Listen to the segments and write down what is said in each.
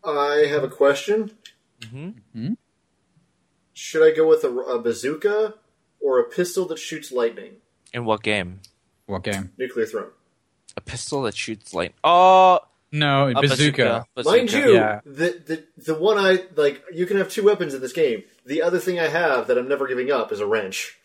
I have a question. Mm-hmm. Should I go with a bazooka or a pistol that shoots lightning? In what game? What game? Nuclear Throne. A pistol that shoots light. Oh, No, a bazooka. Mind you, Yeah. the one I like. You can have two weapons in this game. The other thing I have that I'm never giving up is a wrench.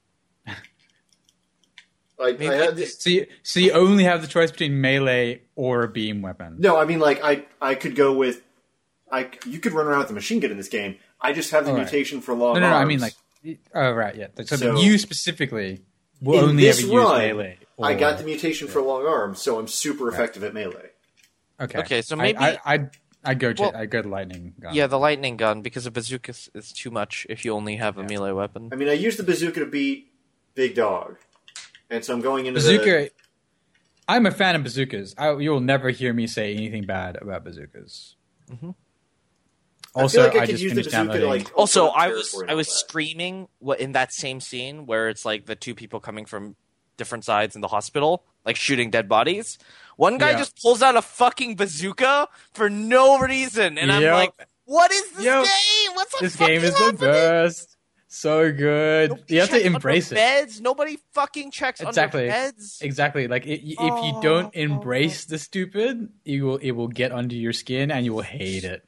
I had this. So you only have the choice between melee or a beam weapon. No, I mean like I could go with. You could run around with a machine gun in this game. I just have the mutation for long No, arms. I mean like. Oh right, yeah. So So- you specifically will in only this ever use run, melee. I got the mutation for long arms, so I'm super effective at melee. Okay, so maybe- I go Well- lightning gun. Yeah, the lightning gun, because a bazooka is too much if you only have a melee weapon. I mean, I used the bazooka to beat Big Dog, and so I'm going into bazooka. I'm a fan of bazookas. You will never hear me say anything bad about bazookas. Mm-hmm. Also, I feel like I could just use the finished bazooka to downloading. like. Also, open up I territory and was all that. screaming in that same scene where it's like the two people coming from different sides in the hospital, like shooting dead bodies. One guy Yeah. just pulls out a fucking bazooka for no reason, and I'm Yep. like, "What is this Yep. game? What's This game is the best. So good. Nobody You have to checks embrace under it. Beds. Nobody fucking checks Exactly. under beds. Exactly. Like if you don't embrace the stupid, it will get under your skin and you will hate it.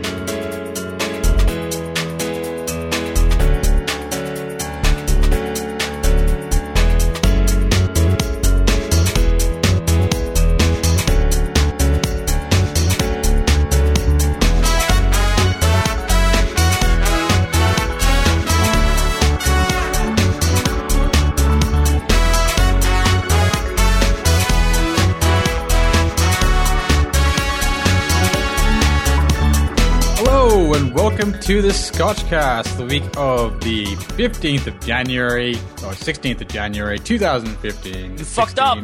Hello and welcome to the Scotchcast, the week of the 15th of January, or 16th of January, 2015. You fucked up.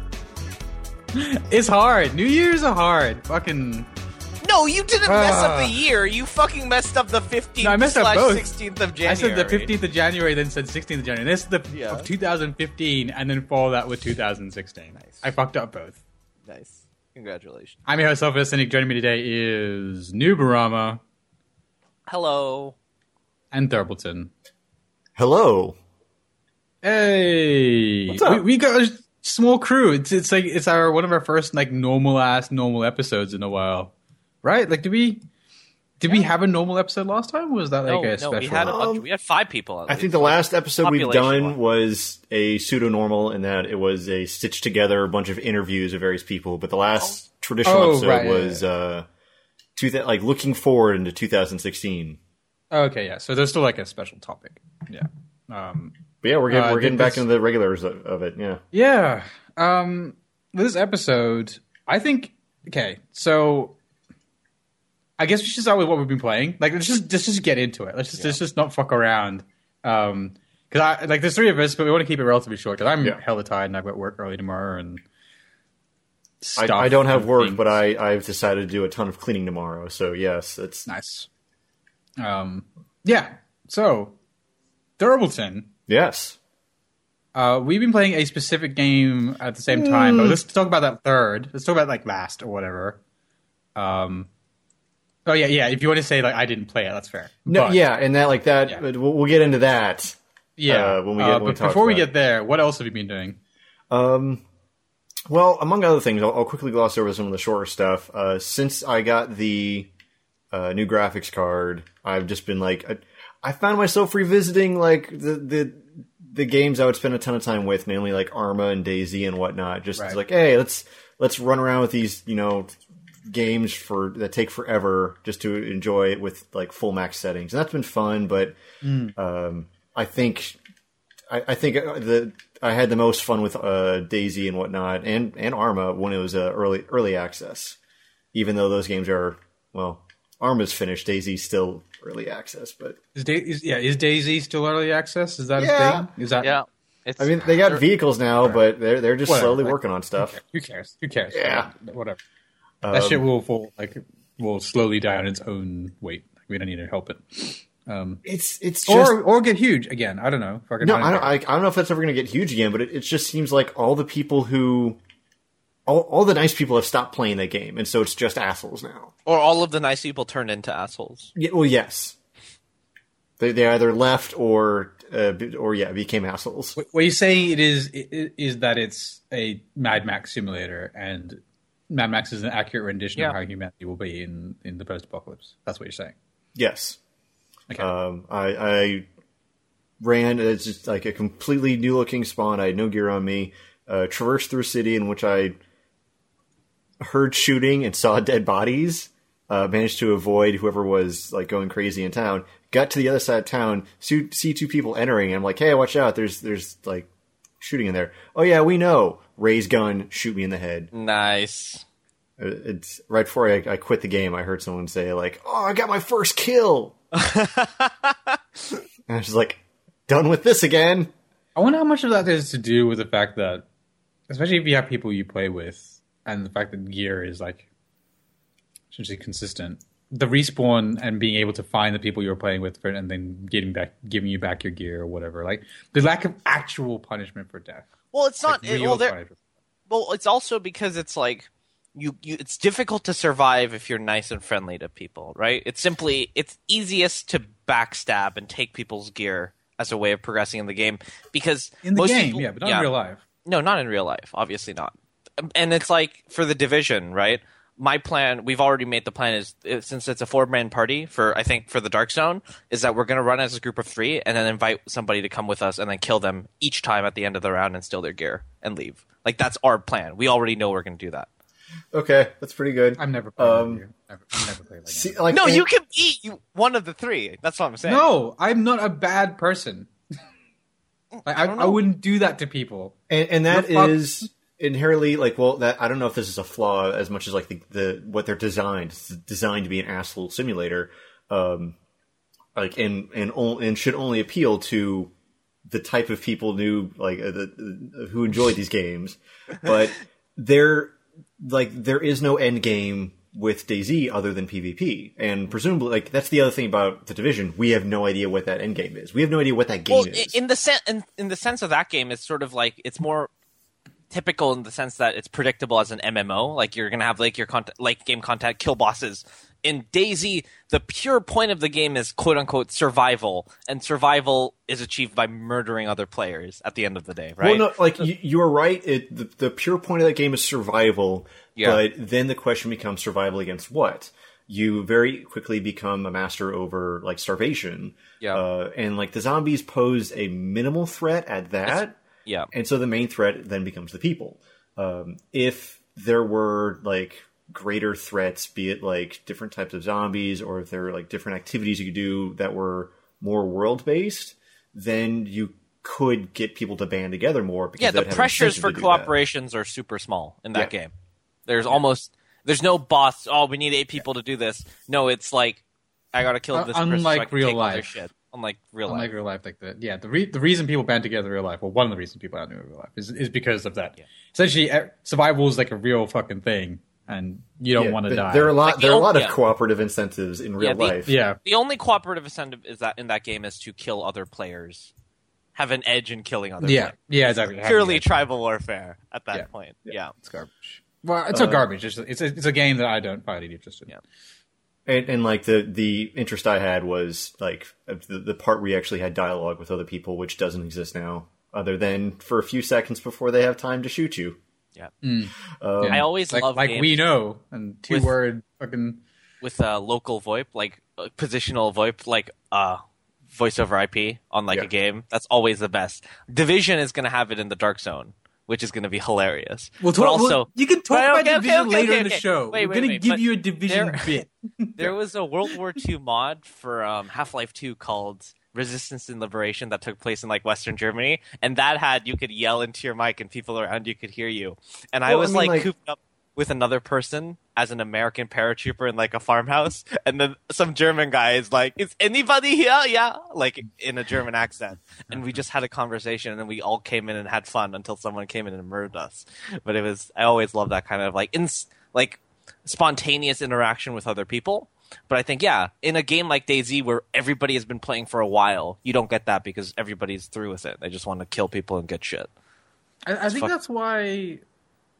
It's hard. New Year's are hard. Fucking... No, you didn't mess up the year. You fucking messed up the 15th No, I messed up both. 16th of January. I said the 15th of January, then said 16th of January. This is the Yeah. of 2015, and then follow that with 2016. Nice. I fucked up both. Nice. Congratulations. I'm your host, Elvis Cynic. Joining me today is Nubarama Hello. and Thurbleton. Hello. Hey, What's up? we got a small crew. It's like it's one of our first like normal episodes in a while, right? Like, did we have a normal episode last time? Or was that like a special? we had a bunch. We had 5 people. I think the last episode we've Population done one. was a pseudo-normal in that it was a stitched together a bunch of interviews of various people, but the last traditional episode right, was like looking forward into 2016. Okay, yeah. So there's still like a special topic. Yeah. But yeah, we're getting back into the regulars of it. Yeah. Yeah. This episode, I think. Okay, so I guess we should start with what we've been playing. Like, let's just get into it. Let's just not fuck around. Because there's 3 of us, but we want to keep it relatively short. Because I'm hella tired and I've got work early tomorrow and stuff. I don't have and work, things. but I've decided to do a ton of cleaning tomorrow. So yes, it's Nice. Yeah. So, Thurbleton. yes. We've been playing a specific game at the same time, but let's talk about that third. Let's talk about like last or whatever. Oh yeah. If you want to say like I didn't play it, that's fair. No, But, yeah, and that like that. Yeah. We'll get into that. yeah. when we But talk before we about get there, what else have you been doing? Well, among other things, I'll quickly gloss over some of the shorter stuff. Since I got the new graphics card, I've just been like, I found myself revisiting like the games I would spend a ton of time with, namely like Arma and DayZ and whatnot. Just Right. like, hey, let's run around with these, games that take forever just to enjoy it with like full max settings, and that's been fun. But I think I had the most fun with DayZ and whatnot, and Arma when it was early access. Even though those games are Arma's finished, DayZ's still early access. But Is DayZ still early access? Is that Yeah. a thing? Is that Yeah. I mean, they got vehicles now, but they're just Whatever, slowly like- working on stuff. Who cares? Yeah. Whatever. That shit will slowly die on its own weight. We don't need to help it. It's just Or get huge again. I don't know. Fucking no, don't I care. don't know if that's ever going to get huge again. But it just seems like all the people who all the nice people have stopped playing that game, and so it's just assholes now. Or all of the nice people turned into assholes. Yeah, well, yes. They either left or became assholes. What you're saying is that it's a Mad Max simulator, and Mad Max is an accurate rendition of how humanity will be in the post-apocalypse. That's what you're saying. Yes. Okay. I ran. It's just like a completely new looking spawn. I had no gear on me. Traversed through a city in which I heard shooting and saw dead bodies. Managed to avoid whoever was like going crazy in town. Got to the other side of town, see two people entering, and I'm like, hey, watch out, there's like shooting in there. Oh yeah, we know. Raise gun, shoot me in the head. Nice. It's right before I quit the game, I heard someone say like, oh, I got my first kill. And I was just like, done with this again. I wonder how much of that is to do with the fact that, especially if you have people you play with, and the fact that gear is like essentially consistent. The respawn and being able to find the people you're playing with and then giving you back your gear or whatever. Like the lack of actual punishment for death. Well, it's not. Like well, it's also because it's like it's difficult to survive if you're nice and friendly to people, right? It's easiest to backstab and take people's gear as a way of progressing in the game because in the game, but not in real life. No, not in real life. Obviously not. And it's like for the Division, right? My plan, we've already made the plan is since it's a 4-man party for the Dark Zone, is that we're going to run as a group of 3 and then invite somebody to come with us and then kill them each time at the end of the round and steal their gear and leave. Like that's our plan. We already know we're going to do that. Okay, that's pretty good. I've never played I've never played like See, that. like, No, you can be one of the 3. That's what I'm saying. No, I'm not a bad person. Like, I wouldn't do that to people. And that is inherently like, well, that I don't know if this is a flaw as much as like the what they're designed. It's designed to be an asshole simulator, like and should only appeal to the type of people who enjoy these games. But there is no end game with DayZ other than PvP, and presumably like that's the other thing about the Division. We have no idea what that end game is. We have no idea what that game is. In the sense of that game, it's sort of like it's more typical in the sense that it's predictable as an MMO. Like you're gonna have game content, kill bosses. In DayZ, the pure point of the game is quote unquote survival, and survival is achieved by murdering other players at the end of the day, right? Well, no, like you are right. The pure point of that game is survival, but then the question becomes survival against what? You very quickly become a master over like starvation, and like the zombies pose a minimal threat at that. And so the main threat then becomes the people. If there were like greater threats, be it like different types of zombies, or if there were like different activities you could do that were more world based, then you could get people to band together more. Because the pressures for cooperations are super small in that game. There's no boss. Oh, we need 8 people to do this. No, it's like I gotta kill this person so I can take all their shit. Unlike real life, like that. Yeah, the reason people band together in real life, well, one of the reasons people band together in real life is because of that. Yeah. Essentially, survival is like a real fucking thing, and you don't want to die. There are a lot of cooperative incentives in real life. The only cooperative incentive is that in that game is to kill other players, have an edge in killing other players. Yeah, exactly. Purely tribal warfare at that point. Yeah, it's garbage. Well, it's not garbage. It's a game that I don't find any interest in. Yeah. And like the interest I had was like the part where you actually had dialogue with other people, which doesn't exist now, other than for a few seconds before they have time to shoot you. Yeah, I always love games we know and 2-word fucking with local VoIP, like positional VoIP, like voice over IP on like a game. That's always the best. Division is going to have it in the Dark Zone, which is going to be hilarious. You can talk about Division later in the show. We're going to give you a Division bit. There was a World War II mod for Half-Life 2 called Resistance and Liberation that took place in like Western Germany, and that had you could yell into your mic and people around you could hear you. And I was cooped up with another person as an American paratrooper in like a farmhouse, and then some German guy is like, "Is anybody here?" Yeah, like in a German accent, and we just had a conversation, and then we all came in and had fun until someone came in and murdered us. But I always love that kind of like spontaneous interaction with other people. But I think in a game like DayZ where everybody has been playing for a while, you don't get that because everybody's through with it. They just want to kill people and get shit. I think that's why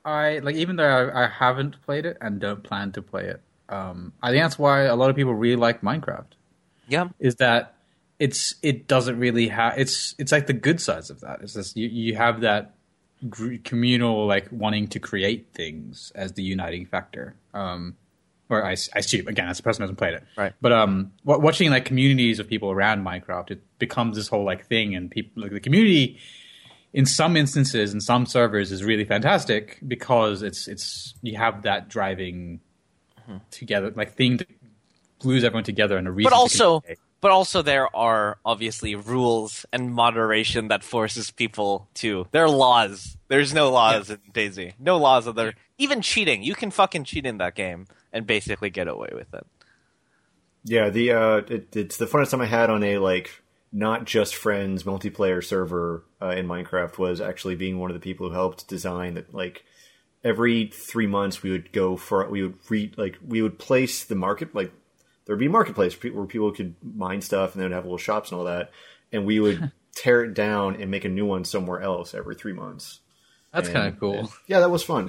I like, even though I haven't played it and don't plan to play it. I think that's why a lot of people really like Minecraft. Yeah. Is that it doesn't really have it's like the good sides of that. It's just you have that communal like wanting to create things as the uniting factor. Or I assume, again, as a person who hasn't played it, right? But watching like communities of people around Minecraft, it becomes this whole like thing, and people like the community. In some instances, in some servers, is really fantastic because it's you have that driving together like thing that glues everyone together and a reason. But also, there are obviously rules and moderation that forces people to. There are laws. There's no laws in DayZ. No laws of there. Even cheating, you can fucking cheat in that game and basically get away with it. Yeah, it's the funnest time I had on a like not just friends multiplayer server in Minecraft was actually being one of the people who helped design that. Like every 3 months, we would place the market like. There'd be a marketplace where people could mine stuff and then have little shops and all that. And we would tear it down and make a new one somewhere else every 3 months. That's kind of cool. Yeah, that was fun.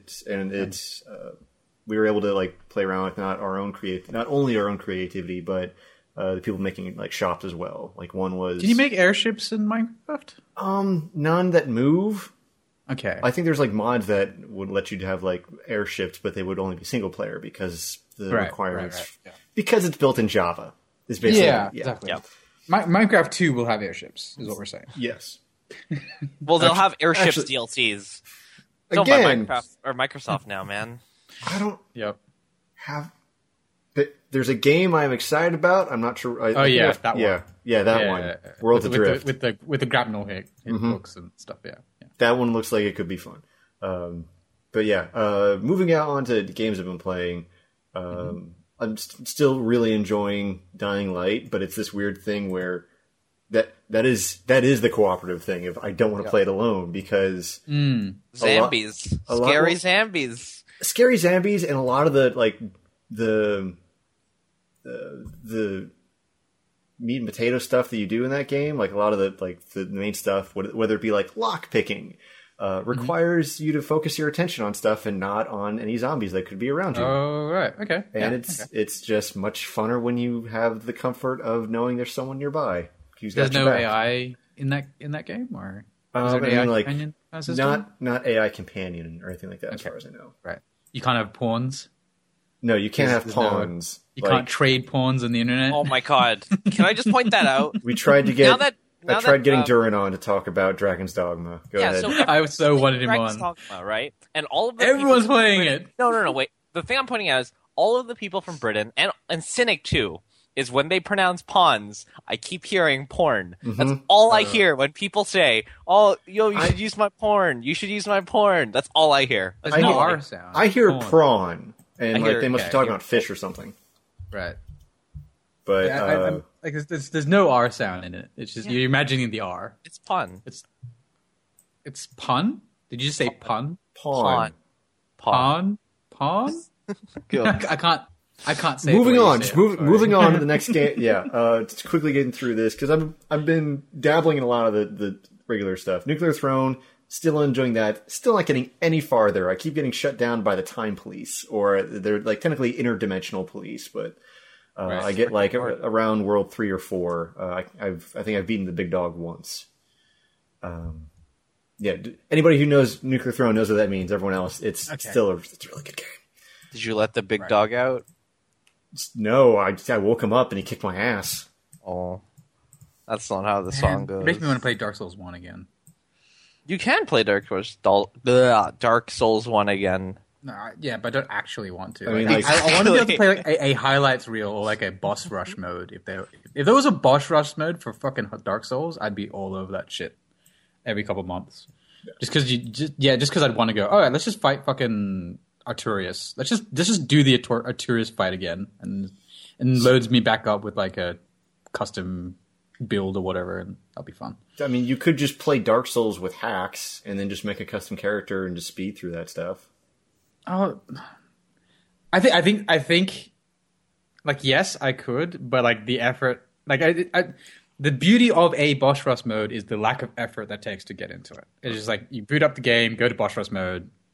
We were able to like play around with not only our own creativity, but the people making like shops as well. Like one was. Can you make airships in Minecraft? None that move. Okay. I think there's like mods that would let you have like airships, but they would only be single player because the requirements. Right. Yeah. Because it's built in Java. Is basically exactly. Yeah. Minecraft 2 will have airships, is what we're saying. Yes. Well, they'll have airships DLCs. Don't buy Minecraft or Microsoft now, man. I don't have. There's a game I'm excited about. I'm not sure. That one. Yeah, that one. World Adrift with the grapnel hit hooks and stuff. Yeah, that one looks like it could be fun. But yeah, moving out onto the games I've been playing. I'm still really enjoying Dying Light, but it's this weird thing where that is the cooperative thing. If I don't want to play it alone, because zombies, scary zombies, and a lot of the meat and potato stuff that you do in that game, like a lot of the main stuff, whether it be like lock picking. Requires you to focus your attention on stuff and not on any zombies that could be around you. Oh, right. Okay. And it's just much funner when you have the comfort of knowing there's someone nearby. There's no AI in that game, or is there an AI companion? Not AI companion or anything like that, as far as I know. Right. You can't have pawns. No, you can't have pawns. You can't trade pawns on the internet. Oh my god! Can I just point that out? We tried to get. I tried getting Duran on to talk about Dragon's Dogma. Go ahead. So I so wanted him Dragon's on. Dogma, right? And all of everyone's playing it. No, wait. The thing I'm pointing out is all of the people from Britain and Cynic too is when they pronounce pawns, I keep hearing porn. That's all I hear when people say, "Oh, you should use my porn. You should use my porn." That's all I hear. There's no R sound. I hear prawn, and they must be talking about fish or something. Right. But there's no R sound in it. It's just you're imagining the R. It's pun. It's pun. Did you just say pun? Pawn. I can't say. Moving on. Moving on to the next game. Yeah. Just quickly getting through this because I've been dabbling in a lot of the regular stuff. Nuclear Throne. Still enjoying that. Still not getting any farther. I keep getting shut down by the time police, or they're like technically interdimensional police, but. I get like around World 3 or 4. I think I've beaten the big dog once. Anybody who knows Nuclear Throne knows what that means. Everyone else, it's a really good game. Did you let the big dog out? No, I woke him up and he kicked my ass. Oh, that's not how the song goes. It makes me want to play Dark Souls 1 again. You can play Dark Souls 1 again. No, yeah, but I don't actually want to. I mean, I want to be able to play like a highlights reel or like a boss rush mode. If there was a boss rush mode for fucking Dark Souls, I'd be all over that shit every couple months. Just because I'd want to go. All right, let's just fight fucking Arturius. Let's just do the Arturius fight again, and loads me back up with like a custom build or whatever, and that'll be fun. I mean, you could just play Dark Souls with hacks and then just make a custom character and just speed through that stuff. Oh, I think, like, yes, I could, but like the effort, like the beauty of a boss rush mode is the lack of effort that takes to get into it. It's just like you boot up the game, go to boss rush mode,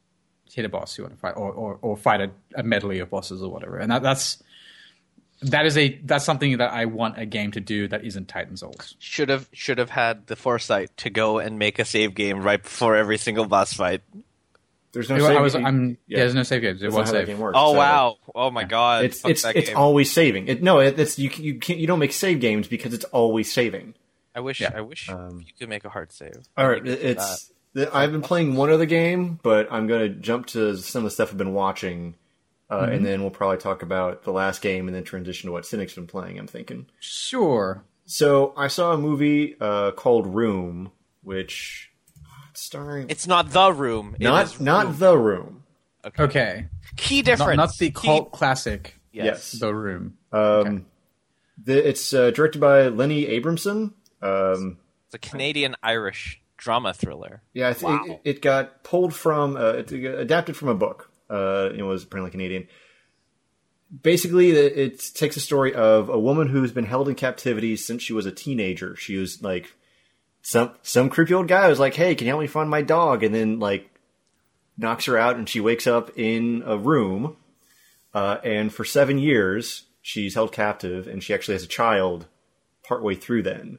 hit a boss you want to fight, or fight a medley of bosses or whatever. And that's something that I want a game to do that isn't Titan Souls. Should have had the foresight to go and make a save game right before every single boss fight. There's no save game. There's no save games. It won't save. Works, oh wow! Oh my god! It's always saving. You don't make save games because it's always saving. I wish you could make a hard save. All right, I've been playing one other game, but I'm going to jump to some of the stuff I've been watching, and then we'll probably talk about the last game, and then transition to what Cynic's been playing. I'm thinking. Sure. So I saw a movie called Room, which starring. It's not The Room. Not The Room. Okay. Key difference. Not the cult classic. Yes. The Room. It's directed by Lenny Abramson. It's a Canadian-Irish drama thriller. Yeah, it got pulled from, adapted from a book. It was apparently Canadian. Basically, it takes a story of a woman who's been held in captivity since she was a teenager. She was like, some creepy old guy was like, "Hey, can you help me find my dog?" And then like knocks her out, and she wakes up in a room. And for 7 years, she's held captive, and she actually has a child partway through then.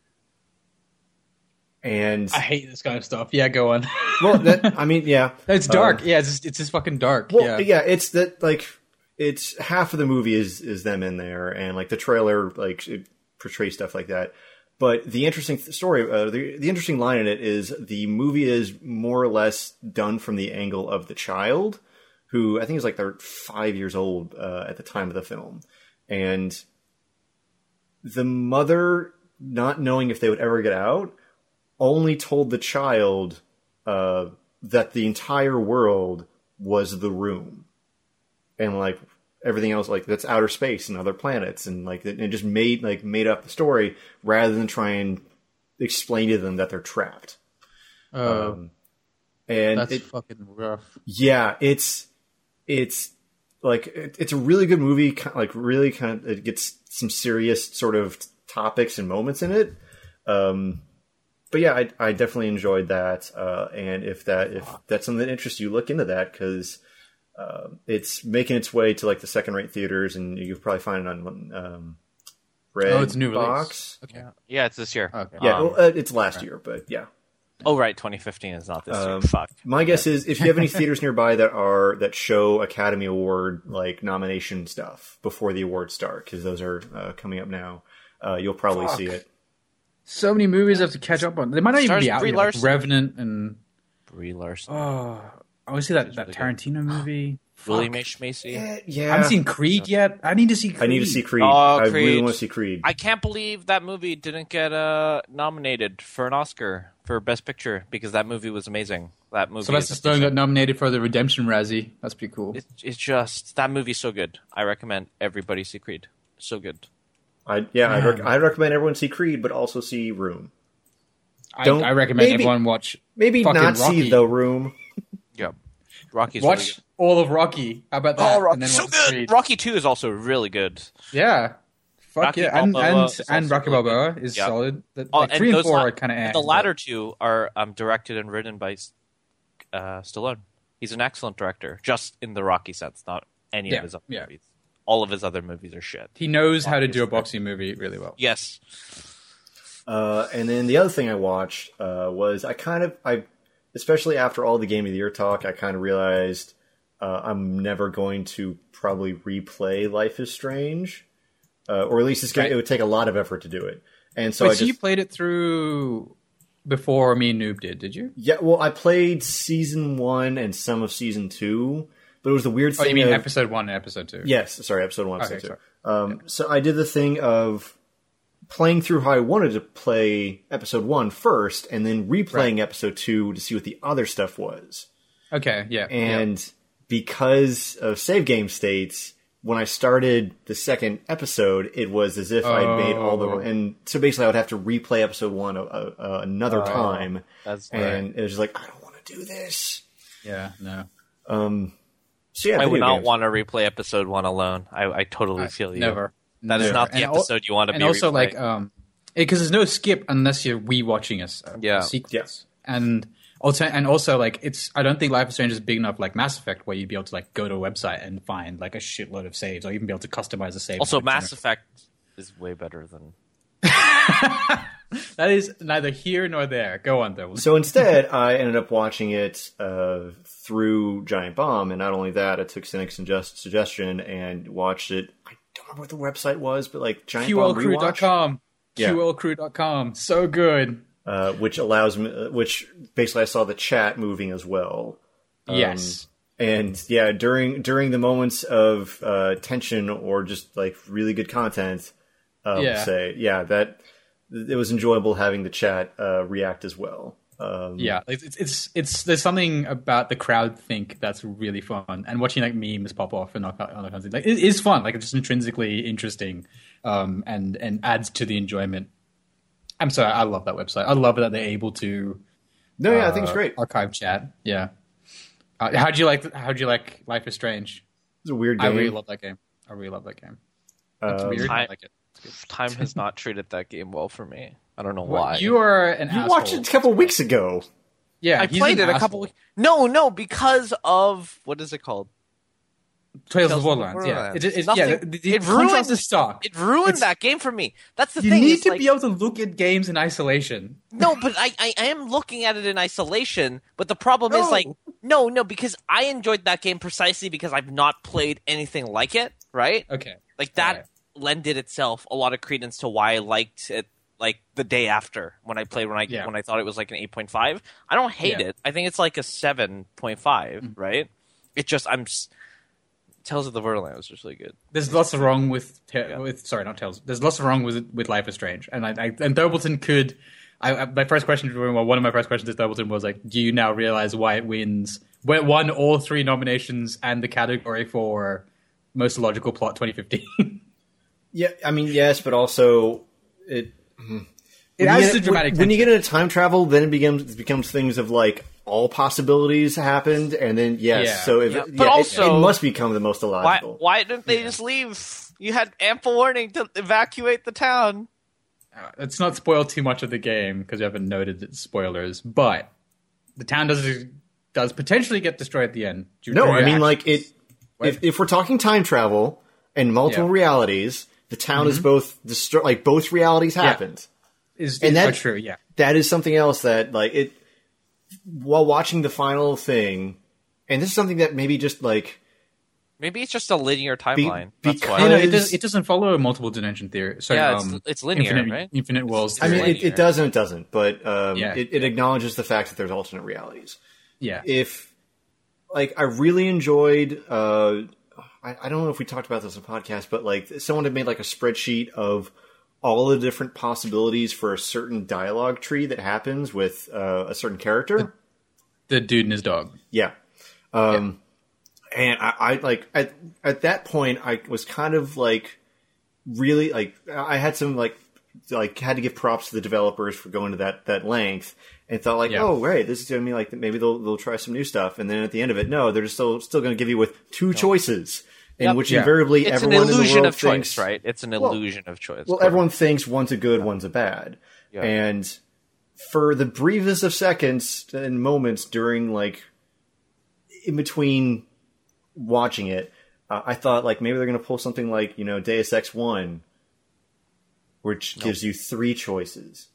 And I hate this kind of stuff. Yeah, go on. Well, yeah. It's dark. It's just fucking dark. Well, yeah, it's that, like, it's half of the movie is them in there, and, like, the trailer, like, it portrays stuff like that. But the interesting story, the interesting line in it is the movie is more or less done from the angle of the child, who I think is, like, they're 5 years old at the time of the film. And the mother, not knowing if they would ever get out, only told the child that the entire world was the room, and like everything else, like that's outer space and other planets, and like it just made up the story rather than try and explain to them that they're trapped. And that's fucking rough. Yeah, it's like it's a really good movie. Like really kind of, it gets some serious sort of topics and moments in it. But yeah, I definitely enjoyed that, and if that's something that interests you, look into that, because it's making its way to like the second-rate theaters, and you can probably find it on Red it's a new Box. Release. Okay. Yeah, it's this year. Okay. Yeah, it's last year, but yeah. Oh right, 2015 is not this year. Fuck. My guess is if you have any theaters nearby that show Academy Award like nomination stuff before the awards start, because those are coming up now, you'll probably see it. So many movies I have to catch up on. They might not even be out Brie yet. Like Larson. Revenant and Brie Larson. I want to see that Tarantino movie. William H. Macy. Yeah. I haven't seen Creed yet. I need to see Creed. I need to see Creed. Oh, I Creed. really want to see Creed. I can't believe that movie didn't get nominated for an Oscar for Best Picture, because that movie was amazing. That movie. Sylvester Stallone got nominated for the Redemption Razzie. That's pretty cool. It's just that movie's so good. I recommend everybody see Creed. So good. I'd recommend everyone see Creed, but also see Room. I recommend everyone watch. Maybe not Rocky. see The Room. Yeah, Rocky's watch really good. all of Rocky. How about that? Oh, and then so watch good. Creed. Rocky 2 is also really good. Yeah. Fuck Rocky yeah, and Balboa is and also Rocky really Balboa good. is Yeah. solid. Like And 3 and those 4 are kind of. The latter two are directed and written by Stallone. He's an excellent director, just in the Rocky sense, not any of his other movies. All of his other movies are shit. He knows how to do a boxing movie really well. Yes. And then the other thing I watched was especially after all the Game of the Year talk, I kind of realized I'm never going to probably replay Life is Strange, or at least it would take a lot of effort to do it. And so you played it through before me and Noob did you? Yeah, well, I played season 1 and some of season 2, but it was the weird thing. Oh, you mean episode 1 and episode 2? Yes, sorry, episode 1, episode 2. Sorry. So I did the thing of playing through how I wanted to play episode 1 first, and then replaying episode 2 to see what the other stuff was. Okay, yeah. And because of save game states, when I started the second episode, it was as if I'd made all the... And so basically I would have to replay episode 1 another time. And it was just like, I don't want to do this. Yeah, no. So yeah, I would not games. want to replay episode 1 alone. I totally feel you. Never. That is not the episode you want to be And also, replaying. because there's no skip unless you're rewatching a sequence. Yeah. And And also, like, I don't think Life is Strange is big enough like Mass Effect where you'd be able to, like, go to a website and find, like, a shitload of saves or even be able to customize a save. Also, Mass Effect is way better than... That is neither here nor there. Go on, though. So instead, I ended up watching it through Giant Bomb, and not only that, I took Cynic's suggestion and watched it. I don't remember what the website was, but like Giant Bomb Rewatch. QLcrew.com. Yeah. QLcrew.com. So good. Which allows me, which basically I saw the chat moving as well. Yes. And yeah, during the moments of tension or just like really good content, that it was enjoyable having the chat react as well. It's there's something about the crowd think that's really fun, and watching like memes pop off and all kinds of things. Like it is fun, like it's just intrinsically interesting, and adds to the enjoyment. I'm sorry, I love that website. I love that they're able to. I think it's great. Archive chat, yeah. How'd you like Life is Strange? It's a weird game. I really love that game. It's weird. I like it. Time has not treated that game well for me. I don't know why. You are an asshole. You watched it a couple of weeks ago. Yeah, I played it a couple weeks. No, because of what is it called? Tales of Borderlands. Yeah, it ruined the stock. It ruined that game for me. That's the thing. You need to be able to look at games in isolation. No, but I am looking at it in isolation. But the problem is because I enjoyed that game precisely because I've not played anything like it. Right? Okay. Like that. Right. Lended itself a lot of credence to why I liked it like the day after when I played when I thought it was like an 8.5. I don't hate it. I think it's like a 7.5, right? It just Tales of the Borderlands was just really good. There's lots wrong with sorry, not Tales. There's lots wrong with Life is Strange, and and Dobleton could. My first question, one of my first questions to Dobleton was like, do you now realize why it won all 3 nominations and the category for most logical plot 2015? Yeah, I mean, yes, but also it adds to dramatic. When you get into time travel, then it becomes things of like all possibilities happened, and then it must become the most illogical. Why didn't they just leave? You had ample warning to evacuate the town. Let's not spoil too much of the game because we haven't noted spoilers, but the town does potentially get destroyed at the end. I mean, like it. If we're talking time travel and multiple realities. The town is both destroyed. Like both realities happened, that's true. Yeah, that is something else that like it. While watching the final thing, and this is something that maybe just like maybe it's just a linear timeline. That's why it doesn't follow a multiple dimension theory. Sorry, it's linear, right? Infinite worlds. I mean, it does and it doesn't, but it acknowledges the fact that there's alternate realities. Yeah, if like I really enjoyed. I don't know if we talked about this in the podcast, but like someone had made like a spreadsheet of all the different possibilities for a certain dialogue tree that happens with a certain character. The dude and his dog. Yeah. And I like at that point I was kind of like really like I had some like had to give props to the developers for going to that length and thought like, oh, right, this is going to be like maybe they'll try some new stuff. And then at the end of it, no, they're just still going to give you with 2 choices. In which invariably it's everyone an illusion in the world of choice, thinks, right? It's an illusion of choice. Well, everyone thinks one's a good, one's a bad. Yeah. And for the briefest of seconds and moments during, like, in between watching it, I thought, like, maybe they're going to pull something like, Deus Ex 1, which gives you 3 choices.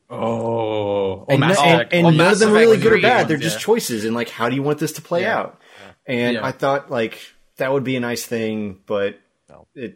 Oh. And none of them really good or bad. They're just choices. And, like, how do you want this to play out? Yeah. And I thought, like... That would be a nice thing, but that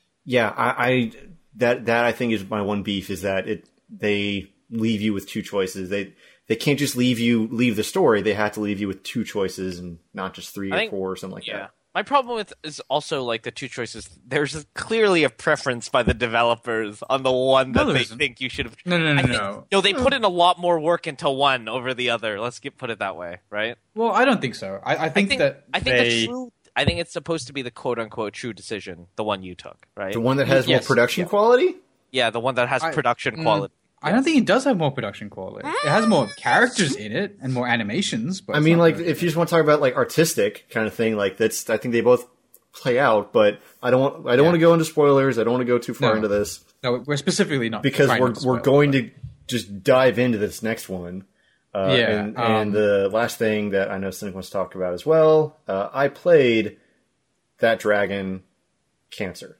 I think is my one beef is that they leave you with 2 choices. They can't just leave the story. They have to leave you with 2 choices and not just 3 or 4 or something like that. My problem with is also like the 2 choices. There's clearly a preference by the developers on the one that they think you should have. No. No, they put in a lot more work into one over the other. Let's put it that way, right? Well, I don't think so. I think it's supposed to be the quote-unquote true decision, the one you took, right? The one that has more production quality? Yeah, the one that has production quality. I don't think it does have more production quality. It has more characters in it and more animations. But I mean, like, if you just want to talk about, like, artistic kind of thing, like, I think they both play out, but I don't want to go into spoilers. I don't want to go too far into this. No, we're specifically not. Because we're going to just dive into this next one. And the last thing that I know Cynic wants to talk about as well, I played That Dragon Cancer.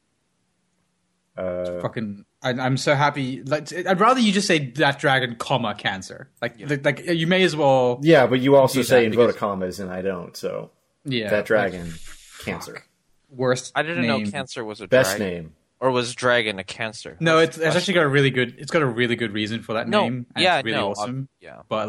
I'm so happy. Like, I'd rather you just say That Dragon, comma, Cancer. Like you may as well. Yeah, but you also say inverted commas, and I don't. So That Dragon Cancer. Worst. I didn't name. know Cancer was a Best dragon. name. Or was Dragon a cancer? No, it's actually got a really good. It's got a really good reason for that name. And it's really awesome. But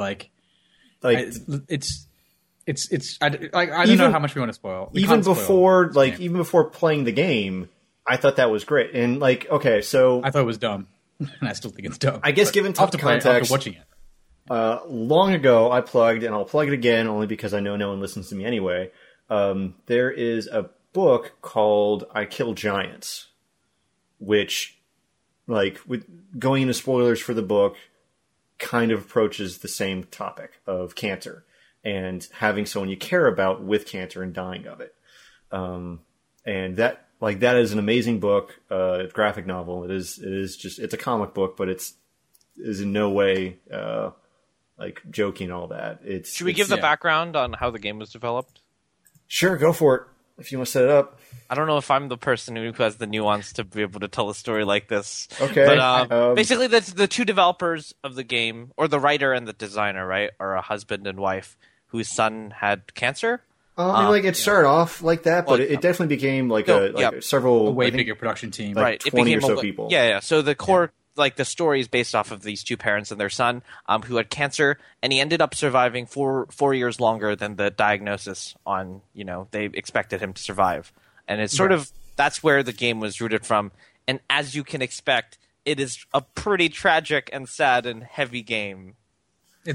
it's I don't know how much we want to spoil. Even before playing the game, I thought that was great. And like, okay, so I thought it was dumb, and I still think it's dumb. I guess given context, after watching it. Long ago, I plugged, and I'll plug it again only because I know no one listens to me anyway. There is a book called I Kill Giants, which, like, with going into spoilers for the book, kind of approaches the same topic of cancer and having someone you care about with cancer and dying of it. And that is an amazing book, graphic novel. It is just, it's a comic book, but is in no way, like joking and all that. Should we give the background on how the game was developed? Sure, go for it. If you want to set it up. I don't know if I'm the person who has the nuance to be able to tell a story like this. Okay. But basically, the two developers of the game, or the writer and the designer, right, are a husband and wife whose son had cancer. It started off like that, but it definitely became a way bigger production team. Like 20 or so people. Yeah. So the core, the story is based off of these two parents and their son, who had cancer, and he ended up surviving 4 years longer than the diagnosis on, they expected him to survive. And it's sort of, that's where the game was rooted from. And as you can expect, it is a pretty tragic and sad and heavy game. It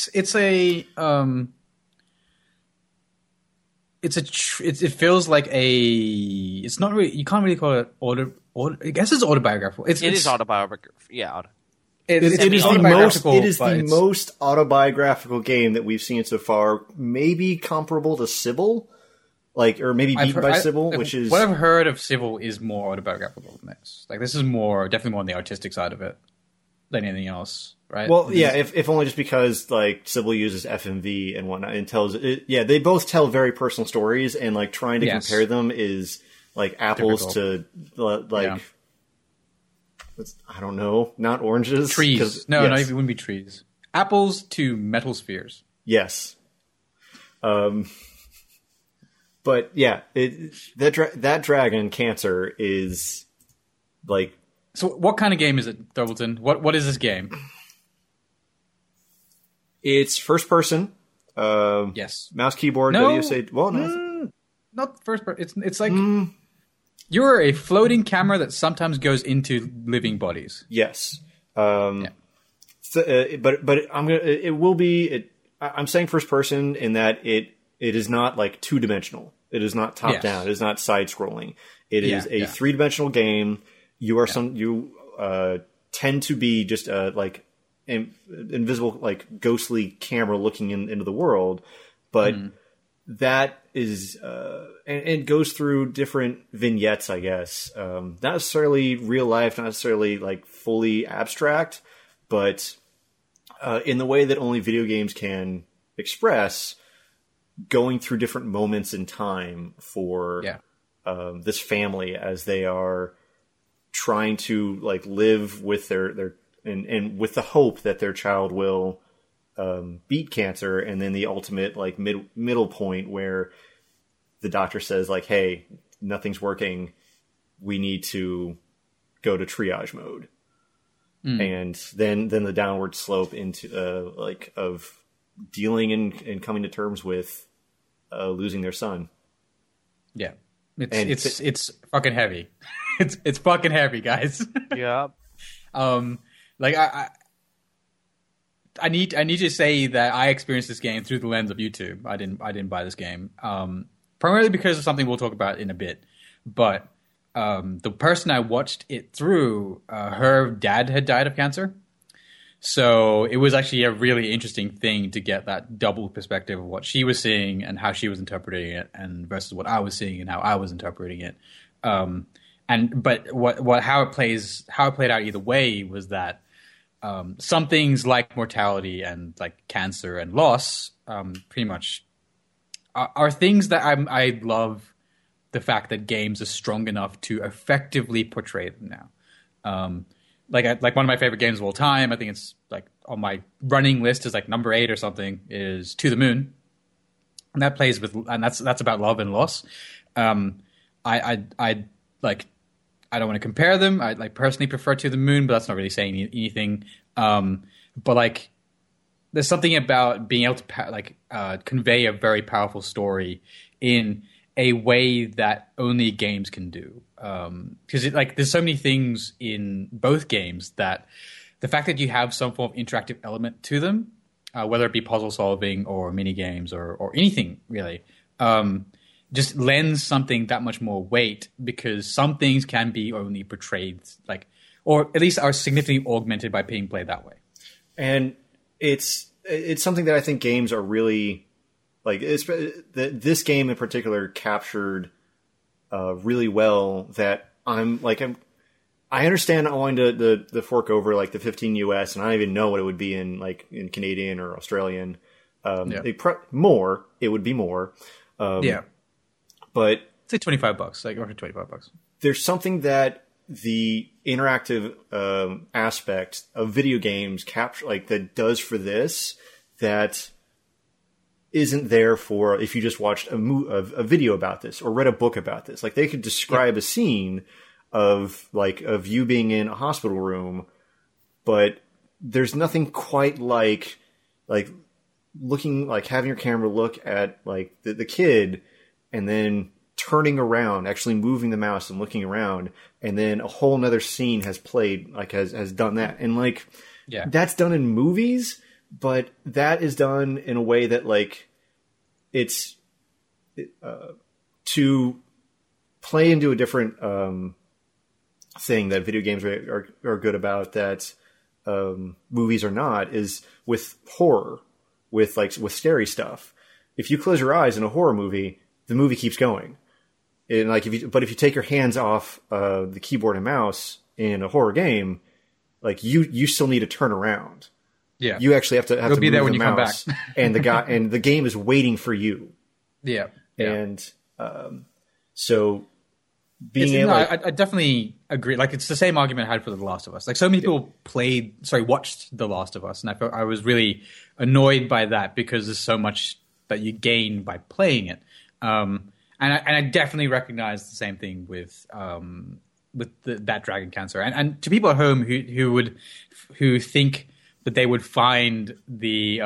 feels like it's not really, you can't really call it I guess it's autobiographical. It is autobiographical. Yeah. It is the most autobiographical game that we've seen so far. Maybe comparable to Sybil, or maybe beaten by Sybil, which is what I've heard of. Sybil is more autobiographical than this. Like, this is definitely more on the artistic side of it than anything else, right? Well, if only just because Sybil uses FMV and whatnot and tells it. Yeah, they both tell very personal stories, and trying to compare them is apples difficult. to I don't know, not oranges. Trees. No, it wouldn't be trees. Apples to metal spheres. Yes. But yeah, that dragon Cancer is So what kind of game is it, Doubleton? What is this game? It's first person. Yes. Mouse keyboard. No. Not first person. It's like you're a floating camera that sometimes goes into living bodies. Yes. But it will be. I'm saying first person in that it is not 2-dimensional. It is not top down. It is not side scrolling. It is a 3-dimensional game. You are tend to be just invisible, ghostly camera looking into the world, but that is and goes through different vignettes, I guess. Not necessarily real life, not necessarily fully abstract, but in the way that only video games can express, going through different moments in time for this family as they are trying to live with their and with the hope that their child will beat cancer, and then the ultimate middle point where the doctor says hey, nothing's working, we need to go to triage mode. And then the downward slope into of dealing and coming to terms with losing their son. Yeah, it's fucking heavy. It's fucking heavy, guys. Yeah. I need to say that I experienced this game through the lens of YouTube. I didn't buy this game primarily because of something we'll talk about in a bit. But the person I watched it through, her dad had died of cancer. So it was actually a really interesting thing to get that double perspective of what she was seeing and how she was interpreting it, and versus what I was seeing and how I was interpreting it. But how it played out either way was that some things like mortality and like cancer and loss, pretty much are things that I love. The fact that games are strong enough to effectively portray them now. Like one of my favorite games of all time, I think it's like on my running list is like number 8 or something, is To the Moon, and that plays with, and that's about love and loss. I don't want to compare them. I like personally prefer To the Moon, but that's not really saying anything. But like, there's something about being able to convey a very powerful story in a way that only games can do. Because there's so many things in both games that the fact that you have some form of interactive element to them, whether it be puzzle solving or mini games or anything really, just lends something that much more weight, because some things can be only portrayed or at least are significantly augmented by being played that way. And it's something that I think games are really this game in particular captured really well. That I understand not wanting to fork over like the 15 US, and I don't even know what it would be in Canadian or Australian. It would be more. But say $25, like over $25. There's something that the interactive aspect of video games capture that does for this that isn't there for if you just watched a video about this or read a book about this. Like, they could describe a scene of you being in a hospital room, but there's nothing quite like looking, like having your camera look at the kid and then turning around, actually moving the mouse and looking around, and then a whole nother scene has played, has done that. And that's done in movies, but that is done in a way that it's to play into a different thing that video games are good about that movies are not, is with horror, with scary stuff. If you close your eyes in a horror movie, the movie keeps going. And if you take your hands off the keyboard and mouse in a horror game, you still need to turn around. Yeah, you actually have to You'll be move there when the you come mouse, back. and the game is waiting for you. Yeah. And so being I definitely agree. It's the same argument I had for The Last of Us. So many people watched The Last of Us, and I felt I was really annoyed by that because there's so much that you gain by playing it. And I definitely recognize the same thing with that Dragon Cancer. And to people at home who think that they would find the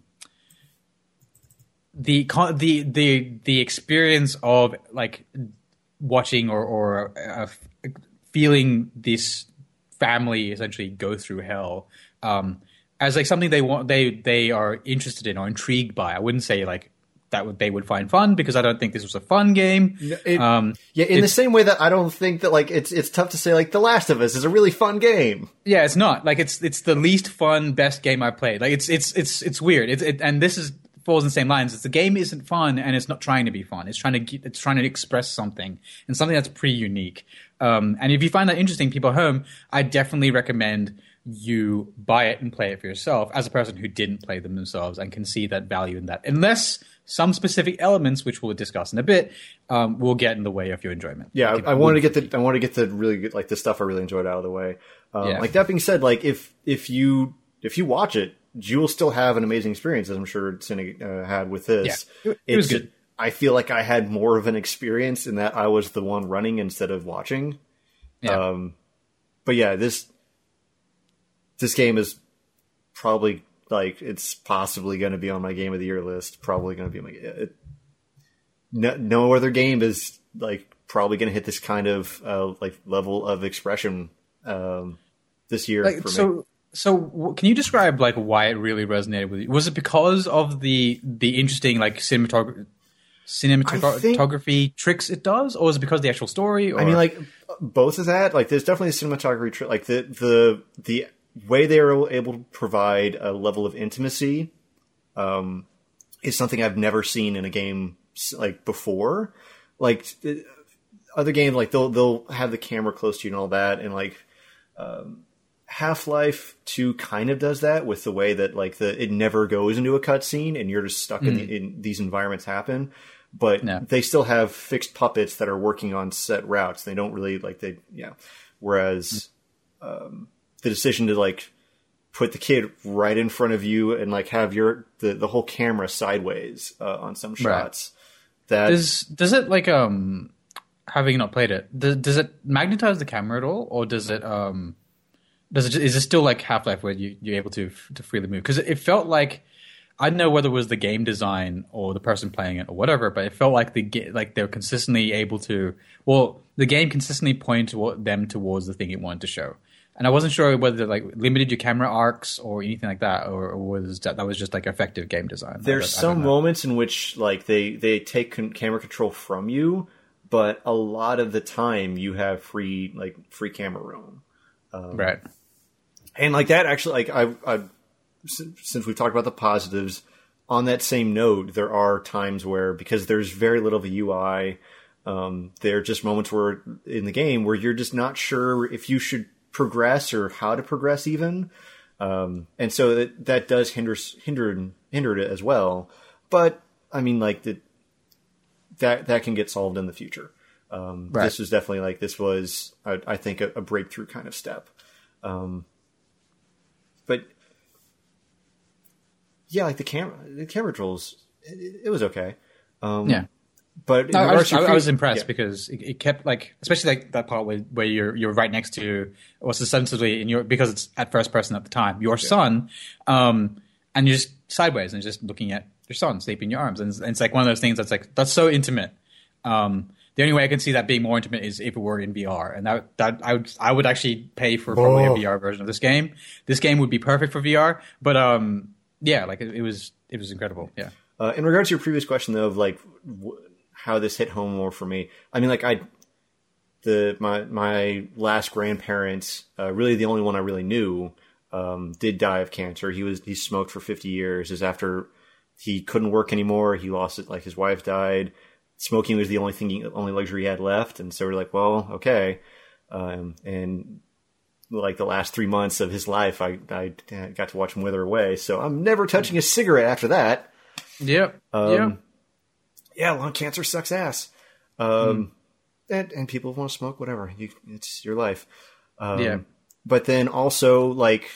experience of watching or feeling this family essentially go through hell as something they are interested in or intrigued by. I wouldn't say they would find fun, because I don't think this was a fun game. In the same way that I don't think that it's tough to say The Last of Us is a really fun game. Yeah, it's not. It's the least fun best game I played. It's weird. And this falls in the same lines. The game isn't fun, and it's not trying to be fun. It's trying to express something, and something that's pretty unique. And if you find that interesting, people at home, I definitely recommend you buy it and play it for yourself, as a person who didn't play them themselves and can see that value in that. Unless some specific elements, which we'll discuss in a bit, will get in the way of your enjoyment. Yeah, I want to get the really good, the stuff I really enjoyed out of the way. That being said, if you watch it, you will still have an amazing experience, as I'm sure Cynic had with this. Yeah, it was good. I feel like I had more of an experience in that I was the one running instead of watching. Yeah. But yeah, this game is probably it's possibly going to be on my game of the year list. Probably going to be no other game is probably going to hit this kind of level of expression this year for me. So can you describe why it really resonated with you? Was it because of the interesting cinematography tricks it does, or was it because of the actual story? Or? I mean, both of that. There's definitely a cinematography trick. The way they were able to provide a level of intimacy is something I've never seen in a game before. Other games, they'll have the camera close to you and all that, and Half-Life 2 kind of does that with the way that like it never goes into a cutscene and you're just stuck in these environments happen. But they still have fixed puppets that are working on set routes. They don't really Whereas the decision to like put the kid right in front of you and like have the whole camera sideways on some shots. That does it like having not played it, does it magnetize the camera at all, or does it is it still like Half-Life where you're able to freely move? Because it felt like, I don't know whether it was the game design or the person playing it or whatever, but it felt like they were consistently able to. Well, the game consistently pointed them towards the thing it wanted to show, and I wasn't sure whether like limited your camera arcs or anything like that, or was that was just like effective game design. There's some moments in which like they take camera control from you, but a lot of the time you have free camera room, right? And like that actually, like I since we've talked about the positives, on that same note, there are times where, because there's very little of a UI, there are just moments where in the game where you're just not sure if you should progress or how to progress even. And so that does hinder it as well. But I mean, like that can get solved in the future. Right. This was definitely I think a breakthrough kind of step. But yeah, like the camera controls, it was okay. But I was impressed because it kept like, especially like that part where you're right next to what's ostensibly because it's at first person at the time, your son, and you're just sideways and just looking at your son sleeping in your arms, and it's like one of those things that's so intimate. The only way I can see that being more intimate is if it were in VR, and that I would actually pay for probably a VR version of this game. This game would be perfect for VR, but yeah, like it was incredible. Yeah. In regards to your previous question though, of like how this hit home more for me, I mean, like my last grandparents, really the only one I really knew, did die of cancer. He smoked for 50 years. Is after he couldn't work anymore. He lost it. Like his wife died. Smoking was the only luxury he had left. And so we're like, well, okay. And like the last 3 months of his life, I got to watch him wither away. So I'm never touching a cigarette after that. Yep. Yeah, lung cancer sucks ass. And people want to smoke, whatever. It's your life. But then also, like,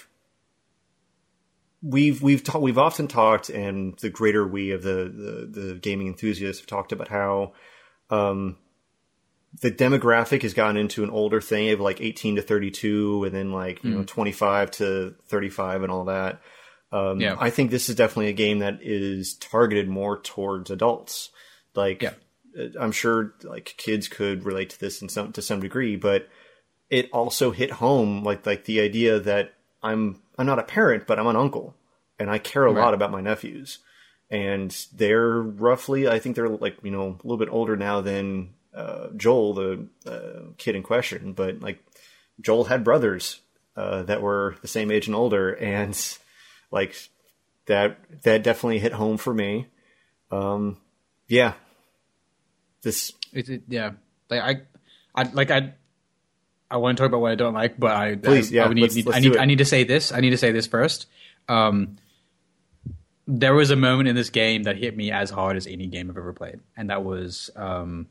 we've often talked, and the greater we of the gaming enthusiasts have talked about how the demographic has gotten into an older thing of like 18 to 32, and then like 25 to 35 and all that. I think this is definitely a game that is targeted more towards adults. Like, I'm sure like kids could relate to this to some degree, but it also hit home like the idea that I'm not a parent, but I'm an uncle, and I care a lot about my nephews. And they're roughly, I think they're like, a little bit older now than Joel, the kid in question. But like Joel had brothers that were the same age and older, and like that definitely hit home for me. Yeah. I want to talk about what I don't like, but I need to say this. I need to say this first. There was a moment in this game that hit me as hard as any game I've ever played, and that was, and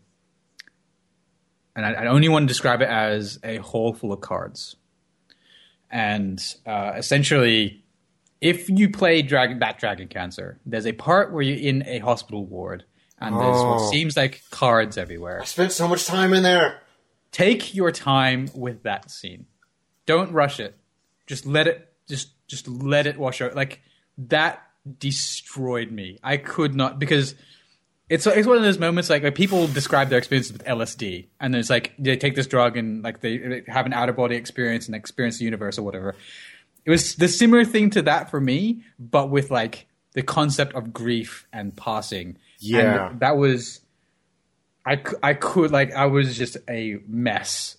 I only want to describe it as a hall full of cards. And essentially, if you play Dragon Cancer, there's a part where you're in a hospital ward, and there's what seems like cards everywhere. I spent so much time in there. Take your time with that scene. Don't rush it. Just let it. Just let it wash out. Like that destroyed me. I could not, because it's one of those moments like people describe their experiences with LSD, and it's like they take this drug and like they have an out of body experience and experience the universe or whatever. It was the similar thing to that for me, but with like the concept of grief and passing. Yeah, and that was. I was just a mess.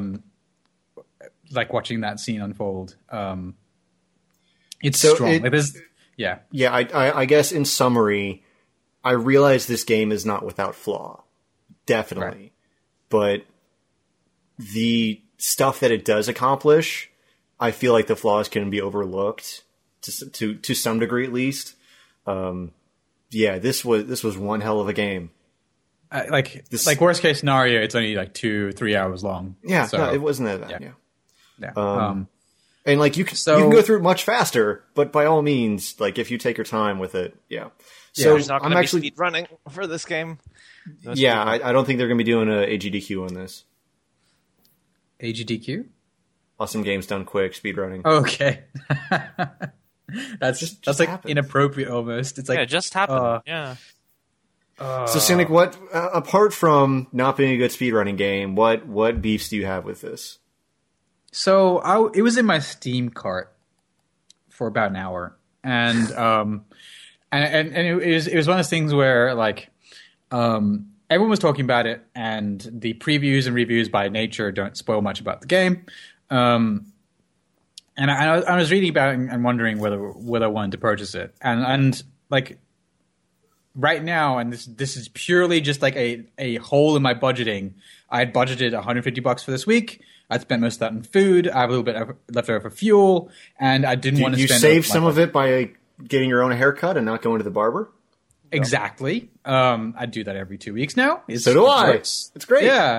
Like watching that scene unfold. It's so strong. I guess in summary, I realize this game is not without flaw, definitely, right. But the stuff that it does accomplish I feel like the flaws can be overlooked to some degree at least. This was one hell of a game. Like worst case scenario, it's only like 2-3 hours long. Yeah, so, no, it wasn't that bad. Yeah. And like you can go through it much faster, but by all means, like if you take your time with it, yeah. So there's not going to be speed running for this game. I don't think they're going to be doing a AGDQ on this. AGDQ? Awesome games done quick, speed running. Okay. that's like happens. Inappropriate almost. It's like it just happened. So Cynic, what apart from not being a good speedrunning game, what beefs do you have with this? So it was in my Steam cart for about an hour, and it was one of those things where like everyone was talking about it, and the previews and reviews by nature don't spoil much about the game. And I was reading about it and wondering whether I wanted to purchase it, and like right now, and this is purely just like a hole in my budgeting. I had budgeted $150 for this week. I'd spent most of that on food. I have a little bit left over for fuel, and I didn't want to spend. You save some of it by getting your own haircut and not going to the barber. Exactly. I do that every 2 weeks now. So do I. It's great. Yeah.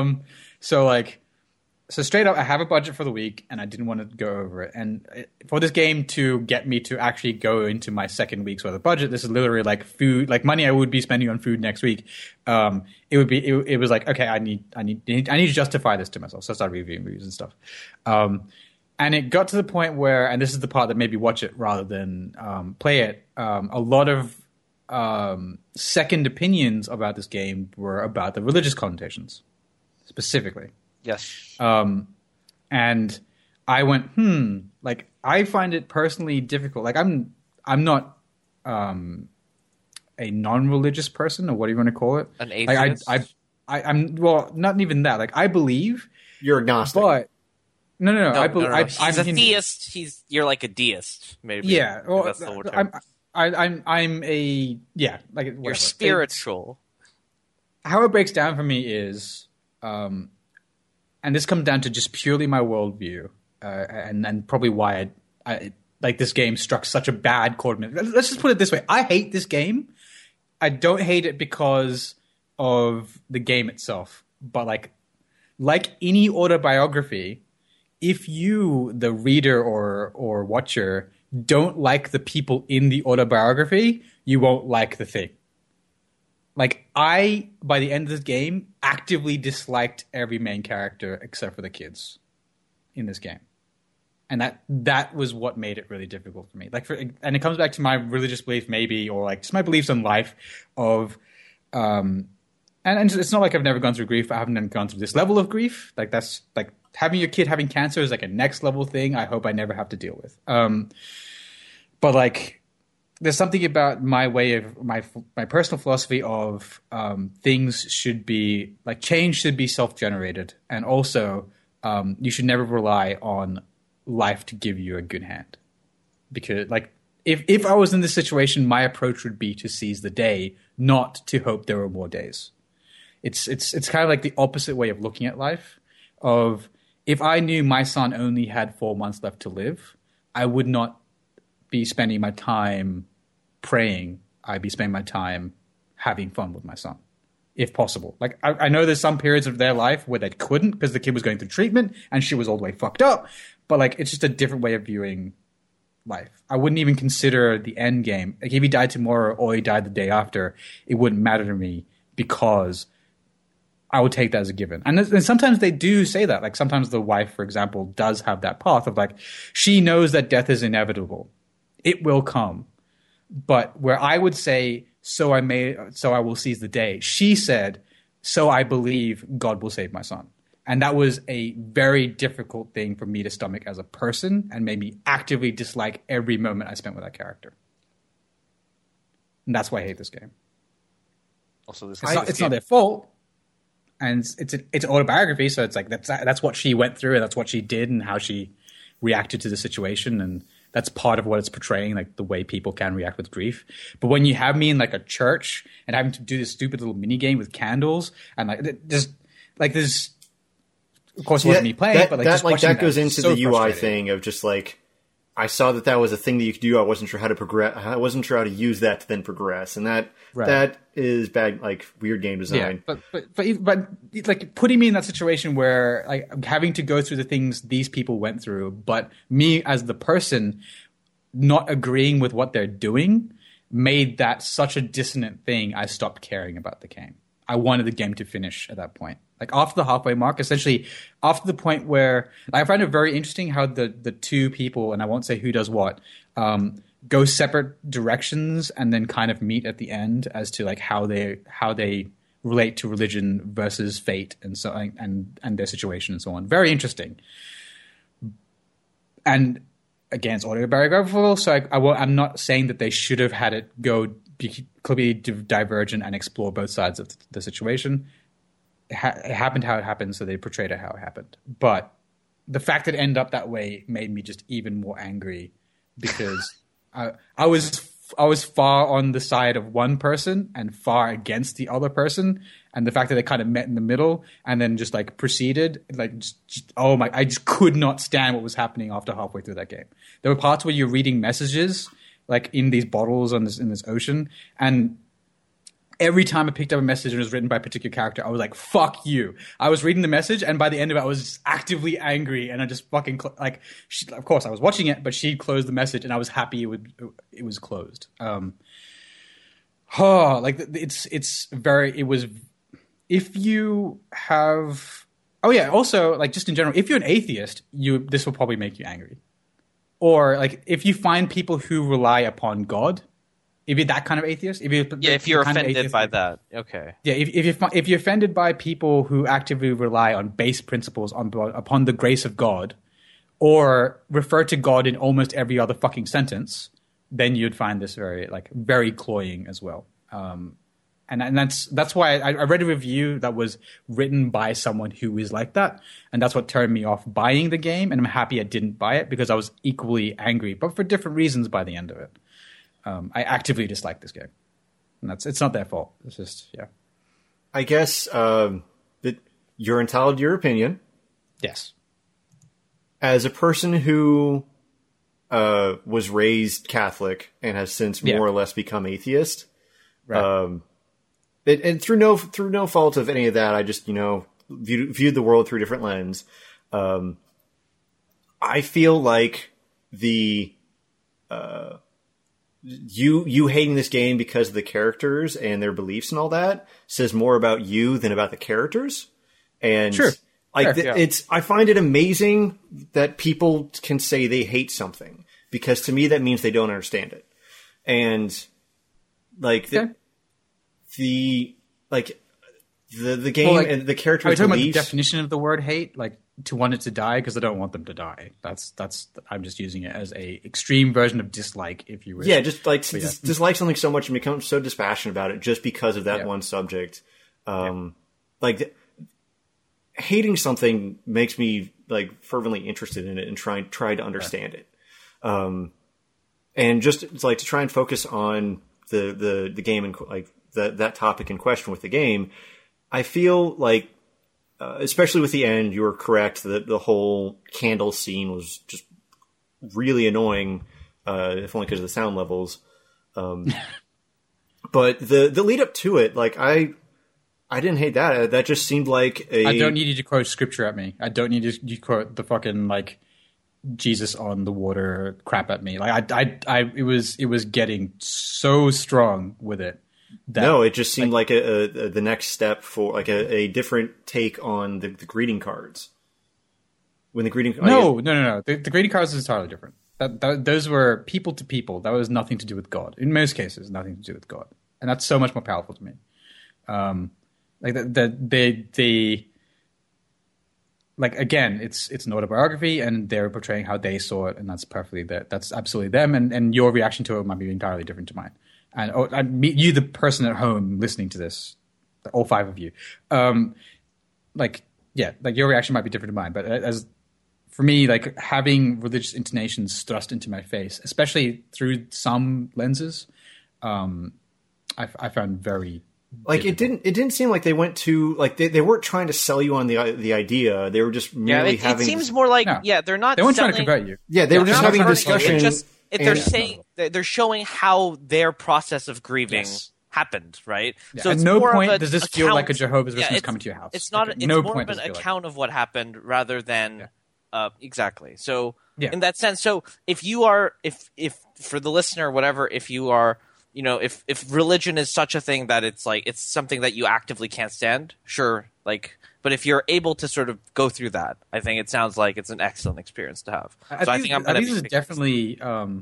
So straight up, I have a budget for the week, and I didn't want to go over it. And for this game to get me to actually go into my second week's worth of budget, this is literally like food, like money I would be spending on food next week. It was like, okay, I need to justify this to myself. So I started reviewing reviews and stuff. And it got to the point where, and this is the part that made me watch it rather than play it. A lot of second opinions about this game were about the religious connotations, specifically. Yes. And I went, like I find it personally difficult. Like I'm not a non-religious person, or what do you want to call it? An atheist. Like I'm well, not even that. Like I believe you're agnostic. But no. I believe He's I'm a Hindu. theist. You're like a deist, maybe. Yeah. Well, that's the whole term. I'm a like whatever. You're spiritual. How it breaks down for me is, and this comes down to just purely my worldview, and probably why I like this game struck such a bad chord. Let's just put it this way: I hate this game. I don't hate it because of the game itself, but like any autobiography, if you, the reader or watcher, don't like the people in the autobiography, you won't like the thing. Like, by the end of this game, actively disliked every main character except for the kids in this game. And that was what made it really difficult for me. And it comes back to my religious belief, maybe, or like just my beliefs in life of, and it's not like I've never gone through grief. I haven't gone through this level of grief. Like, that's like having your kid having cancer is like a next level thing I hope I never have to deal with. But like, there's something about my way of my personal philosophy of things should be like change should be self-generated, and also you should never rely on life to give you a good hand. Because like if I was in this situation, my approach would be to seize the day, not to hope there were more days. It's kind of like the opposite way of looking at life. Of if I knew my son only had 4 months left to live, I would not be spending my time praying. I'd be spending my time having fun with my son, if possible. Like I know there's some periods of their life where they couldn't because the kid was going through treatment and she was all the way fucked up. But like it's just a different way of viewing life. I wouldn't even consider the end game. Like if he died tomorrow or he died the day after, it wouldn't matter to me because I would take that as a given. And sometimes they do say that. Like sometimes the wife, for example, does have that path of like she knows that death is inevitable. It will come. But where I would say, so I will seize the day, she said, so I believe God will save my son. And that was a very difficult thing for me to stomach as a person and made me actively dislike every moment I spent with that character. And that's why I hate this game. Also, it's not their fault. And it's an autobiography, so it's like that's what she went through and that's what she did and how she reacted to the situation, and that's part of what it's portraying, like the way people can react with grief. But when you have me in like a church and having to do this stupid little mini game with candles and like just like there's of course, it wasn't me playing, but like, that goes into so the UI frustrating. thing of just like, I saw that was a thing that you could do. I wasn't sure how to progress. I wasn't sure how to use that to then progress, and that is bad, like weird game design. Yeah, but like putting me in that situation where like I'm having to go through the things these people went through, but me as the person not agreeing with what they're doing made that such a dissonant thing. I stopped caring about the game. I wanted the game to finish at that point. Like after the halfway mark, essentially after the point where I find it very interesting how the two people, and I won't say who does what, go separate directions and then kind of meet at the end as to like how they relate to religion versus fate and so and their situation and so on. Very interesting. And again, it's autobiographical, so I'm not saying that they should have had it be divergent and explore both sides of the situation. It happened how it happened, so they portrayed it how it happened. But the fact that it ended up that way made me just even more angry because I was far on the side of one person and far against the other person, and the fact that they kind of met in the middle and then just like proceeded, like I just could not stand what was happening after halfway through that game. There were parts where you're reading messages like in these bottles in this ocean, and every time I picked up a message and it was written by a particular character, I was like, fuck you. I was reading the message, and by the end of it, I was just actively angry, and I just fucking, of course, I was watching it, but she closed the message, and I was happy it was closed. If you have... Oh, yeah, also, like, just in general, if you're an atheist, this will probably make you angry. Or, like, if you find people who rely upon God... If you're that kind of atheist, if you're offended by that, okay. Yeah, if you're offended by people who actively rely on base principles upon the grace of God, or refer to God in almost every other fucking sentence, then you'd find this very cloying as well. And that's why I read a review that was written by someone who is like that, and that's what turned me off buying the game. And I'm happy I didn't buy it because I was equally angry, but for different reasons by the end of it. I actively dislike this game, and it's not their fault. It's just, yeah. I guess that you're entitled to your opinion. Yes. As a person who was raised Catholic and has since more or less become atheist, right. And through no fault of any of that, I just viewed the world through a different lens. I feel like you hating this game because of the characters and their beliefs and all that says more about you than about the characters. And sure. I find it amazing that people can say they hate something, because to me that means they don't understand it. And like the game and the characters' are you talking beliefs. about the definition of the word hate? Like, to want it to die, because I don't want them to die. That's I'm just using it as a extreme version of dislike, if you wish. Yeah, just like dislike something so much and become so dispassionate about it just because of that one subject. Hating something makes me like fervently interested in it and try to understand it. And just it's like to try and focus on the game and like that topic in question with the game. I feel like, especially with the end, you were correct that the whole candle scene was just really annoying, if only because of the sound levels. But the lead up to it, like I didn't hate that. That just seemed like I don't need you to quote scripture at me. I don't need you to quote the fucking like Jesus on the water crap at me. Like it was getting so strong with it. No, it just seemed like the next step for like a different take on the greeting cards. When the greeting no, the greeting cards is entirely different. Those were people to people. That was nothing to do with God. In most cases, nothing to do with God, and that's so much more powerful to me. Again, it's an autobiography, and they're portraying how they saw it, and that's that's absolutely them. And your reaction to it might be entirely different to mine. And you, the person at home listening to this, all five of you, your reaction might be different to mine. But as for me, like having religious intonations thrust into my face, especially through some lenses, I found very, like it didn't seem like they went to like they weren't trying to sell you on the idea. They were just merely it seems more like they're not. They weren't trying selling, to convert you. Yeah, they were just having a discussion. They're saying they're showing how their process of grieving happened, right? Yeah. So at it's no more point of does this feel like a Jehovah's Witness coming to your house. It's not. Like, it's no more point of an does it feel account of what happened rather than exactly. So Yeah. in that sense, so if you are, if for the listener, whatever, if you are, you know, if religion is such a thing that it's like it's something that you actively can't stand, sure, like. But if you're able to sort of go through that, I think it sounds like it's an excellent experience to have. I think this is definitely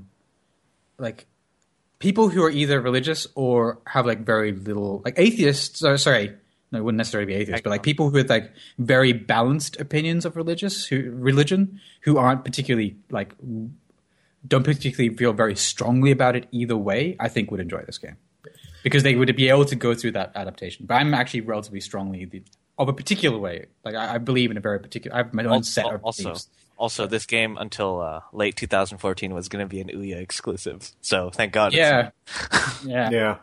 like people who are either religious or have like very little like atheists. Sorry, no, it wouldn't necessarily be atheists, but like people who have like very balanced opinions of religion who aren't particularly like don't particularly feel very strongly about it either way. I think would enjoy this game because they would be able to go through that adaptation. But I'm actually relatively strongly of a particular way. Like I believe in a very particular. I have my own set of beliefs. Also, this game until late 2014 was going to be an Ouya exclusive. So thank God. Yeah. Yeah.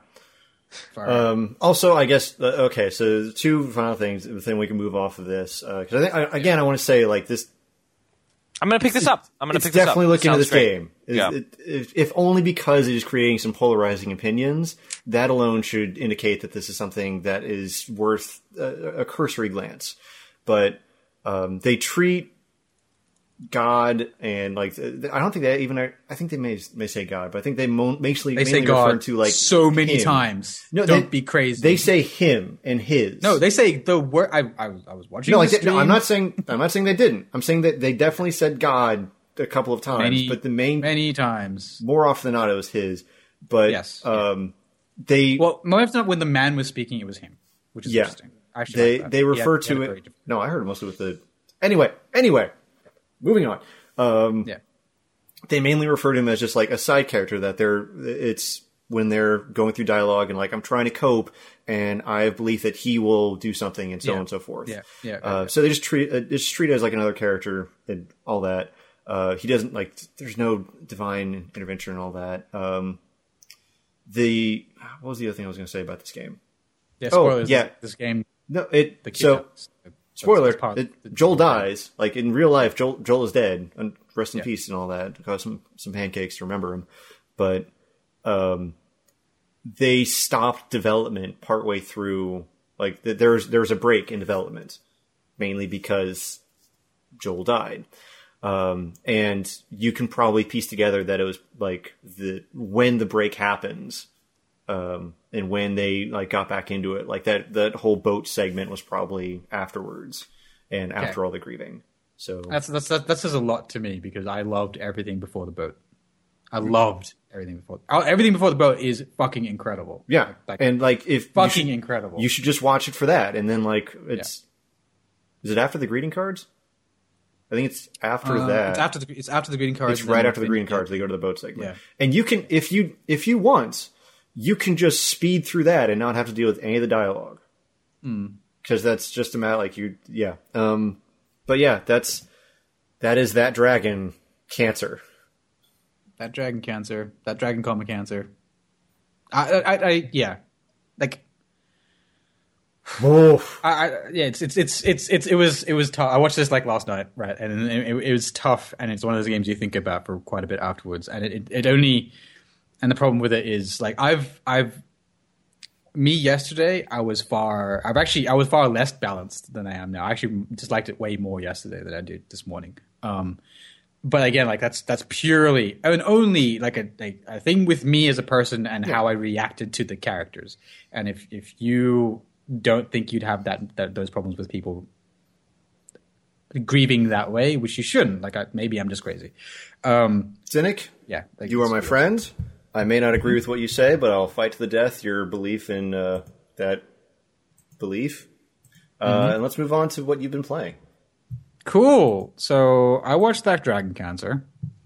Also, I guess okay. So two final things. Then we can move off of this because I think I want to say like this. I'm going to pick this up. Definitely look into this game. Yeah. If only because it is creating some polarizing opinions, that alone should indicate that this is something that is worth a cursory glance. But they treat God and like I don't think they even I think they may say God, but I think they mainly say God refer to like so many him. times. No, don't be crazy. They say him and his. No, they say the word. I was watching. No, like I'm not saying they didn't. I'm saying that they definitely said God a couple of times, but the many times more often than not it was his. But yes, more often when the man was speaking, it was him, which is interesting. They refer to it. No, I heard it mostly with the anyway. Moving on. They mainly refer to him as just like a side character that it's when they're going through dialogue and like, I'm trying to cope and I have belief that he will do something and so on and so forth. So they just treat it as like another character and all that. He doesn't like, there's no divine intervention and all that. What was the other thing I was going to say about this game? Yeah, spoilers. This game. No, spoiler, Joel dies. Like, in real life, Joel is dead. And rest in peace and all that. Got some pancakes to remember him. But they stopped development partway through. Like, there's a break in development. Mainly because Joel died. And you can probably piece together that it was, like, when the break happens... and when they like got back into it, like that whole boat segment was probably afterwards and after all the grieving. So that says a lot to me because I loved everything before the boat. I loved everything before the boat is fucking incredible. Yeah, and like if fucking incredible, you should just watch it for that. And then like is it after the greeting cards? I think it's after that. It's after the greeting cards. It's right after the greeting cards. They go to the boat segment. Yeah. And you can if you want. You can just speed through that and not have to deal with any of the dialogue. Because that's just a matter like but yeah, that is that dragon cancer. That dragon cancer. That dragon coma cancer. Yeah. Like it was tough. I watched this like last night, right? And it was tough and it's one of those games you think about for quite a bit afterwards. And it only and the problem with it is like yesterday I was far less balanced than I am now. I actually disliked it way more yesterday than I did this morning. But again, like that's purely and only like a thing with me as a person and how I reacted to the characters. And if you don't think you'd have those problems with people grieving that way, which you shouldn't, like maybe I'm just crazy. Cynic, like, you are my friend. I may not agree with what you say, but I'll fight to the death your belief in that belief. And let's move on to what you've been playing. Cool. So I watched that Dragon Cancer.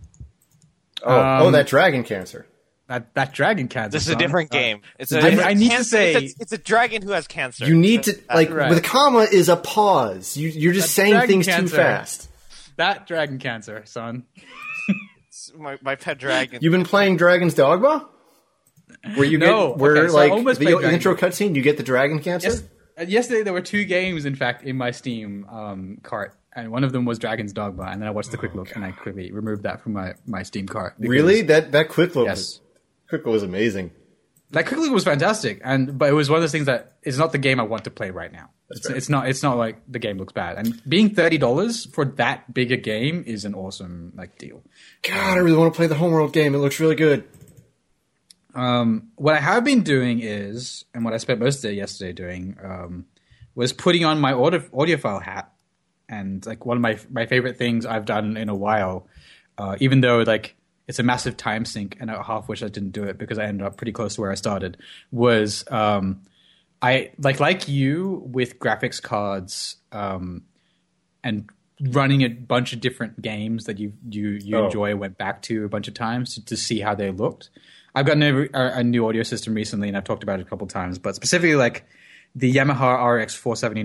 That Dragon Cancer. That Dragon Cancer. This is a different game. I need to say it's a dragon who has cancer. You need to with a comma is a pause. You're just saying things too fast. That Dragon Cancer, son. My pet dragon. You've been playing Dragon's Dogma? Where you No, get where okay, so I like almost the played Dragon intro Ball. cutscene, you get the dragon cancer. Yes, yesterday there were 2 games, in fact, in my Steam cart, and one of them was Dragon's Dogma, and then I watched the quick look, and I quickly removed that from my Steam cart. because- Really? That quick look. Yes. Quick look was amazing. That quick look was fantastic, but it was one of those things that is not the game I want to play right now. fair. It's not like the game looks bad, and being $30 for that big a game is an awesome deal. God, I really want to play the Homeworld game. It looks really good. What I have been doing is, and what I spent most of the day yesterday doing, was putting on my audiophile hat. And one of my favorite things I've done in a while, even though it's a massive time sink, and I half wish I didn't do it because I ended up pretty close to where I started, was I like you with graphics cards and running a bunch of different games that you enjoy, went back to a bunch of times to see how they looked. I've gotten a new audio system recently, and I've talked about it a couple of times, but specifically the Yamaha RX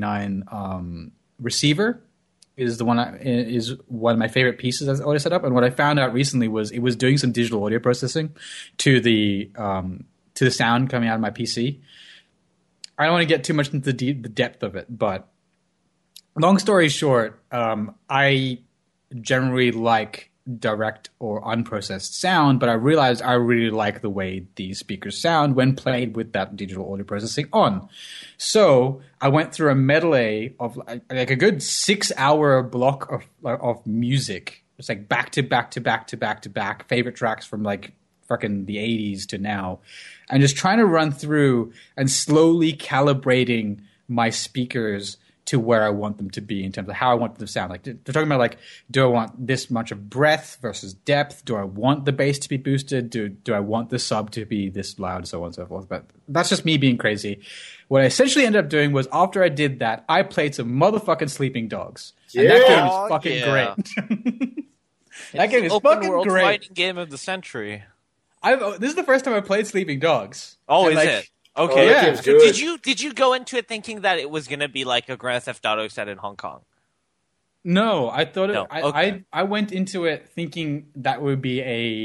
479 receiver is one of my favorite pieces as audio setup. And what I found out recently was it was doing some digital audio processing to the sound coming out of my PC. I don't want to get too much into the depth of it, but long story short, I generally like direct or unprocessed sound, but I realized I really like the way these speakers sound when played with that digital audio processing on. So I went through a medley of a good 6-hour block of music. It's back to back to back to back to back favorite tracks from fucking the 80s to now, and just trying to run through and slowly calibrating my speakers to where I want them to be in terms of how I want them to sound. They're talking about do I want this much of breadth versus depth? Do I want the bass to be boosted? Do I want the sub to be this loud? So on and so forth. But that's just me being crazy. What I essentially ended up doing was after I did that, I played some motherfucking Sleeping Dogs. And that game is fucking great. That game is open fucking world great. fighting game of the century. This is the first time I played Sleeping Dogs. Oh, And, is it? Oh, Okay. that game's good. Did you go into it thinking that it was going to be like a Grand Theft Auto set in Hong Kong? No, I thought No, okay. I went into it thinking that would be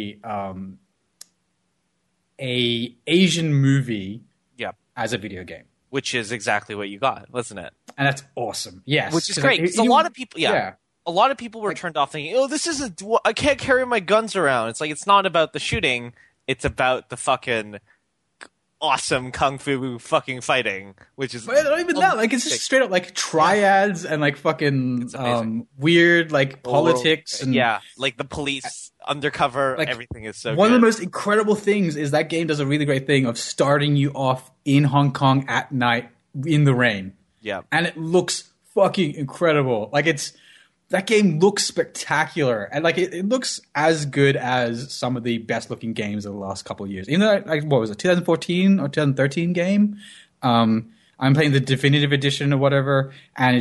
a Asian movie Yep. as a video game, Which is exactly what you got, wasn't it? and that's awesome. Yes, Which is great. 'Cause a lot of people, a lot of people were turned off thinking, "Oh, this isn't. I can't carry my guns around." It's it's not about the shooting. It's about the fucking awesome kung fu fucking fighting, which is But not even that. It's just straight up triads and fucking amazing. weird politics and the police undercover. Everything is so. One good. of the most incredible things is that game does a really great thing of starting you off in Hong Kong at night in the rain. Yeah. And it looks fucking incredible. That game looks spectacular, and it looks as good as some of the best looking games of the last couple of years. Even though, what was it, 2014 or 2013 game? I'm playing the definitive edition or whatever, and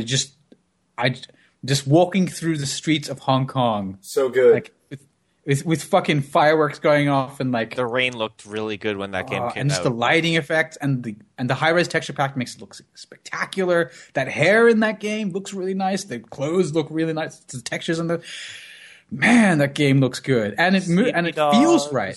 just walking through the streets of Hong Kong, So good. with fucking fireworks going off and The rain looked really good when that game came and just out. the lighting effect and the high res texture pack makes it look spectacular. That hair in that game looks really nice. The clothes look really nice. The textures and that game looks good, and it feels right.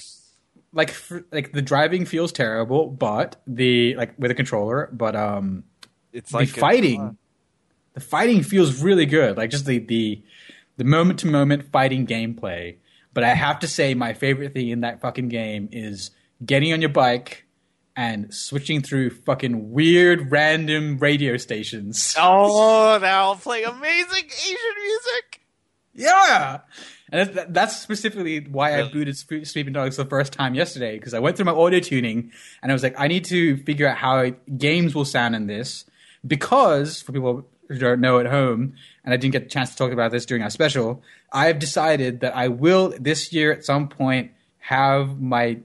The driving feels terrible, but with a controller, but It's the fighting feels really good. Just the moment to moment fighting gameplay. But I have to say, my favorite thing in that fucking game is getting on your bike and switching through fucking weird random radio stations. Oh, now play amazing Asian music. Yeah! And that's specifically why I booted Sleeping Dogs the first time yesterday, because I went through my audio tuning and I was I need to figure out how games will sound in this, because, for people who don't know at home, and I didn't get a chance to talk about this during our special, I've decided that I will, this year at some point, have my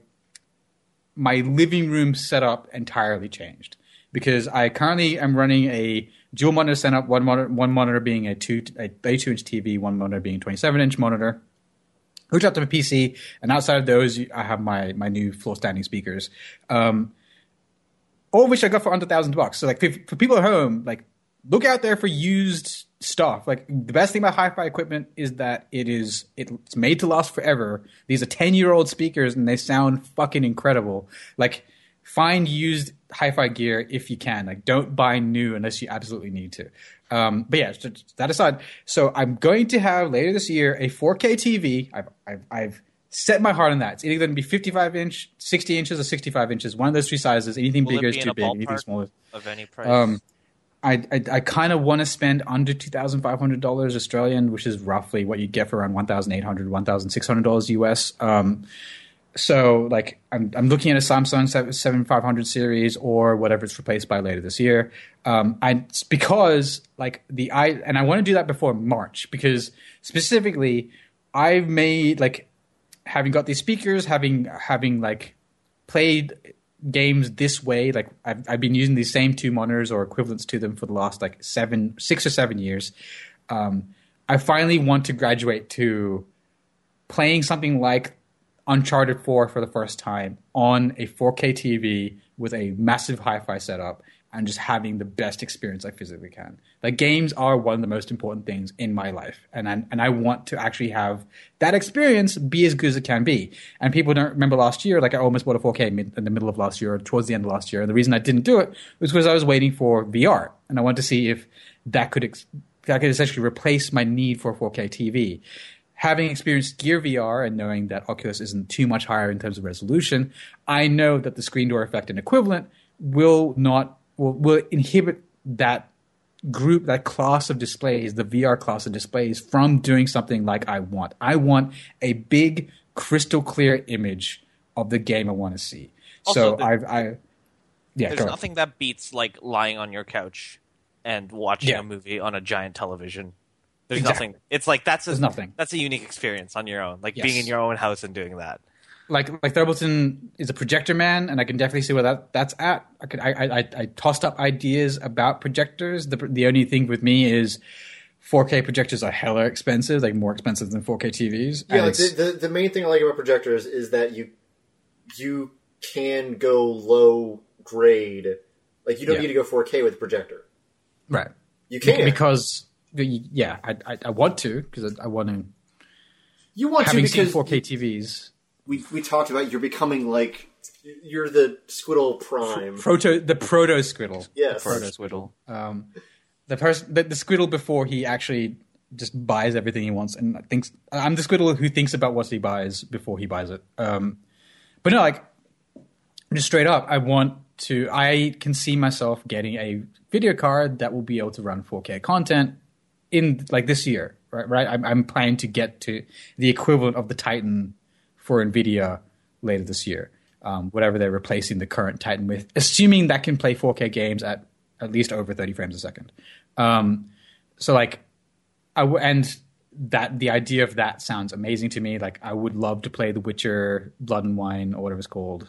living room setup entirely changed. Because I currently am running a dual monitor setup, one monitor being a 32-inch TV, one monitor being a 27-inch monitor, hooked up to my PC, and outside of those, I have my new floor-standing speakers, all of which I got for under $1,000. So for people at home, look out there for used stuff. Like the best thing about hi-fi equipment is that it's made to last forever. These are 10-year-old speakers and they sound fucking incredible. Like find used hi-fi gear if you can. Like don't buy new unless you absolutely need to. But yeah, that aside, so I'm going to have later this year a 4K TV. I've set my heart on that. It's either going to be 55 inch, 60 inches, or 65 inches. One of those three sizes. Anything bigger is too big. Anything smaller of any price. I kind of want to spend under $2,500 Australian, which is roughly what you get for around $1,800, $1,600 US. So like I'm looking at a Samsung 7500 series or whatever it's replaced by later this year. Because like and I want to do that before March because specifically I've made like having got these speakers, having like played games this way, like I've been using these same two monitors or equivalents to them for the last like 6 or 7 years. I finally want to graduate to playing something like Uncharted 4 for the first time on a 4K TV with a massive hi-fi setup and just having the best experience I physically can. Like games are one of the most important things in my life, and I want to actually have that experience be as good as it can be. And people don't remember last year, like I almost bought a 4K in the middle of last year or towards the end of last year. And the reason I didn't do it was because I was waiting for VR, and I wanted to see if that could essentially replace my need for a 4K TV. Having experienced Gear VR and knowing that Oculus isn't too much higher in terms of resolution, I know that the screen door effect and equivalent will inhibit that group, that class of displays, the VR class of displays, from doing something like I want. I want a big, crystal clear image of the game I want to see. Also, so there's nothing that beats like lying on your couch and watching a movie on a giant television. There's nothing. It's like there's nothing. That's a unique experience on your own. Like being in your own house and doing that. Like Thurbleton is a projector man, and I can definitely see where that's at. I tossed up ideas about projectors. The only thing with me is 4K projectors are hella expensive, like more expensive than 4K TVs. Yeah, like the main thing I like about projectors is that you can go low grade. Like you don't need to go 4K with a projector. Right. You can because. Yeah, I want to because I want to. You want having to because seen 4K TVs. We talked about you're becoming like you're the Squiddle Prime, the proto Squiddle. Yes, proto Squiddle. The Squiddle before he actually just buys everything he wants and thinks. I'm the Squiddle who thinks about what he buys before he buys it. But no, like just straight up, I can see myself getting a video card that will be able to run 4K content in like this year, right? I'm planning to get to the equivalent of the Titan for NVIDIA later this year, whatever they're replacing the current Titan with, assuming that can play 4K games at least over 30 frames a second. So like, the idea of that sounds amazing to me. Like I would love to play The Witcher Blood and Wine or whatever it's called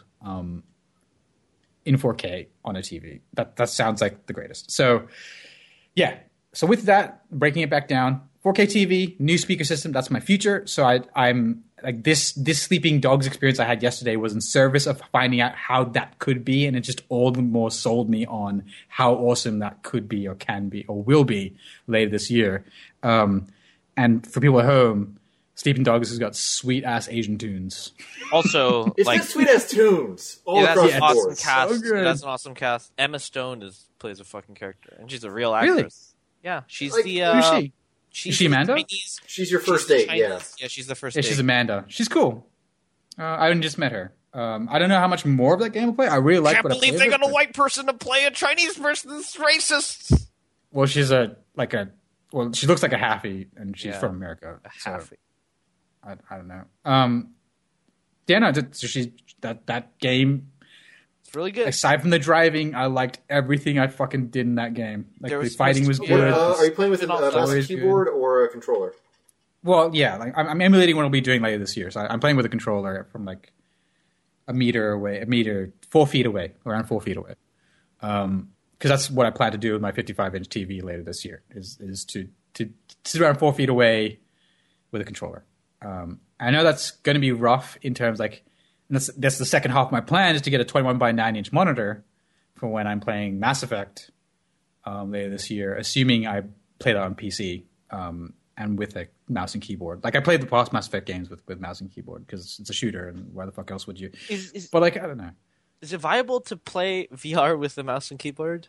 in 4K on a TV. That sounds like the greatest. So yeah. So with that, breaking it back down, 4K TV, new speaker system, that's my future. So I'm like this sleeping dogs experience I had yesterday was in service of finding out how that could be, and it just all the more sold me on how awesome that could be or can be or will be later this year. And for people at home, Sleeping Dogs has got sweet ass Asian tunes. Also, it's got sweet ass tunes all across the board. Awesome cast. So good. That's an awesome cast. Emma Stone plays a fucking character, and she's a real actress. Really? Yeah, she's who's she? Is she Amanda? She's your first date, yeah. Yeah, she's the first Yeah, date. she's Amanda. She's cool. I just met her. I don't know how much more of that game will play. I really like what I played. Can't believe they got a white person to play a Chinese person that's racist. Well, she looks like a halfie, and she's from America. Halfie. I don't know. So that game. It's really good. Aside from the driving, I liked everything I fucking did in that game. Like the fighting was good. Are you playing with a mouse and keyboard or a controller? Well, yeah. Like I'm emulating what I'll be doing later this year. So I'm playing with a controller from like a meter away, 4 feet away, around 4 feet away. Because that's what I plan to do with my 55-inch TV later this year. Is to sit around 4 feet away with a controller. I know that's going to be rough in terms like. And that's the second half of my plan is to get a 21 by 9 inch monitor for when I'm playing Mass Effect later this year, assuming I play that on PC and with a mouse and keyboard. Like I played the past Mass Effect games with mouse and keyboard because it's a shooter, and why the fuck else would you? But like I don't know. Is it viable to play VR with the mouse and keyboard?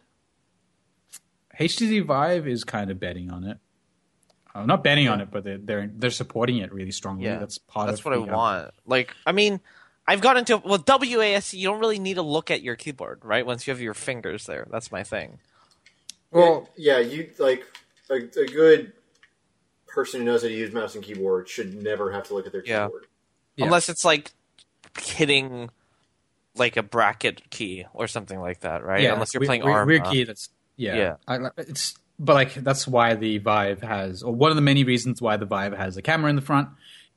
HTC Vive is kind of betting on it. Not betting on it, but they're supporting it really strongly. Yeah, that's what I want. Like, I mean, I've got into WASD. You don't really need to look at your keyboard, right? Once you have your fingers there, that's my thing. Well, yeah, you like a good person who knows how to use mouse and keyboard should never have to look at their keyboard, unless it's like hitting like a bracket key or something like that, right? Yeah, unless you're playing ARM. Rear key. That's but like that's why the Vive has, or one of the many reasons why the Vive has a camera in the front,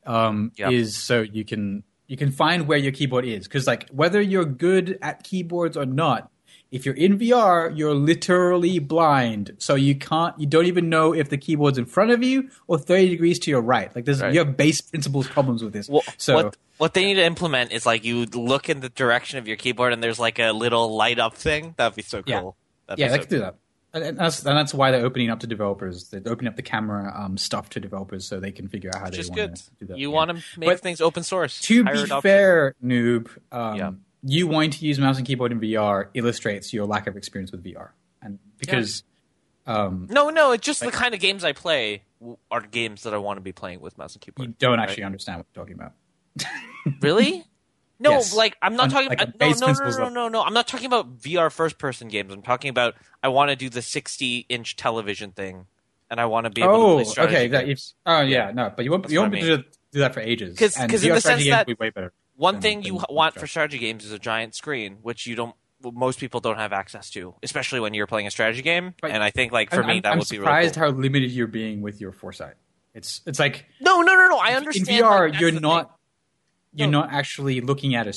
is so you can find where your keyboard is. Because like whether you're good at keyboards or not, if you're in VR, you're literally blind, so you don't even know if the keyboard's in front of you or 30 degrees to your right. Like you have base principles problems with this. Well, so what they need to implement is like you look in the direction of your keyboard and there's like a little light up thing. That'd be so cool. They could do that. And that's why they're opening up to developers. They're opening up the camera stuff to developers so they can figure out how they want to do that. You want to make things open source. To be fair, Noob, you wanting to use mouse and keyboard in VR illustrates your lack of experience with VR. And because... No, it's just the kind of games I play are games that I want to be playing with mouse and keyboard. You don't actually understand what you're talking about. Really? No, yes. like I'm not talking like about no. I'm not talking about VR first-person games. I'm talking about I want to do the 60-inch television thing, and I want to be able to play strategy games. But you won't be able to do that for ages. Because in the sense that will be way better one thing you want for strategy games is a giant screen, which most people don't have access to, especially when you're playing a strategy game. Right. And I think like for me that would be really cool. I'm surprised how limited you're being with your foresight. It's like no. I understand. In VR, you're not actually looking at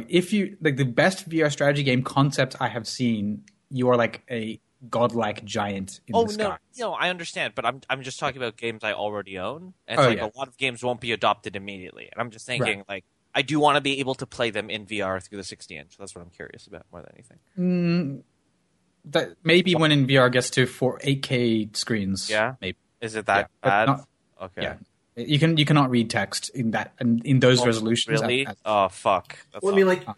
the best VR strategy game concept I have seen. You are like a godlike giant in the sky. No, I understand, but I'm just talking about games I already own, and a lot of games won't be adopted immediately. And I'm just thinking like I do want to be able to play them in VR through the 60-inch. That's what I'm curious about more than anything. That maybe when in VR gets to 8K screens. Yeah, maybe. Is it that bad? Okay. Yeah. You cannot read text in those resolutions. Really? Oh fuck. Well, I mean, like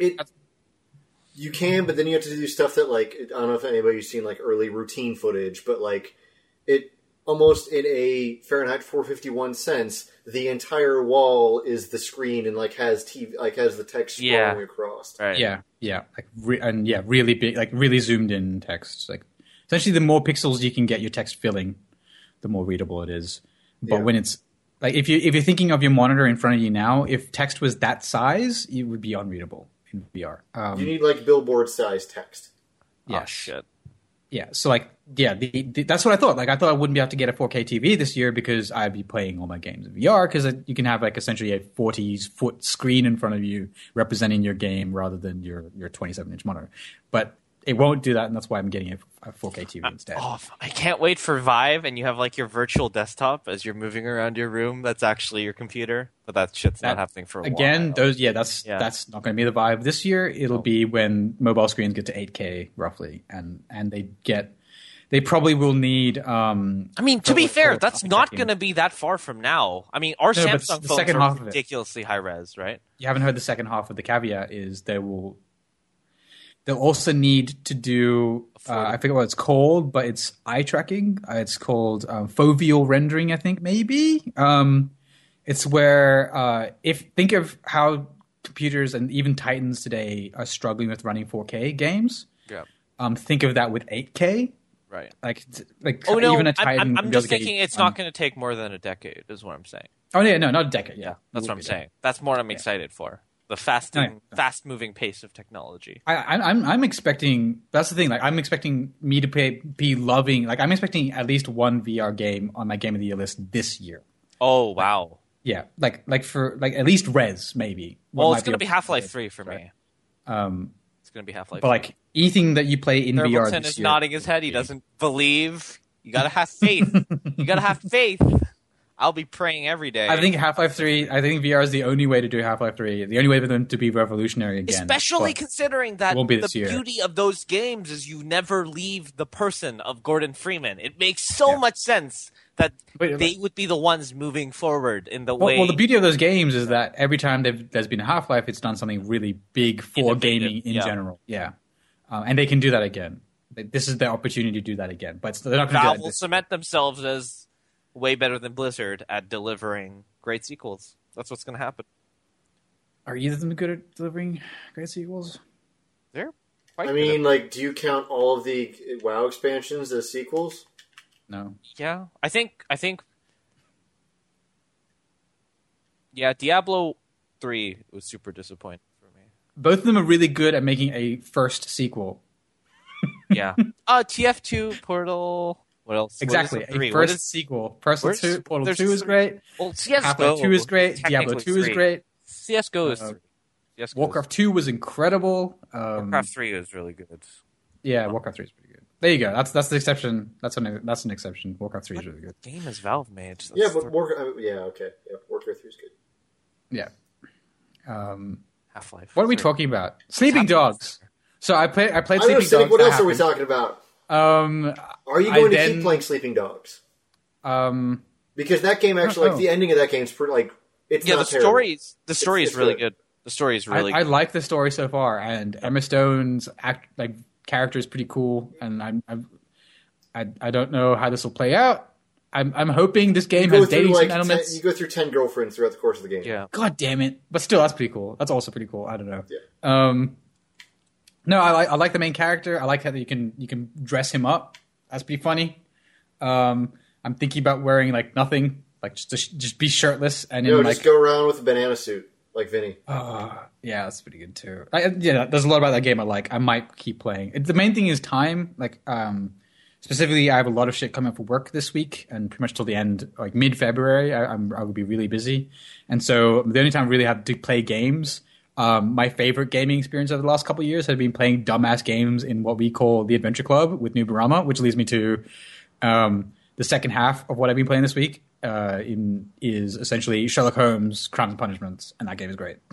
you can, but then you have to do stuff that like I don't know if anybody's seen like early routine footage, but like it almost in a Fahrenheit 451 sense, the entire wall is the screen and like has the text scrolling across. Right. Yeah, really big, like really zoomed in text. Like essentially, the more pixels you can get your text filling, the more readable it is. But when it's like if you're thinking of your monitor in front of you now, if text was that size, it would be unreadable in VR. You need like billboard size text. Yeah. Oh, shit. Yeah. So like, that's what I thought. Like, I thought I wouldn't be able to get a 4K TV this year because I'd be playing all my games in VR because you can have like essentially a 40-foot screen in front of you representing your game rather than your 27-inch monitor. But it won't do that, and that's why I'm getting a 4K TV instead. I can't wait for Vive, and you have like your virtual desktop as you're moving around your room. That's actually your computer, but that shit's not happening for a while. That's not going to be the Vive this year. It'll be when mobile screens get to 8K roughly, and they probably will need. I mean, to be fair, that's not going to be that far from now. I mean, our Samsung phones are ridiculously high res, right? You haven't heard the second half of the caveat is they'll also need to do, I forget what it's called, but it's eye tracking. It's called foveal rendering, I think, maybe. It's where, think of how computers and even Titans today are struggling with running 4K games. Yeah. Think of that with 8K. Right. Even a Titan. I'm just thinking it's not going to take more than a decade, is what I'm saying. Oh, yeah, no, not a decade. Yeah. That's what I'm saying. That's more I'm excited for. The fast-moving pace of technology. I'm expecting. That's the thing. Like, I'm expecting me to be loving. Like, I'm expecting at least one VR game on my Game of the Year list this year. Oh wow! Yeah, like for at least Rez maybe. Well, it's going to be Half-Life 3 for me. It's going to be Half-Life. But like anything that you play in VR this is year, nodding his head. He doesn't believe. You got to have faith. You got to have faith. I'll be praying every day. I think Half-Life 3. I think VR is the only way to do Half-Life 3. The only way for them to be revolutionary again. Especially But considering that won't be the this year. beauty of those games is you never leave the person of Gordon Freeman. It makes so much sense that they would be the ones moving forward in the way. Well, the beauty of those games is that every time there's been a Half-Life, it's done something really big for Innovative, gaming in general. Yeah, and they can do that again. This is their opportunity to do that again. But they're not going to do Valve that. will cement themselves as way better than Blizzard at delivering great sequels. That's what's going to happen. Are either of them good at delivering great sequels? They're quite I mean, like, do you count all of the WoW expansions as sequels? No. Yeah, I think. Yeah, Diablo 3 was super disappointing for me. Both of them are really good at making a first sequel. Yeah. TF2, Portal. What else? Exactly. What is the A first sequel. Portal 2 is great. Well, CSGO. Half-Life 2 is great. Diablo 2 is great. CSGO is 3. CS:GO Warcraft 2 was incredible. Warcraft 3 is really good. Yeah, Warcraft 3 is pretty good. There you go. That's the exception. That's an exception. Warcraft 3 is really good. Game is Valve made. So Yeah, but Warcraft 3 is good. Yeah. Half-Life. What are we talking about? Sleeping Dogs. So I played I Sleeping know, Dogs. what else are we talking about? Are you going to keep playing Sleeping Dogs? Because that game actually, like, the ending of that game is pretty, like, it's not terrible. The story is really good. The story is really good. I like the story so far, and Emma Stone's character is pretty cool, and I don't know how this will play out. I'm hoping this game has dating elements. You go through 10 girlfriends throughout the course of the game. Yeah. God damn it! But still, that's pretty cool. That's also pretty cool. I don't know. Yeah. No, I like the main character. I like how you can dress him up. That's pretty funny. I'm thinking about wearing like nothing, like just be shirtless and just go around with a banana suit like Vinny. Yeah, that's pretty good too. There's a lot about that game I like. I might keep playing. The main thing is time. Like specifically, I have a lot of shit coming up for work this week, and pretty much till the end, like mid-February, I will be really busy, and so the only time I really have to play games. My favorite gaming experience over the last couple of years has been playing dumbass games in what we call the Adventure Club with Nubarama, which leads me to the second half of what I've been playing this week. Is essentially Sherlock Holmes: Crimes and Punishments, and that game is great.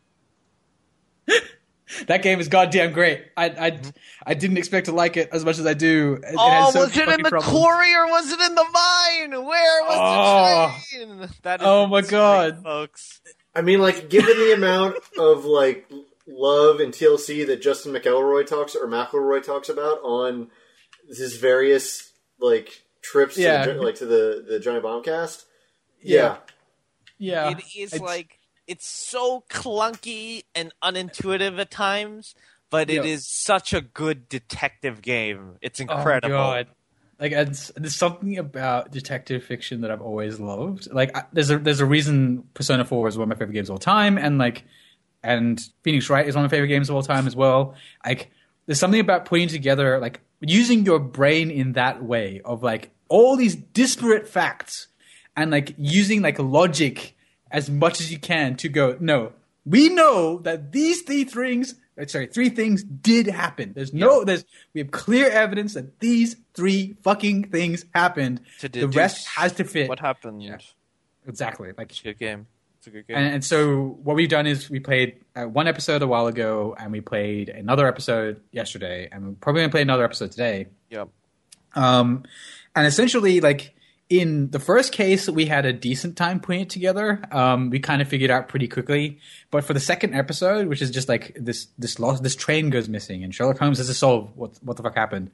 That game is goddamn great. I didn't expect to like it as much as I do. Was it in the quarry or was it in the mine? Where was the train? That is my god, folks! I mean, like, given the amount of like love and TLC that Justin McElroy talks about on his various like trips to the Johnny Bombcast. Yeah. It is it's so clunky and unintuitive at times, but it is such a good detective game. It's incredible. Oh god. Like there's something about detective fiction that I've always loved. Like there's a reason Persona 4 is one of my favorite games of all time, and Phoenix Wright is one of my favorite games of all time as well. Like there's something about putting together, like using your brain in that way of like all these disparate facts and like using like logic as much as you can to go, no, we know that these three things did happen. We have clear evidence that these three fucking things happened. The rest has to fit. What happened? Yeah. Exactly. Like it's a good game. It's a good game. And so what we've done is we played one episode a while ago, and we played another episode yesterday, and we're probably going to play another episode today. Yep. And essentially, like, in the first case, we had a decent time putting it together. We kind of figured out pretty quickly. But for the second episode, which is just like this train goes missing, and Sherlock Holmes has to solve what the fuck happened.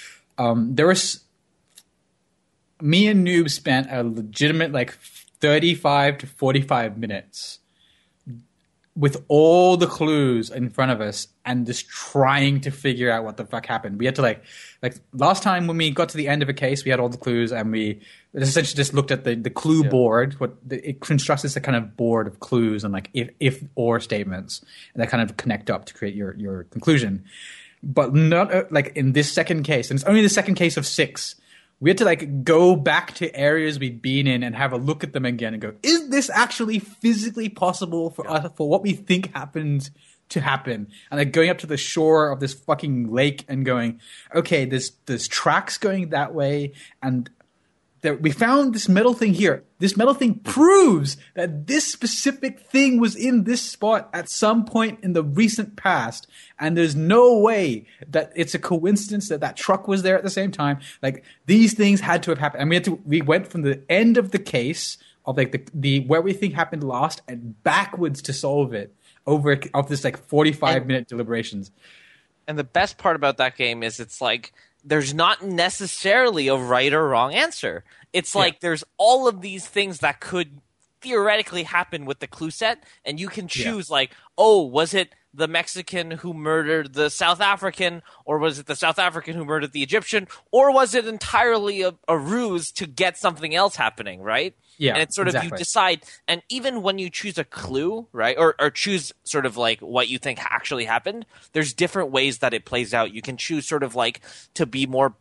Me and Noob spent a legitimate like 35 to 45 minutes with all the clues in front of us and just trying to figure out what the fuck happened. We had to like last time when we got to the end of a case, we had all the clues and we essentially just looked at the clue board. It constructs this kind of board of clues and like if or statements that kind of connect up to create your conclusion. But not like in this second case, and it's only the second case of 6. We had to like go back to areas we'd been in and have a look at them again and go, is this actually physically possible for us, for what we think happened to happen? And like going up to the shore of this fucking lake and going, okay, there's tracks going that way, and we found this metal thing here. This metal thing proves that this specific thing was in this spot at some point in the recent past. And there's no way that it's a coincidence that that truck was there at the same time. Like, these things had to have happened. And we went from the end of the case of like the where we think happened last and backwards to solve it over of this like 45-minute deliberations. And the best part about that game is it's like there's not necessarily a right or wrong answer. It's like there's all of these things that could theoretically happen with the clue set, and you can choose like, oh, was it the Mexican who murdered the South African, or was it the South African who murdered the Egyptian, or was it entirely a ruse to get something else happening, right? Yeah, and it's sort of you decide, and even when you choose a clue, right, or choose sort of like what you think actually happened, there's different ways that it plays out. You can choose sort of like to be more,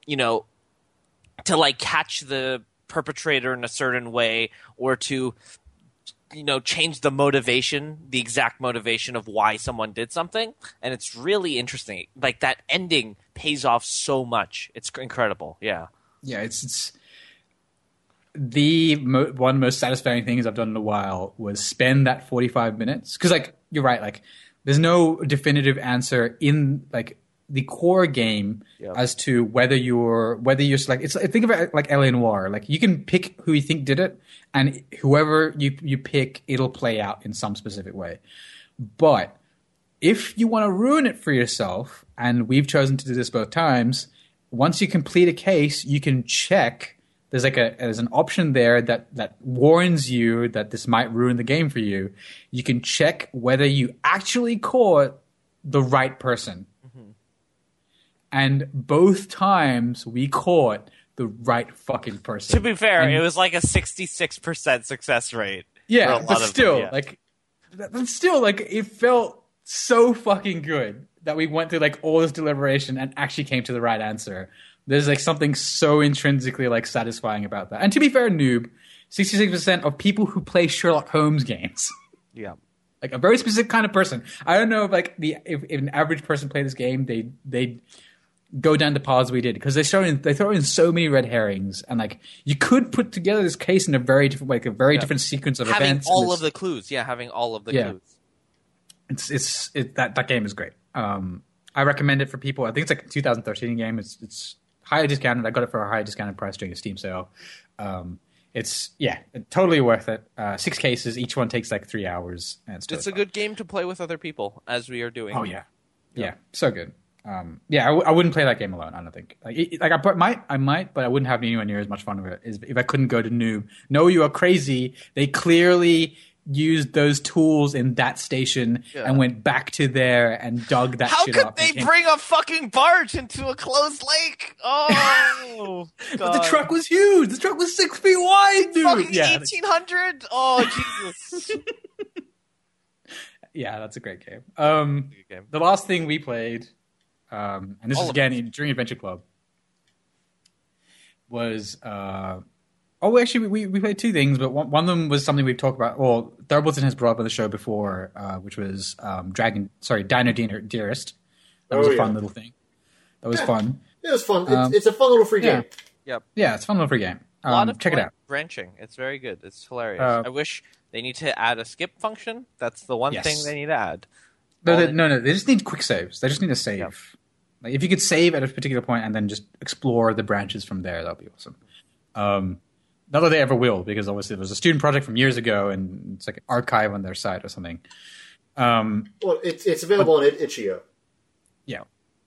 to like catch the perpetrator in a certain way, or to change the motivation, the exact motivation of why someone did something. And it's really interesting. Like, that ending pays off so much. It's incredible. Yeah. Yeah, it's the one most satisfying things I've done in a while was spend that 45 minutes. Because, like, you're right. Like, there's no definitive answer in, like, the core game as to whether you're like, think of it like L.A. Noire. Like, you can pick who you think did it, and whoever you pick, it'll play out in some specific way. But if you want to ruin it for yourself, and we've chosen to do this both times, once you complete a case, you can check. There's an option there that warns you that this might ruin the game for you. You can check whether you actually caught the right person. And both times we caught the right fucking person. To be fair, it was like a 66% success rate. Yeah, but still, it felt so fucking good that we went through like all this deliberation and actually came to the right answer. There's like something so intrinsically like satisfying about that. And to be fair, Noob, 66% of people who play Sherlock Holmes games. Yeah. Like a very specific kind of person. I don't know if like if an average person played this game, they go down the paths we did, because they throw in so many red herrings, and like you could put together this case in a very different way, like a very different sequence of events. Having all of the clues, having all of the clues. clues. That game is great. I recommend it for people. I think it's like a 2013 game. It's highly discounted. I got it for a highly discounted price during a Steam sale. It's totally worth it. 6 cases, each one takes like 3 hours. And it's a good game to play with other people, as we are doing. Oh yeah, so good. I wouldn't play that game alone. I don't think. I might, but I wouldn't have anywhere near as much fun with it if I couldn't go to Noob. No, you are crazy. They clearly used those tools in that station and went back to there and dug that shit up. How could they bring a fucking barge into a closed lake? Oh, but the truck was huge. The truck was 6 feet wide, dude. Fucking 1800. Oh, Jesus. Yeah, that's a great game. The last thing we played, and this is again during Adventure Club, was we played 2 things, but one of them was something we've talked about. Well, Thurbolton has brought up on the show before, which was Dino Dearest. That was a fun little thing. That was fun. It was fun. It's a fun little free game. Yep. Yeah, it's a fun little free game. A lot of check it out. Branching. It's very good. It's hilarious. I wish they need to add a skip function. That's the one thing they need to add. No. They just need quick saves. They just need a save. Yep. Like, if you could save at a particular point and then just explore the branches from there, that would be awesome. Not that they ever will, because obviously it was a student project from years ago, and it's like an archive on their site or something. Well, it's available on itch.io. Yeah.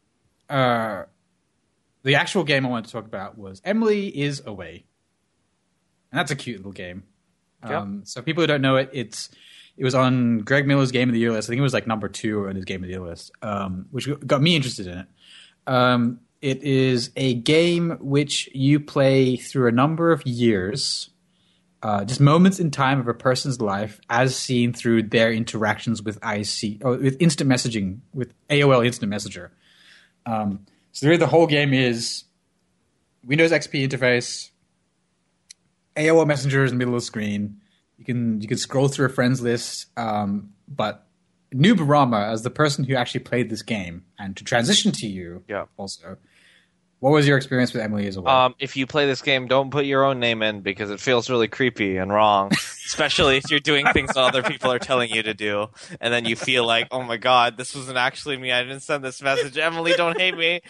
The actual game I wanted to talk about was Emily is Away. And that's a cute little game. So people who don't know it, it was on Greg Miller's Game of the Year list. I think it was like number 2 on his Game of the Year list, which got me interested in it. It is a game which you play through a number of years, just moments in time of a person's life as seen through their interactions with with instant messaging, with AOL Instant Messenger. So really the whole game is Windows XP interface, AOL Messenger is in the middle of the screen. You can scroll through a friends list, but Noob Rama, as the person who actually played this game, and to transition to you also, What was your experience with Emily as well? If you play this game, don't put your own name in because it feels really creepy and wrong, especially if you're doing things that other people are telling you to do, and then you feel like, oh my god, this wasn't actually me. I didn't send this message. Emily, don't hate me.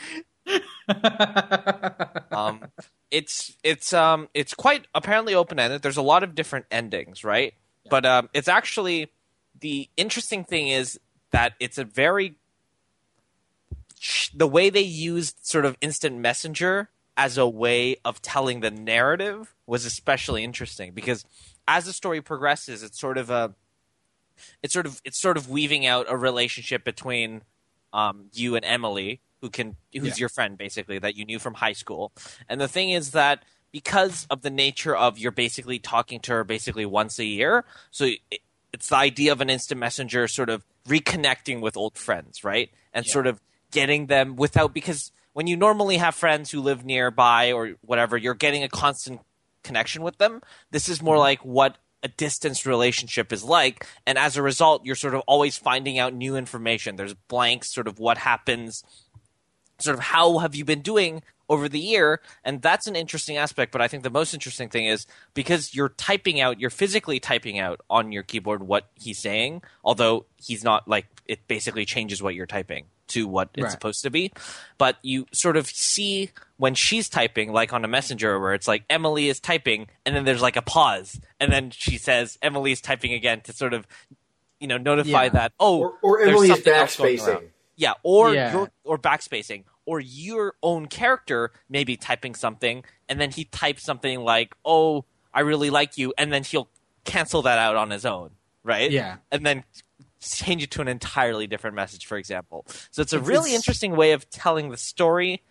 It's quite apparently open-ended. There's a lot of different endings, right? Yeah. But it's actually the interesting thing is that it's a very the way they used sort of instant messenger as a way of telling the narrative was especially interesting because as the story progresses, it's sort of weaving out a relationship between you and Emily, who's your friend basically that you knew from high school. And the thing is that because of the nature of you're basically talking to her basically once a year, so it's the idea of an instant messenger sort of reconnecting with old friends, right? And sort of getting them because when you normally have friends who live nearby or whatever, you're getting a constant connection with them. This is more like what a distance relationship is like. And as a result, you're sort of always finding out new information. There's blanks, sort of what happens, sort of how have you been doing over the year. And that's an interesting aspect. But I think the most interesting thing is because you're physically typing out on your keyboard what he's saying, although he's not like, it basically changes what you're typing to what it's supposed to be. But you sort of see when she's typing, like on a messenger where it's like Emily is typing and then there's like a pause and then she says Emily is typing again to sort of, notify that, or Emily is backspacing. Yeah, or backspacing. Or your own character may be typing something and then he types something like, oh, I really like you. And then he'll cancel that out on his own, right? Yeah. And then change it to an entirely different message, for example. So it's a really interesting way of telling the story.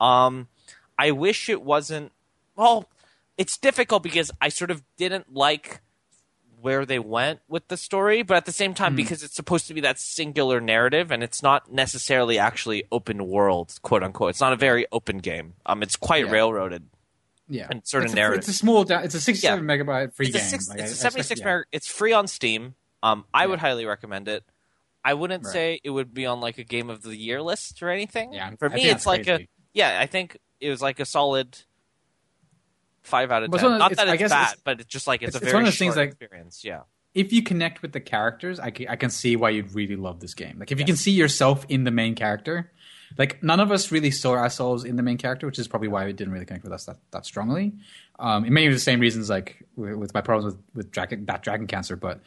I wish it wasn't... Well, it's difficult because I sort of didn't like where they went with the story, but at the same time, because it's supposed to be that singular narrative, and it's not necessarily actually open world, quote unquote. It's not a very open game. It's quite railroaded. Yeah, and sort of narrative. It's a small. It's a 67 megabyte free game. It's a 76 megabyte. It's free on Steam. I would highly recommend it. I wouldn't say it would be on like a Game of the Year list or anything. Yeah, for me, it's like crazy. I think it was like a solid 5 out of 10. Not that it's bad, but it's just like it's a very one of those short things experience. Yeah. If you connect with the characters, I can see why you'd really love this game. Like if you can see yourself in the main character, like none of us really saw ourselves in the main character, which is probably why it didn't really connect with us that strongly. It may be the same reasons like with my problems with dragon cancer, but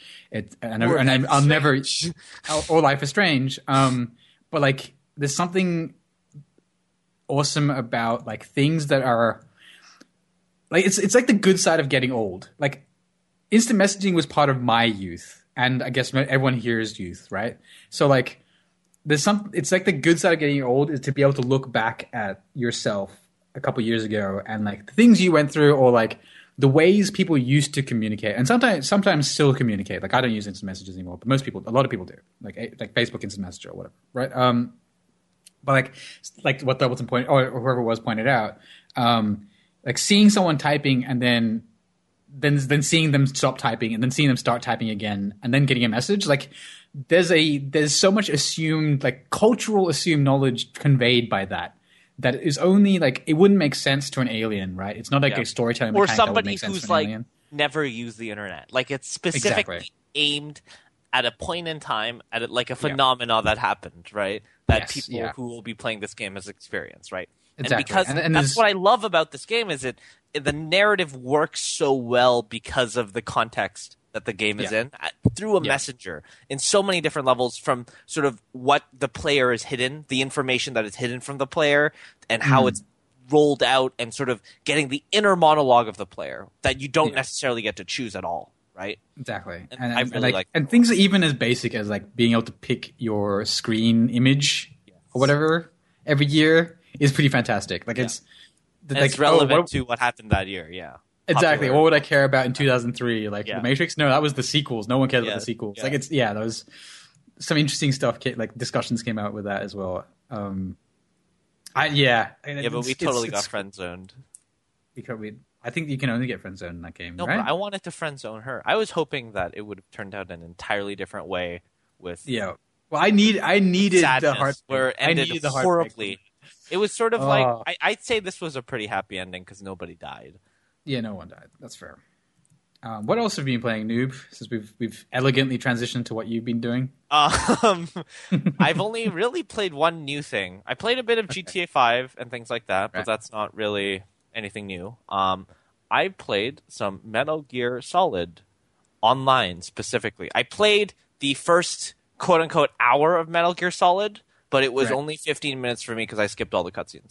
I'll never or Life is Strange. But like there's something awesome about like things that are like it's like the good side of getting old. Like instant messaging was part of my youth, and I guess everyone here is youth, right? So like it's like the good side of getting old is to be able to look back at yourself a couple years ago and like the things you went through or like the ways people used to communicate and sometimes still communicate. Like I don't use instant messages anymore, but a lot of people do, like Facebook instant messenger or whatever, right? But like what Doubleton pointed or whoever was pointed out, like seeing someone typing and then seeing them stop typing and then seeing them start typing again and then getting a message, like there's so much assumed, like cultural assumed knowledge conveyed by that is only like it wouldn't make sense to an alien, right? It's not like a storytelling or mechanic somebody that would make who's sense to an alien. Never used the internet. Like it's specifically aimed at a point in time, at like a phenomena that happened, right? That people who will be playing this game has experienced, right? Exactly. And because and that's what I love about this game is the narrative works so well because of the context that the game is in through a messenger in so many different levels, from sort of what the player is hidden, the information that is hidden from the player, and how it's rolled out, and sort of getting the inner monologue of the player that you don't necessarily get to choose at all, right? Exactly. And I really like and things even as basic as like being able to pick your screen image or whatever every year is pretty fantastic. Like it's relevant to what happened that year. Yeah. Exactly. Popular. What would I care about in 2003? Like The Matrix? No, that was the sequels. No one cared about the sequels. Yeah. Like there was some interesting stuff. Like discussions came out with that as well. But we totally got friend zoned. I think you can only get friend zoned in that game. No, right? But I wanted to friend zone her. I was hoping that it would have turned out an entirely different way with. Yeah. Well, I needed sadness, the heart where it ended horribly. It was sort of like I'd say this was a pretty happy ending because nobody died. Yeah, no one died. That's fair. What else have you been playing, Noob? Since we've elegantly transitioned to what you've been doing. I've only really played one new thing. I played a bit of GTA 5 and things like that, but that's not really anything new. I played some Metal Gear Solid Online specifically. I played the first quote unquote hour of Metal Gear Solid, but it was only 15 minutes for me because I skipped all the cutscenes.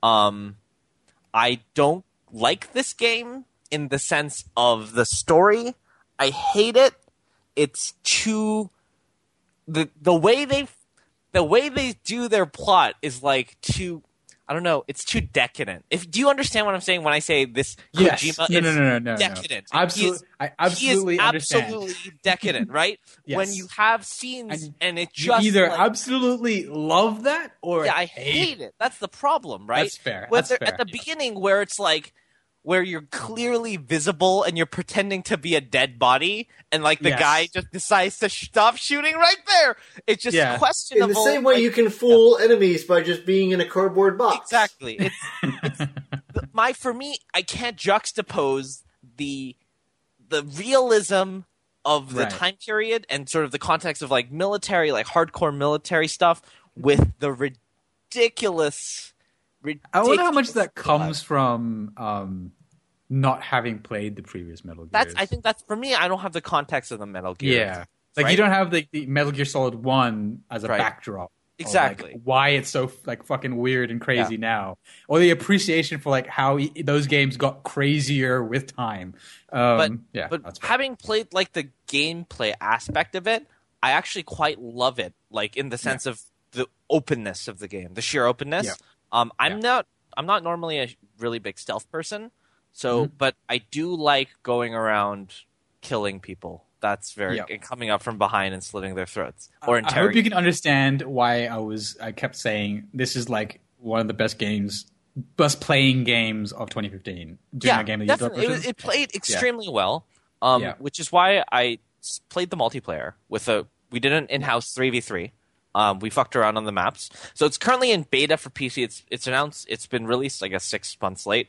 I don't like this game in the sense of the story. I hate it. It's too the way they do their plot is like too, I don't know, it's too decadent. Do you understand what I'm saying when I say this Kojima is decadent? Absolutely. I absolutely understand. Absolutely decadent, right? Yes. When you have scenes and it You just either like, absolutely love that or I hate it. That's the problem, right? That's fair. At the beginning where it's like where you're clearly visible and you're pretending to be a dead body, and like the guy just decides to stop shooting right there. It's just questionable. In the same way you can fool enemies by just being in a cardboard box. Exactly. For me, I can't juxtapose the realism of the time period and sort of the context of like military, like hardcore military stuff with the ridiculous. I wonder how much that comes from not having played the previous Metal Gears. I think that's for me. I don't have the context of the Metal Gear. Yeah, like you don't have the Metal Gear Solid 1 as a backdrop. Exactly. Like why it's so like fucking weird and crazy now, or the appreciation for like how those games got crazier with time. But having played like the gameplay aspect of it, I actually quite love it. Like in the sense of the openness of the game, the sheer openness. Yeah. I'm not normally a really big stealth person, so but I do like going around killing people. That's very and coming up from behind and slitting their throats or interrogating. I hope you can understand why I kept saying this is like one of the best playing games of 2015. Definitely. It played extremely well, which is why I played the multiplayer we did an in-house 3v3. We fucked around on the maps. So it's currently in beta for PC. It's announced. It's been released, I guess, 6 months late.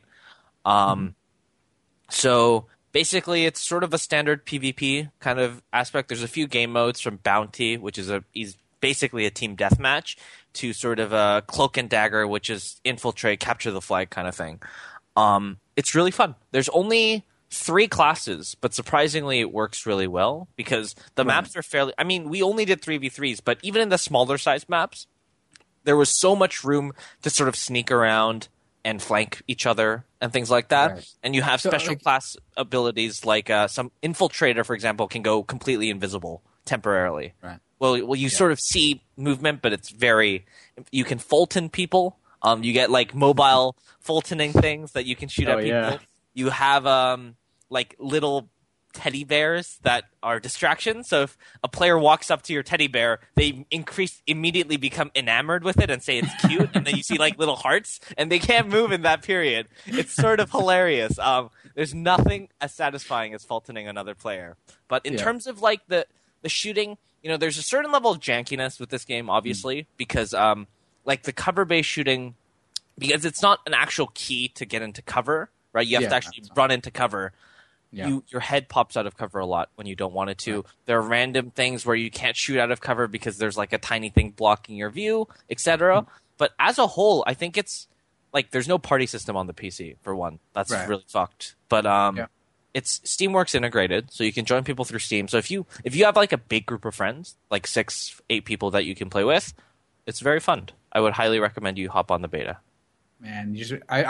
So basically, it's sort of a standard PvP kind of aspect. There's a few game modes from Bounty, which is basically a team deathmatch, to sort of a Cloak and Dagger, which is infiltrate, capture the flag kind of thing. It's really fun. There's only 3 classes, but surprisingly it works really well because the maps are fairly... I mean, we only did 3v3s, but even in the smaller size maps, there was so much room to sort of sneak around and flank each other and things like that. Right. And you have special class abilities like some Infiltrator, for example, can go completely invisible temporarily. Right. Well, you sort of see movement, but it's very... You can Fulton people. You get like mobile Fultoning things that you can shoot at people. Yeah. You have like little teddy bears that are distractions. So if a player walks up to your teddy bear, they immediately become enamored with it and say it's cute, and then you see like little hearts, and they can't move in that period. It's sort of hilarious. There's nothing as satisfying as Fultoning another player. But in terms of like the shooting, there's a certain level of jankiness with this game, obviously, because like the cover-based shooting, because it's not an actual key to get into cover. Right, you have to actually run into cover. Yeah. Your head pops out of cover a lot when you don't want it to. Right. There are random things where you can't shoot out of cover because there's like a tiny thing blocking your view, etc. But as a whole, I think it's like there's no party system on the PC for one. That's really fucked. But it's Steamworks integrated, so you can join people through Steam. So if you have like a big group of friends, like 6-8 people that you can play with, it's very fun. I would highly recommend you hop on the beta. Man,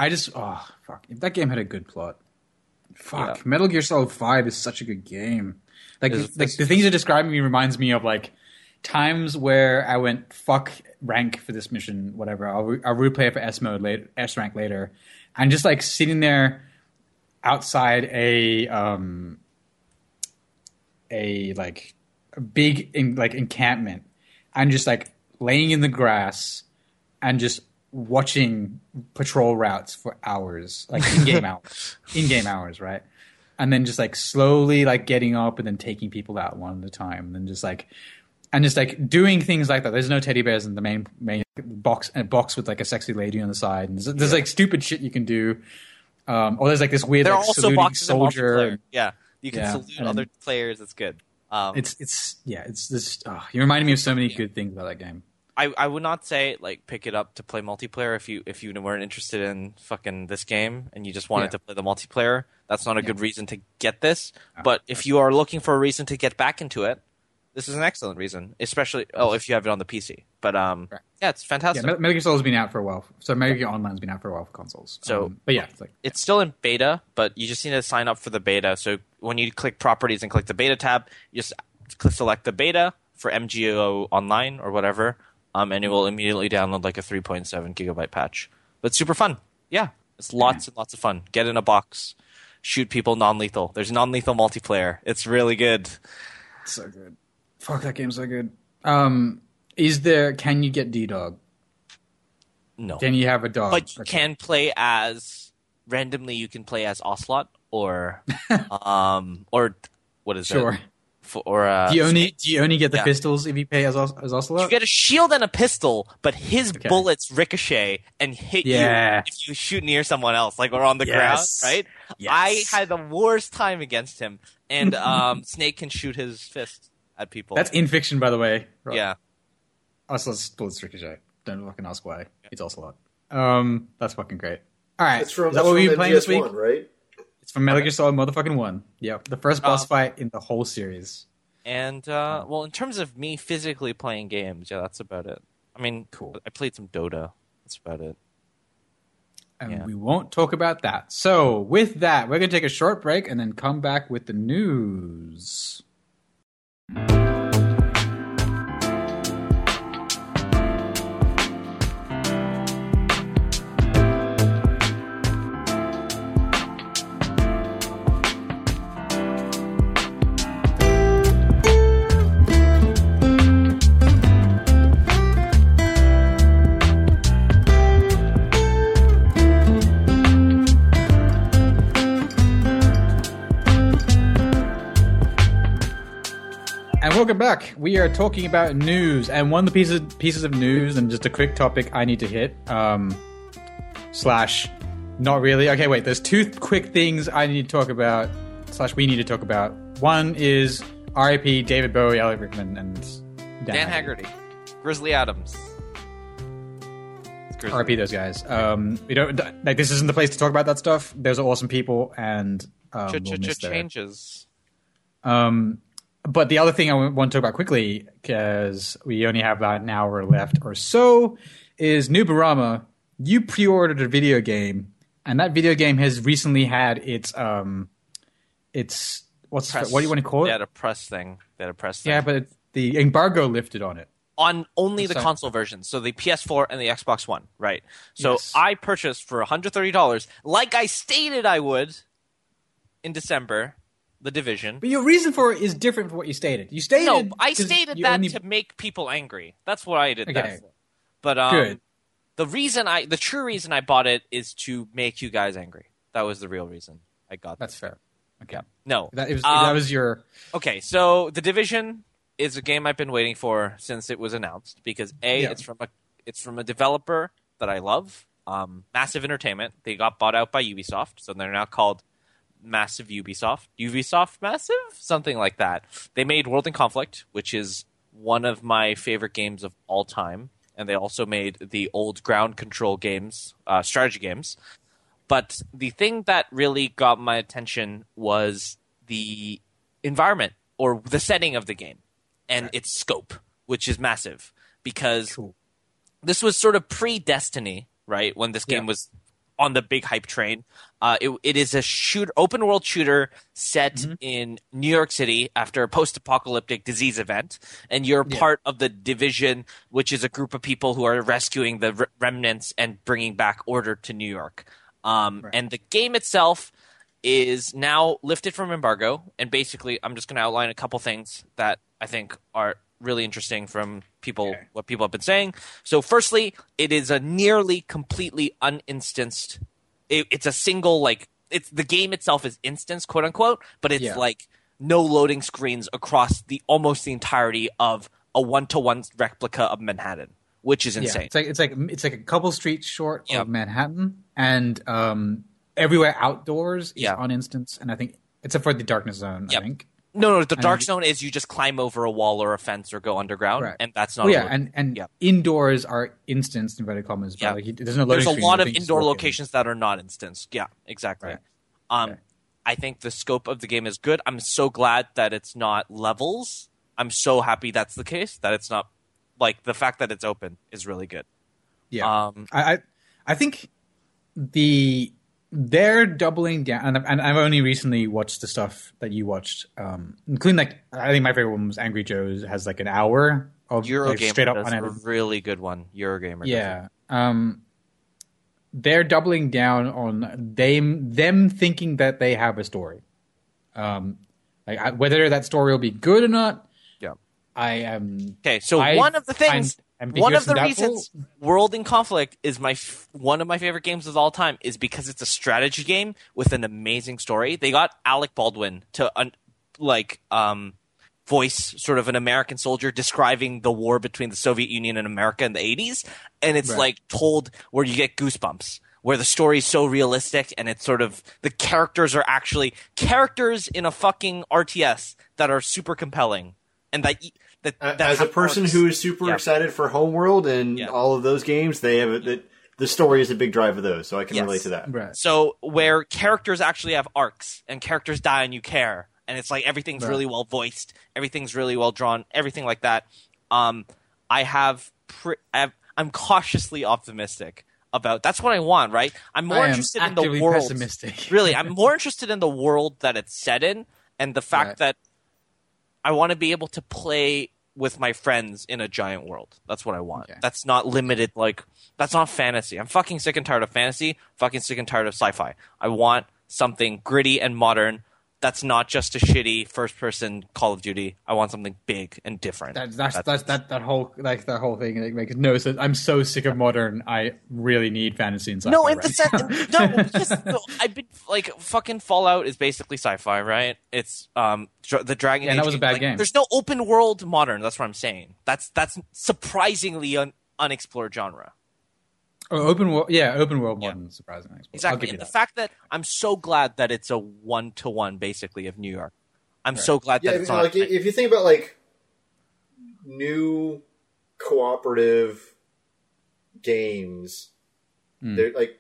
fuck. If that game had a good plot. Fuck. Yeah. Metal Gear Solid 5 is such a good game. Like the things you're describing me reminds me of like times where I went fuck rank for this mission, whatever. I'll replay it for S rank later. And just like sitting there outside a big encampment and just like laying in the grass and just watching patrol routes for hours, like in-game hours, right? And then just like slowly like getting up and then taking people out one at a time, and then just like And just like doing things like that. There's no teddy bears in the main box, and a box with like a sexy lady on the side. And there's like stupid shit you can do. Or there's like this weird There are like also saluting boxes in soldier. multiplayer. Yeah, you can Yeah, salute and- other players. It's good. It's this. You reminded me of so many good things about that game. I would not say like pick it up to play multiplayer if you weren't interested in fucking this game and you just wanted to play the multiplayer. That's not a good reason to get this. But if you are looking for a reason to get back into it, this is an excellent reason. Especially if you have it on the PC. But yeah, it's fantastic. Yeah, Metal Gear Solid's been out for a while. So Metal Gear Online's been out for a while for consoles. So, but yeah, it's like it's still in beta, but you just need to sign up for the beta. So when you click properties and click the beta tab, you just select the beta for MGO Online or whatever. And it will immediately download like a 3.7 gigabyte patch. But super fun. Yeah. It's lots and lots of fun. Get in a box. Shoot people non-lethal. There's non-lethal multiplayer. It's really good. so good. Fuck, that game's so good. Can you get D-Dog? No. Can you have a dog? But you can play as randomly you can play as Ocelot or what is Sure. it? Or Do you only get the yeah. pistols if you play as Ocelot? you get a shield and a pistol, but his bullets ricochet and hit you if you shoot near someone else, like or on the ground, right? Yes. I had the worst time against him, and Snake can shoot his fist at people. That's in fiction, by the way. Right. yeah. Ocelot's bullets ricochet. Don't fucking ask why. It's Ocelot. That's fucking great. All right, It's from, is that what we've been playing this week? MGS1, right? It's from Metal Gear Solid motherfucking 1. Yep, the first boss fight in the whole series. And well, in terms of me physically playing games, yeah, that's about it. I mean, Cool. I played some Dota. That's about it. And we won't talk about that. So, with that, we're going to take a short break and then come back with the news. And welcome back. We are talking about news, and one of the pieces of news, and just a quick topic I need to hit. Slash, not really. Okay, wait. There's two quick things I need to talk about. Slash, we need to talk about. One is R.I.P. David Bowie, Elliot Rickman, and Dan Haggerty, Grizzly Adams. It's Grizzly. R.I.P. those guys. We don't like. This isn't the place to talk about that stuff. Those are awesome people, and we'll miss their- Changes. But the other thing I want to talk about quickly, because we only have about an hour left or so, is Nubarama. You pre-ordered a video game, and that video game has recently had its what do you want to call it? They had a press thing. Yeah, but the embargo lifted on it. On only the So- console versions, so the PS4 and the Xbox One, right? So Yes. I purchased for $130, like I stated I would in December, The Division. But your reason for it is different from what you stated. You stated No, I 'cause stated you that only- to make people angry. That's what I did Okay. that for. But Good. the true reason I bought it is to make you guys angry. That was the real reason I got That's fair. Okay. No. That was your... Okay, so The Division is a game I've been waiting for since it was announced because Yeah. it's from a developer that I love, Massive Entertainment. They got bought out by Ubisoft, so they're now called Massive Ubisoft Massive, something like that. They made World in Conflict, which is one of my favorite games of all time, and they also made the old ground control games, strategy games. But the thing that really got my attention was the environment or the setting of the game and its scope, which is massive because Cool. this was sort of pre-Destiny, right? When this game was on the big hype train. It is a open world shooter set in New York City after a post-apocalyptic disease event, and you're part of the Division, which is a group of people who are rescuing the remnants and bringing back order to New York. And the game itself is now lifted from embargo, and basically I'm just going to outline a couple things that I think are really interesting from what people have been saying. So firstly, it is a nearly completely uninstanced. It's a single, it's the game itself is instanced, quote unquote, but it's like no loading screens across almost the entirety of a 1-to-1 replica of Manhattan, which is Yeah, insane. it's like a couple streets short of Manhattan, and everywhere outdoors is on instance, and I think except for the Darkness Zone, I think. No, the Dark Zone is you just climb over a wall or a fence or go underground, and that's not. Indoors are instanced inverted commas. But like, there's no loading There's a screen, lot of indoor locations that are not instanced. Yeah, exactly. Right. I think the scope of the game is good. I'm so glad that it's not levels. I'm so happy that's the case. That it's not like the fact that it's open is really good. Yeah, I think they're doubling down, and I've only recently watched the stuff that you watched, including like I think my favorite one was Angry Joe's. Has like an hour of Eurogamer straight up does a unedited. really good one. Eurogamer, yeah. They're doubling down on them thinking that they have a story, whether that story will be good or not. Yeah, I am okay. So one of the reasons World in Conflict is one of my favorite games of all time is because it's a strategy game with an amazing story. They got Alec Baldwin to voice sort of an American soldier describing the war between the Soviet Union and America in the 80s, and it's like told where you get goosebumps, where the story is so realistic, and it's sort of the characters are actually characters in a fucking RTS that are super compelling, and that as a person who is super excited for Homeworld and all of those games, they have the story is a big drive of those, so I can relate to that. Right. So where characters actually have arcs and characters die and you care, and it's like everything's really well voiced, everything's really well drawn, everything like that. I'm cautiously optimistic about. That's what I want, right? I'm more interested in the world. Pessimistic. Really, I'm more interested in the world that it's set in, and the fact that I want to be able to play with my friends in a giant world. That's what I want. Okay. That's not limited. Like, that's not fantasy. I'm fucking sick and tired of fantasy. Fucking sick and tired of sci-fi. I want something gritty and modern. That's not just a shitty first-person Call of Duty. I want something big and different. That whole thing. It makes no sense. I'm so sick of modern. I really need fantasy and sci-fi. No, I've been like fucking Fallout is basically sci-fi, right? It's the Dragon Age. That was a bad game. There's no open world modern. That's what I'm saying. That's surprisingly unexplored genre. Oh, open world modern, surprisingly. Exactly. And the fact that I'm so glad that it's a 1-to-1 basically of New York. I'm so glad that it's not. Like, if you think about like new cooperative games, they're like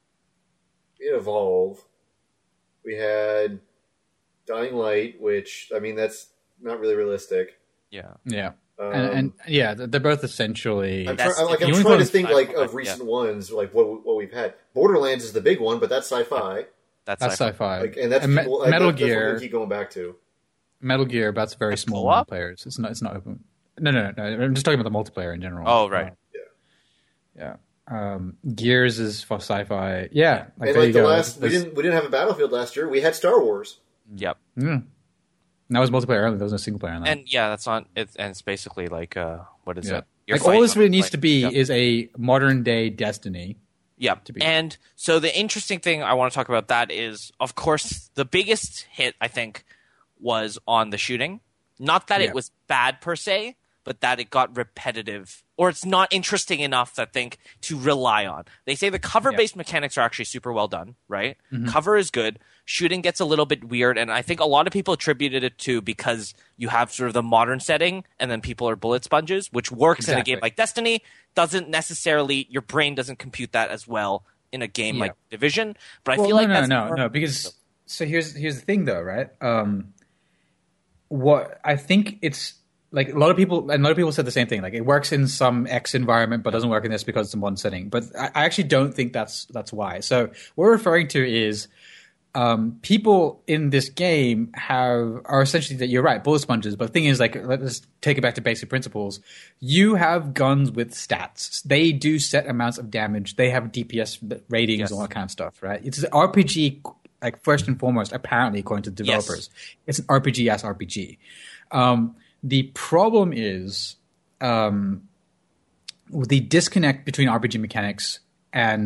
in Evolve. We had Dying Light, which I mean that's not really realistic. Yeah. And they're both essentially. I'm trying to think of recent ones, like what we've had. Borderlands is the big one, but that's sci-fi. That's sci-fi. Like, and that's Metal Gear. That's what we keep going back to. Metal Gear, but that's very small players. It's not open. No. I'm just talking about the multiplayer in general. Oh right. Yeah. Gears is for sci-fi. Yeah. And like we didn't have a Battlefield last year. We had Star Wars. Yep. Yeah. And that was multiplayer only. There was no single player on that. And that's not. It's basically like what is it? Like all this really needs to be is a modern day Destiny. Yeah. And so the interesting thing I want to talk about that is, of course, the biggest hit I think was on the shooting. Not that it was bad per se, but that it got repetitive, or it's not interesting enough, I think, to rely on. They say the cover-based mechanics are actually super well done, right? Mm-hmm. Cover is good. Shooting gets a little bit weird, and I think a lot of people attributed it to because you have sort of the modern setting, and then people are bullet sponges, which works in a game like Destiny. Doesn't necessarily, your brain doesn't compute that as well in a game like Division. But I feel like no, because so here's the thing though, right? What I think it's like a lot of people said the same thing. Like it works in some X environment, but doesn't work in this because it's in one setting. But I actually don't think that's why. So what we're referring to is people in this game are essentially that you're right, bullet sponges. But the thing is, like, let's take it back to basic principles. You have guns with stats. They do set amounts of damage. They have DPS ratings, all that kind of stuff, right? It's an RPG, like first and foremost, apparently, according to the developers. It's an RPG-ass RPG. The problem is the disconnect between RPG mechanics and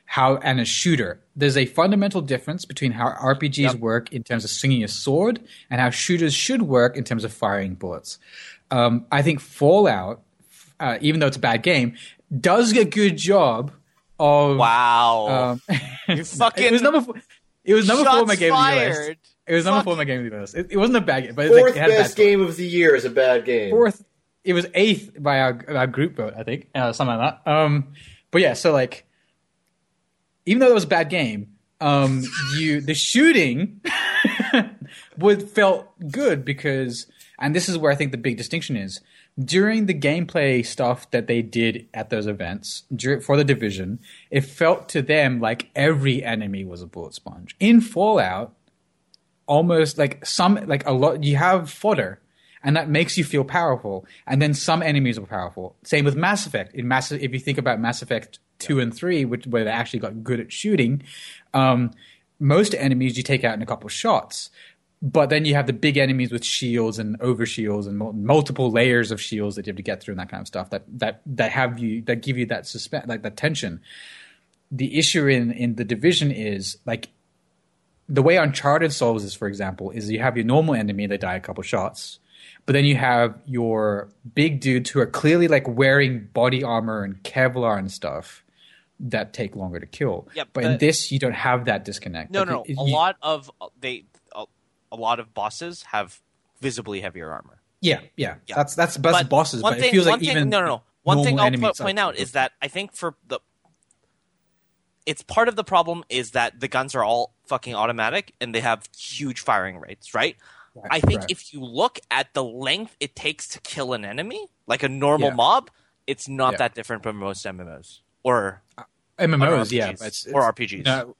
and a shooter. There's a fundamental difference between how RPGs work in terms of swinging a sword and how shooters should work in terms of firing bullets. I think Fallout, even though it's a bad game, does a good job of. Wow, you fucking. It was number 4. It was number 4 in my game of the US. It was number 4 in my game of the US. It wasn't a bad game, but fourth it had best bad game of the year is a bad game. Fourth, it was 8th by our group vote, I think, something like that. But yeah, so like, even though it was a bad game, the shooting felt good because, and this is where I think the big distinction is. During the gameplay stuff that they did at those events for the Division, it felt to them like every enemy was a bullet sponge. In Fallout, almost a lot, you have fodder, and that makes you feel powerful. And then some enemies are powerful. Same with Mass Effect. If you think about Mass Effect 2 and 3, where they actually got good at shooting, most enemies you take out in a couple of shots. But then you have the big enemies with shields and over shields and multiple layers of shields that you have to get through and that kind of stuff that give you that suspense, like that tension. The issue in the Division is like the way Uncharted solves this, for example, is you have your normal enemy, they die a couple shots, but then you have your big dudes who are clearly like wearing body armor and Kevlar and stuff that take longer to kill. Yeah, but in this, you don't have that disconnect. No. A lot of bosses have visibly heavier armor. Yeah. That's bosses. But it feels like even One thing I'll point out is that I think it's part of the problem is that the guns are all fucking automatic and they have huge firing rates, right? I think if you look at the length it takes to kill an enemy, like a normal mob, it's not that different from most MMOs or MMOs, or RPGs. No,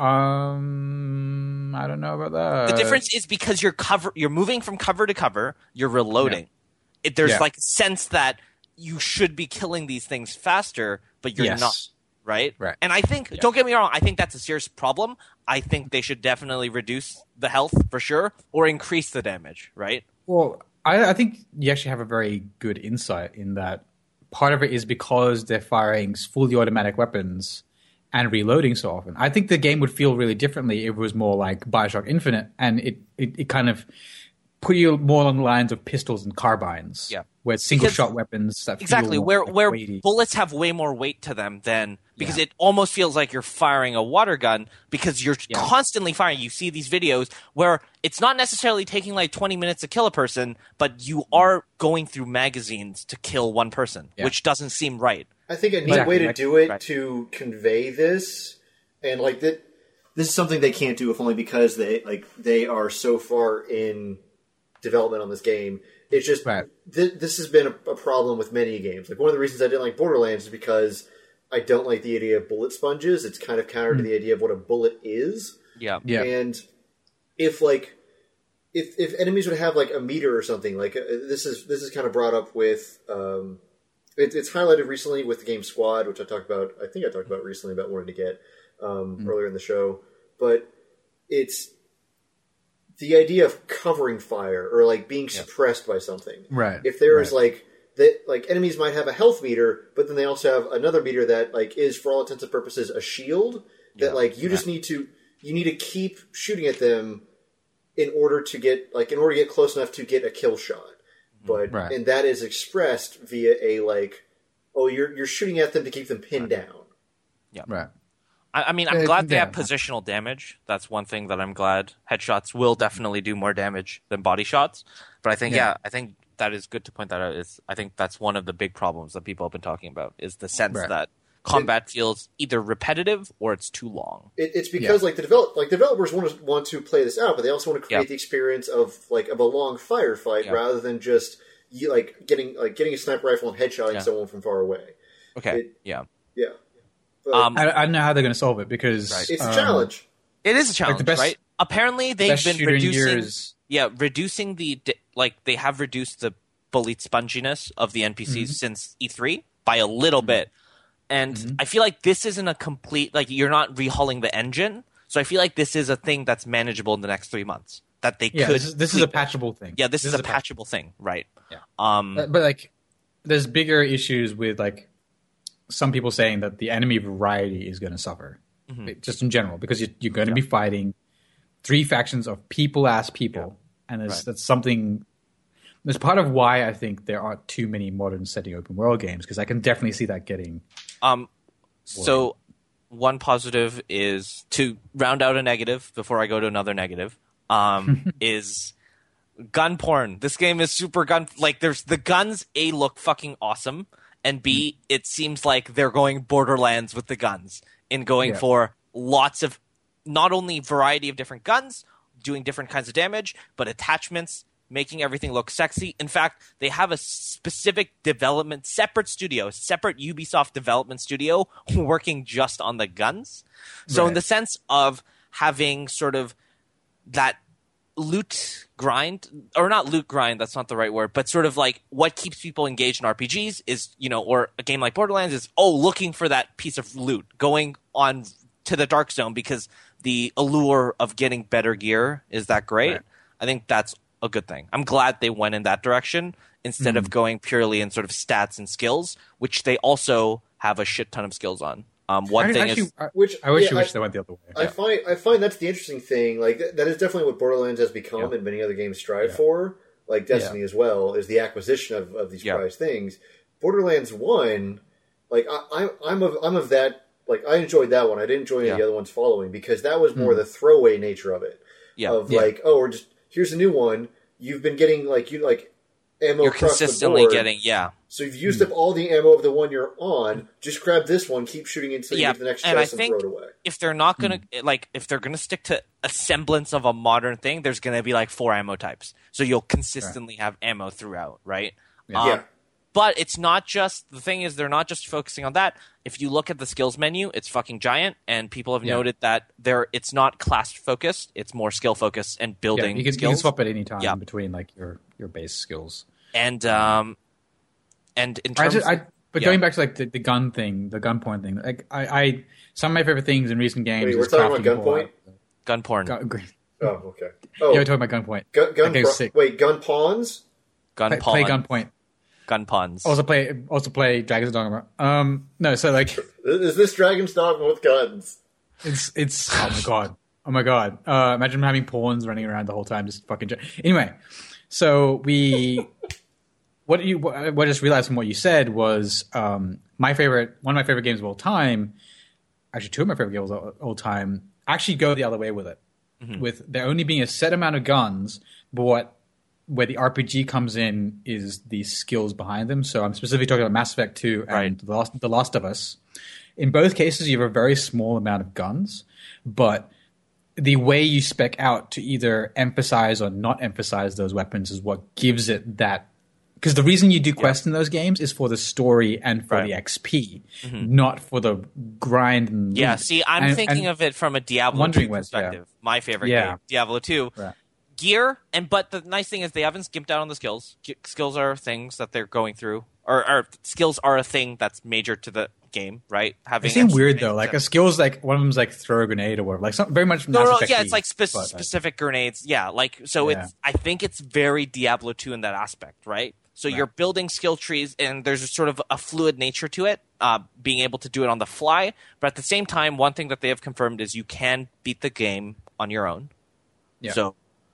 I don't know about that. The difference is because you're moving from cover to cover, you're reloading. There's like a sense that you should be killing these things faster, but you're not, right? And I think, don't get me wrong, I think that's a serious problem. I think they should definitely reduce the health for sure, or increase the damage, right? Well, I think you actually have a very good insight in that part of it is because they're firing fully automatic weapons and reloading so often. I think the game would feel really differently if it was more like BioShock Infinite, and it kind of put you more on the lines of pistols and carbines, where single-shot weapons that exactly feel where weighty. Bullets have way more weight to them than because it almost feels like you're firing a water gun because you're constantly firing. You see these videos where it's not necessarily taking like 20 minutes to kill a person, but you are going through magazines to kill one person, which doesn't seem right. I think a neat way to do it to convey this, and like that, this is something they can't do if only because they are so far in development on this game. It's just this has been a problem with many games. Like one of the reasons I didn't like Borderlands is because I don't like the idea of bullet sponges. It's kind of counter to the idea of what a bullet is. Yeah. And if enemies would have like a meter or something, like this is kind of brought up with. It's highlighted recently with the game Squad, which I think I talked about recently about wanting to get earlier in the show. But it's the idea of covering fire or like being suppressed by something. Right. If there is like enemies might have a health meter, but then they also have another meter that like is for all intents and purposes a shield that like you just need to keep shooting at them in order to get close enough to get a kill shot. But and that is expressed via a like, you're shooting at them to keep them pinned down. Yeah, right. I mean, I'm glad they have positional damage. That's one thing that I'm glad. Headshots will definitely do more damage than body shots. But I think I think that is good to point that out. I think that's one of the big problems that people have been talking about is the sense that combat feels either repetitive or it's too long. It's because developers want to play this out, but they also want to create the experience of a long firefight rather than just getting a sniper rifle and headshotting someone from far away. Okay. But, I don't know how they're going to solve it because it's a challenge. It is a challenge, right? Apparently, they've been reducing they have reduced the bullet sponginess of the NPCs since E3 by a little bit. And I feel like this isn't a complete, you're not rehauling the engine. So I feel like this is a thing that's manageable in the next 3 months. That they could. This is a patchable thing. Yeah, this is a patchable thing, right? Yeah. But there's bigger issues with some people saying that the enemy variety is going to suffer, just in general, because you're going to be fighting 3 factions of people-ass people, and that's something. That's part of why I think there aren't too many modern setting open world games, because I can definitely see that getting. So one positive is, to round out a negative before I go to another negative, is gun porn. This game is super gun. Like, there's the guns. A, look fucking awesome, and B, it seems like they're going Borderlands with the guns in going for lots of, not only variety of different guns doing different kinds of damage, but attachments, making everything look sexy. In fact, they have a specific development, separate Ubisoft development studio working just on the guns. So in the sense of having sort of that loot grind, or not loot grind, that's not the right word, but sort of like what keeps people engaged in RPGs is, or a game like Borderlands is, looking for that piece of loot, going on to the dark zone because the allure of getting better gear is that great. Right. I think that's a good thing. I'm glad they went in that direction instead of going purely in sort of stats and skills, which they also have a shit ton of skills on. I wish they went the other way. I find that's the interesting thing. Like that is definitely what Borderlands has become, and many other games strive for. Like Destiny as well, is the acquisition of these prized things. Borderlands 1, like I'm of that. Like I enjoyed that one. I didn't enjoy any of the other ones following because that was more the throwaway nature of it. Like, we're just here's a new one. You've been getting ammo. You're consistently getting So you've used up all the ammo of the one you're on. Just grab this one, keep shooting until you get to the next chest and throw it away. If they're not gonna if they're gonna stick to a semblance of a modern thing, there's gonna be 4 ammo types. So you'll consistently have ammo throughout, right? But it's not just, the thing is, they're not just focusing on that. If you look at the skills menu, it's fucking giant, and people have noted that it's not class focused, it's more skill focused and building skills. You can swap at any time between your base skills. And in terms, going back to the gun thing, the gun porn thing, I some of my favorite things in recent games. Wait, we're talking about gunpoint. Gun porn. Oh, okay. Oh, yeah, we're talking about gunpoint. Gun pawns. Play gunpoint. Gun puns. Also play Dragon's Dogma. No, so is this Dragon's Dogma with guns? It's oh my god. Imagine having pawns running around the whole time, just fucking. Anyway, so what I just realized from what you said was one of my favorite games of all time. Actually, 2 of my favorite games of all time actually go the other way with it. With there only being a set amount of guns, but where the RPG comes in is the skills behind them. So I'm specifically talking about Mass Effect 2 and The Last of Us. In both cases, you have a very small amount of guns, but the way you spec out to either emphasize or not emphasize those weapons is what gives it that. Because the reason you do quests in those games is for the story and for the XP, not for the grind. And see, I'm thinking of it from a Diablo 2 perspective. My favorite game, Diablo 2. Right. Gear, but the nice thing is they haven't skimped out on the skills. Skills are things that they're going through, or skills are a thing that's major to the game, right? It seems weird though. A skill is one of them's throw a grenade or whatever. Very much. It's specific grenades. Yeah, it's. I think it's very Diablo 2 in that aspect, right? So you're building skill trees, and there's sort of a fluid nature to it, being able to do it on the fly. But at the same time, one thing that they have confirmed is you can beat the game on your own. Yeah. So.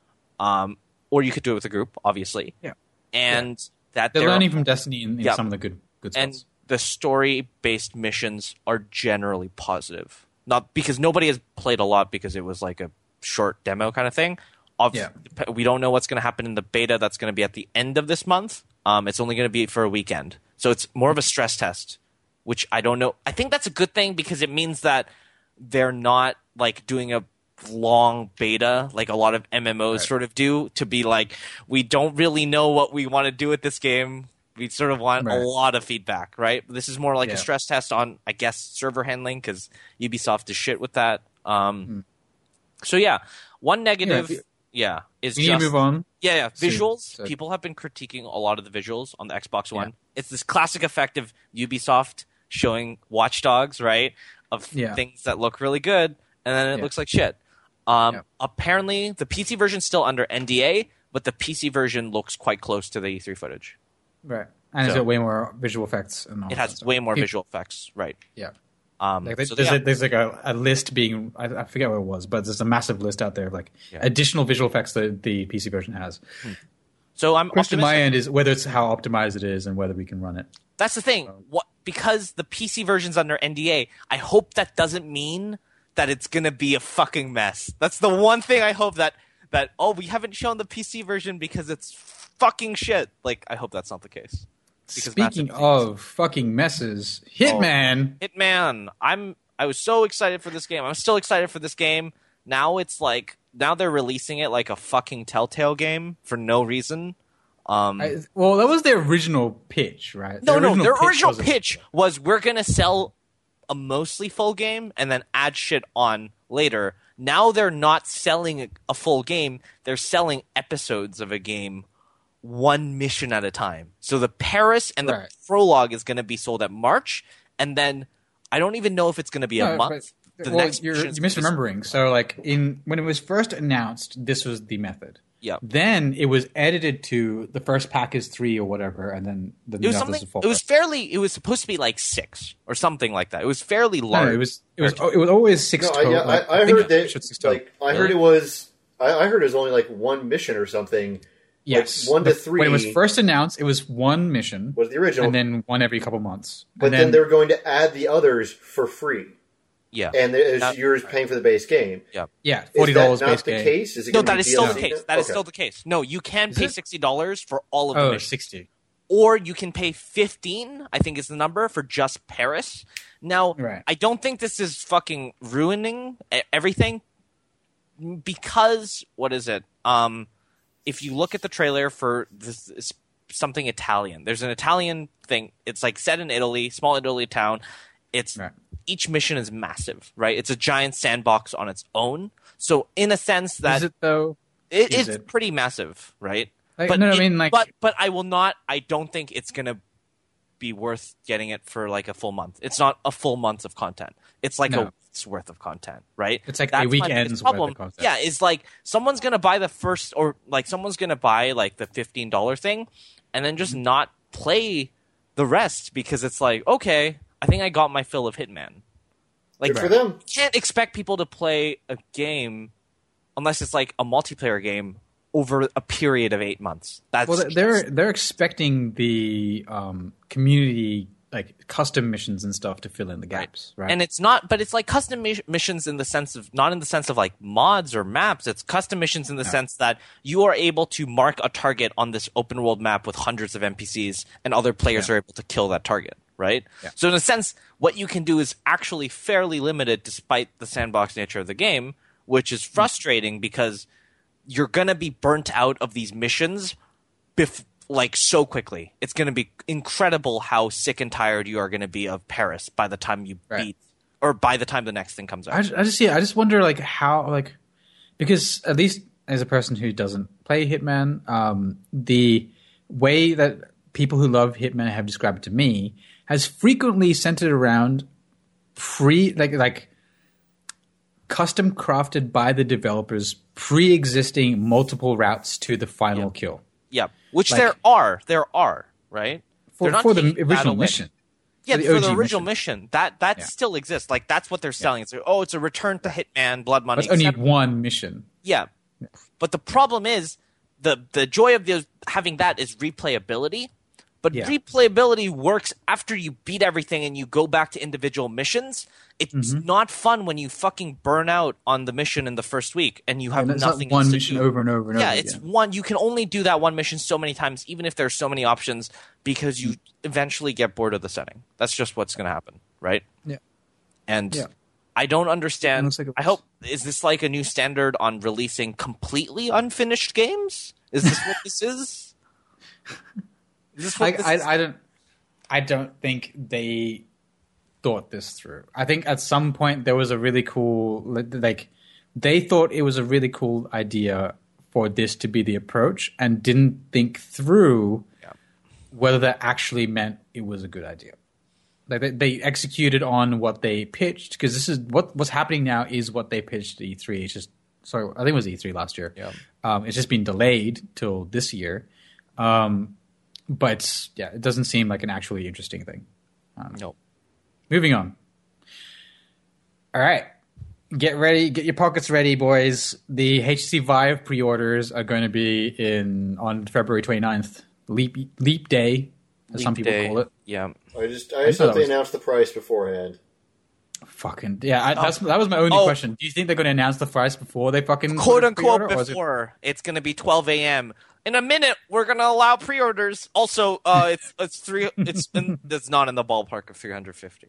Or you could do it with a group, obviously. Yeah. And that they're learning from Destiny in some of the good spots. And the story-based missions are generally positive. Not because nobody has played a lot because it was a short demo kind of thing. We don't know what's going to happen in the beta that's going to be at the end of this month. It's only going to be for a weekend. So it's more of a stress test, which I don't know. I think that's a good thing because it means that they're not doing a long beta like a lot of MMOs sort of do, to be we don't really know what we want to do with this game. We sort of want a lot of feedback, right? This is more a stress test on, I guess, server handling because Ubisoft is shit with that. So one negative is we need to move on. Visuals. So people have been critiquing a lot of the visuals on the Xbox One. It's this classic effect of Ubisoft showing Watch Dogs, right? Of things that look really good and then it looks like shit. Apparently, the PC version's still under NDA, but the PC version looks quite close to the E3 footage. Right. And it's So- got way more visual effects. And all It that has stuff. way more visual effects, right? Yeah. Like, There's like a list being, I forget what it was, but there's a massive list out there of like additional visual effects that the PC version has. so I'm Question my optimistic. end is whether it's how optimized it is and whether we can run it. That's the thing. Because the PC version's under NDA, I hope that doesn't mean that it's gonna be a fucking mess. That's the one thing I hope that we haven't shown the PC version because it's fucking shit. Like, I hope that's not the case. Because Speaking of fucking messes, Hitman. Hitman, I was so excited for this game. I'm still excited for this game. Now they're releasing it like a fucking Telltale game for no reason. Well, that was their original pitch, right? Their original wasn't- pitch was we're gonna sell a mostly full game and then add shit on later. Now they're not selling a full game; they're selling episodes of a game, one mission at a time. So the Paris and the Right. prologue is going to be sold at March, and then I don't even know if it's going to be a No, month. but- The well, next you're mission's misremembering. So, like when it was first announced, this was the method. Yeah. Then it was edited to the first pack is 3 or whatever, and then the It was others something. are 4. It was supposed to be like 6 or something like that. It was fairly No, large. it was always 6 No, total. I think heard that. should 6 total. Like, I heard it was. I heard it was only like one mission or something. Yes, like 1 to 3 When it was first announced, it was one mission, was the original, and then one every couple months. but And then they were going to add the others for free, Yeah. and you're paying for the base game. Yeah. yeah, Is $40 that base not the game. case? Is it No, gonna that be is still the DLC case. then? That is Okay. still the case. No, you can Is pay it? $60 for all of the Oh, missions. 60. Or you can pay 15, I think is the number, for just Paris. Now, Right. I don't think this is fucking ruining everything because what is it? If you look at the trailer for this is something Italian, there's an Italian thing. It's like set in Italy, small Italy town. It's Right. each mission is massive, right? It's a giant sandbox on its own. So in a sense that Is it though? it's is it? pretty massive, right? Like, no, I mean, like- but I will not. I don't think it's gonna be worth getting it for like a full month. It's not a full month of content. It's like No. a week's worth of content, right? It's like That's a my weekend's biggest worth of problem. content. Yeah, is like someone's gonna buy the first, or like someone's gonna buy like the $15 thing, and then just not play the rest because it's like, okay, I think I got my fill of Hitman. Like Good for them. you can't expect people to play a game unless it's like a multiplayer game over a period of 8 months. That's Well, they're expecting the community like custom missions and stuff to fill in the gaps, right? And it's not, but it's like custom missions in the sense of not in the sense of like mods or maps. It's custom missions in the sense that you are able to mark a target on this open world map with hundreds of NPCs, and other players are able to kill that target. Right. Yeah. So in a sense, what you can do is actually fairly limited, despite the sandbox nature of the game, which is frustrating because you're gonna be burnt out of these missions like so quickly. It's gonna be incredible how sick and tired you are gonna be of Paris by the time you beat, or by the time the next thing comes out. I just wonder like how like because at least as a person who doesn't play Hitman, the way that people who love Hitman have described it to me has frequently centered around like custom crafted by the developers pre-existing multiple routes to the final kill Yeah, which Like- there are, right? for, They're not for the taking that original away. mission. Yeah, the for the OG original mission. mission, that still exists. Like that's what they're selling. It's like, it's a return to Hitman, Blood Money. But it's only except- one mission. Yeah, but the problem is the joy of having that is replayability. But Yeah. replayability works after you beat everything and you go back to individual missions. It's not fun when you fucking burn out on the mission in the first week and you have And it's nothing not one else to mission do. over and over and Yeah, over it's again. one. You can only do that one mission so many times, even if there's so many options, because you eventually get bored of the setting. That's just what's going to happen, right? Yeah. And Yeah. I don't understand. Looks like it I hope is this like a new standard on releasing completely unfinished games? Is this what this is? Is this what this is? I don't think they thought this through. I think at some point there was a really cool like they thought it was a really cool idea for this to be the approach and didn't think through whether that actually meant it was a good idea. Like they executed on what they pitched because this is what's happening now is what they pitched at E3. It's just I think it was E3 last year. Yeah. It's just been delayed till this year. But yeah, it doesn't seem like an actually interesting thing. No. Moving on. All right. Get ready. Get your pockets ready, boys. The HTC Vive pre-orders are going to be on February 29th. Leap Day, as some people call it. Yeah. I just hope they announced the price beforehand. Fucking yeah, that was my only question. Do you think they're going to announce the price before they fucking quote unquote pre-order, before? It's going to be 12 a.m. In a minute, we're going to allow pre-orders. Also, it's not in the ballpark of 350.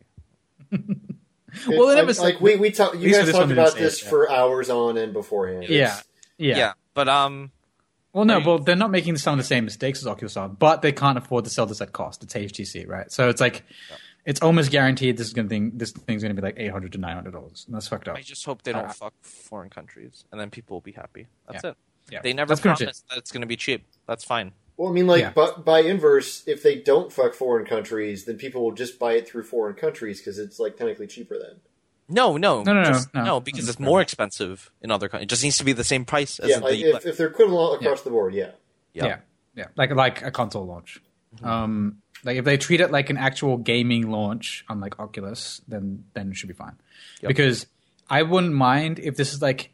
Well, they never like we you guys talked about this for hours on end beforehand. Yeah. But well, no, well, they're not making some of the same mistakes as Oculus are, but they can't afford to sell this at cost. It's HTC, right? So it's like it's almost guaranteed this thing's going to be like $800 to $900, and that's fucked up. I just hope they don't fuck foreign countries, and then people will be happy. That's it. Yeah. They never promised that it's going to be cheap. That's fine. Well, I mean, but by inverse, if they don't fuck foreign countries, then people will just buy it through foreign countries because it's like technically cheaper then. No, because it's more right. expensive in other countries. It just needs to be the same price as if they're equivalent across the board, yeah, like a console launch. Mm-hmm. Like if they treat it like an actual gaming launch, unlike Oculus, then it should be fine. Yep. Because I wouldn't mind if this is like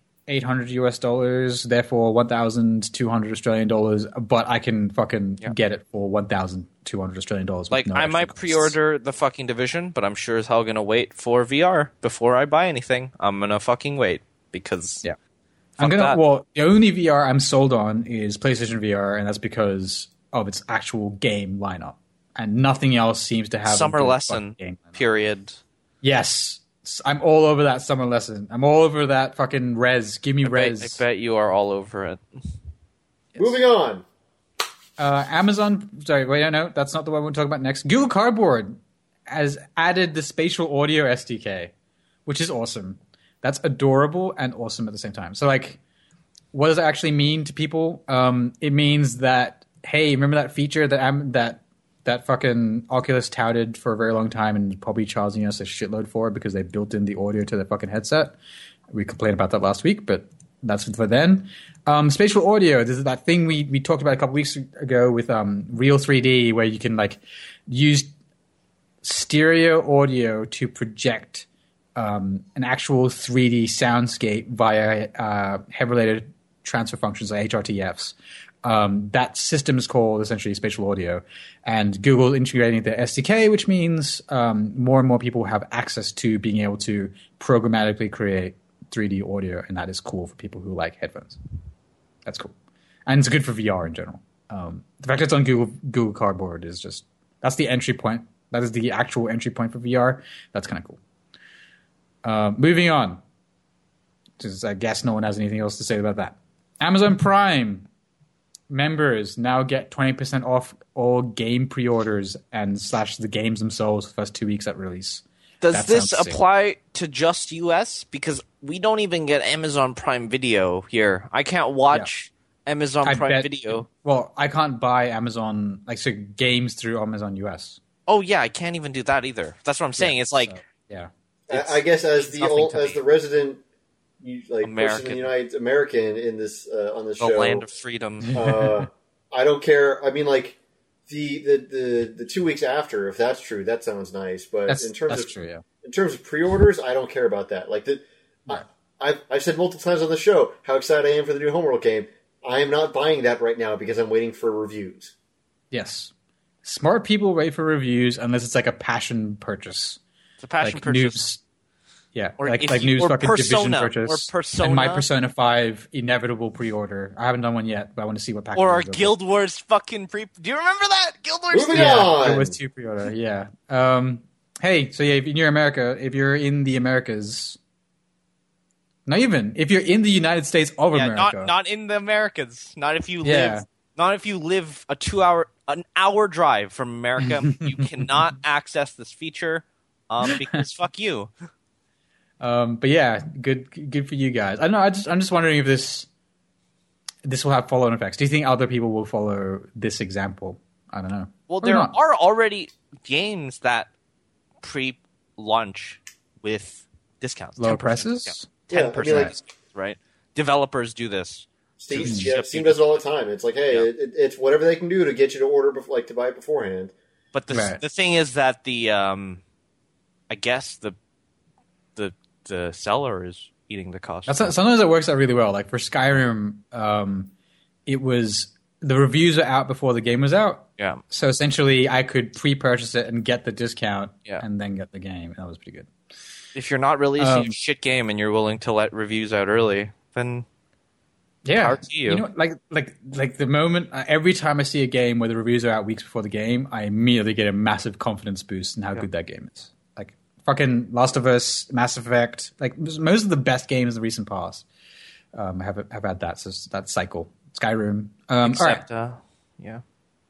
$800 therefore 1,200 Australian dollars, but I can fucking get it for 1,200 Australian dollars. Like I might pre-order the fucking Division, but I'm sure as hell gonna wait for VR before I buy anything. I'm gonna fucking wait because the only VR I'm sold on is PlayStation VR, and that's because of its actual game lineup, and nothing else seems to have Summer Lesson period. Yes. I'm all over that Summer Lesson. I'm all over that fucking Res. Give me Res. I bet you are all over it. Yes. Moving on. Amazon. Sorry, wait, no, that's not the one we're talking about next. Google Cardboard has added the spatial audio SDK, which is awesome. That's adorable and awesome at the same time. So, like, what does it actually mean to people? It means that, hey, remember that feature that fucking Oculus touted for a very long time and probably charging us a shitload for because they built in the audio to the fucking headset. We complained about that last week, but that's for then. Spatial audio, this is that thing we talked about a couple weeks ago with Real 3D, where you can like use stereo audio to project an actual 3D soundscape via head-related transfer functions like HRTFs. That system is called essentially spatial audio, and Google integrating the SDK, which means more and more people have access to being able to programmatically create 3D audio, and that is cool for people who like headphones. That's cool, and it's good for VR in general. The fact that it's on Google Cardboard is just that's the entry point. That is the actual entry point for VR. That's kind of cool. Moving on, because I guess no one has anything else to say about that. Amazon Prime members now get 20% off all game pre-orders and / the games themselves the first 2 weeks at release. Does this apply to just US? Because we don't even get Amazon Prime Video here. I can't watch Amazon Prime Video. Well, I can't buy Amazon games through Amazon US. Oh yeah, I can't even do that either. That's what I'm saying. It's like I guess as the resident person in the American in this on this show, the land of freedom. I don't care. I mean, like the 2 weeks after, if that's true, that sounds nice. But in terms of pre-orders, I don't care about that. Like I've said multiple times on the show how excited I am for the new Homeworld game. I am not buying that right now because I'm waiting for reviews. Yes, smart people wait for reviews unless it's like a passion purchase. It's a passion purchase. Yeah, or like news fucking Division purchase. Or Persona. And my Persona 5 inevitable pre-order. I haven't done one yet, but I want to see what package. Or our Guild Wars fucking Do you remember that? Guild Wars 2? Yeah, it was 2 pre-order, yeah. Hey, so if you're in the Americas... if you're in the United States of America. Not in the Americas. Not if you live... Not if you live an hour drive from America. You cannot access this feature because fuck you. But yeah, good for you guys. I don't know. I'm just wondering if this will have follow-on effects. Do you think other people will follow this example? I don't know. Well, there are already games that pre-launch with discounts, lower prices, 10%, right? Developers do this. Steam does it all the time. It's like, hey, it's whatever they can do to get you to order, to buy it beforehand. But the thing is that I guess the seller is eating the cost. Sometimes it works out really well. Like for Skyrim, it was the reviews are out before the game was out. Yeah. So essentially, I could pre-purchase it and get the discount, Yeah. and then get the game. That was pretty good. If you're not releasing a shit game and you're willing to let reviews out early, then power to you. You know, like the moment every time I see a game where the reviews are out weeks before the game, I immediately get a massive confidence boost in how good that game is. Like fucking Last of Us, Mass Effect, like most of the best games in the recent past have had that. So that cycle. Skyrim. Except, all right. yeah.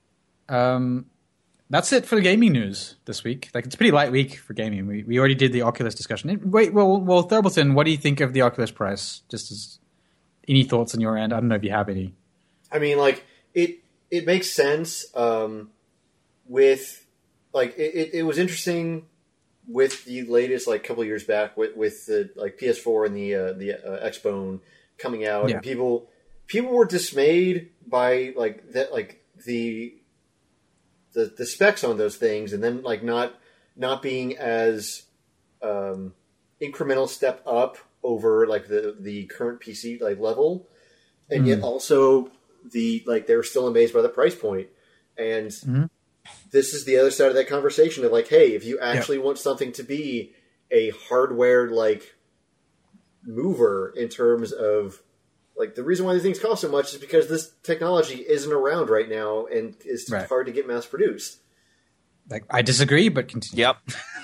That's it for the gaming news this week. Like it's a pretty light week for gaming. We already did the Oculus discussion. Wait, well, Thurbleton, what do you think of the Oculus price? Just as any thoughts on your end? I don't know if you have any. I mean, like it makes sense. With like it was interesting with the latest like couple of years back with the like PS4 and the Xbone coming out, and people were dismayed by like that, like the specs on those things, and then like not being as incremental step up over like the current PC like level, and yet also they were still amazed by the price point. And this is the other side of that conversation of like, hey, if you actually want something to be a hardware like mover in terms of like the reason why these things cost so much is because this technology isn't around right now and is hard to get mass produced. Like I disagree, but continue. Yep.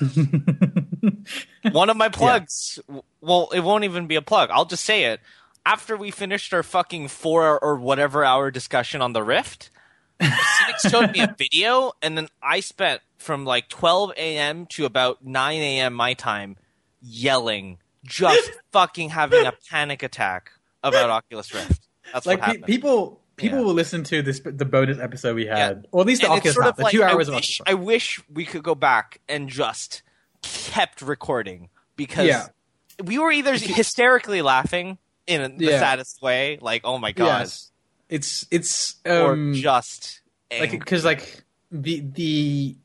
One of my plugs. Yeah. Well, it won't even be a plug. I'll just say it. After we finished our fucking 4 or whatever hour discussion on the Rift, Cynic showed me a video, and then I spent from like 12 a.m. to about 9 a.m. my time yelling, just fucking having a panic attack about Oculus Rift. That's like what happened. People will listen to the bonus episode we had, or at least the Oculus sort of the 2 hours of Oculus. Oculus. I wish we could go back and just kept recording because we were either hysterically laughing in the saddest way, like oh my god, it's or just like because like the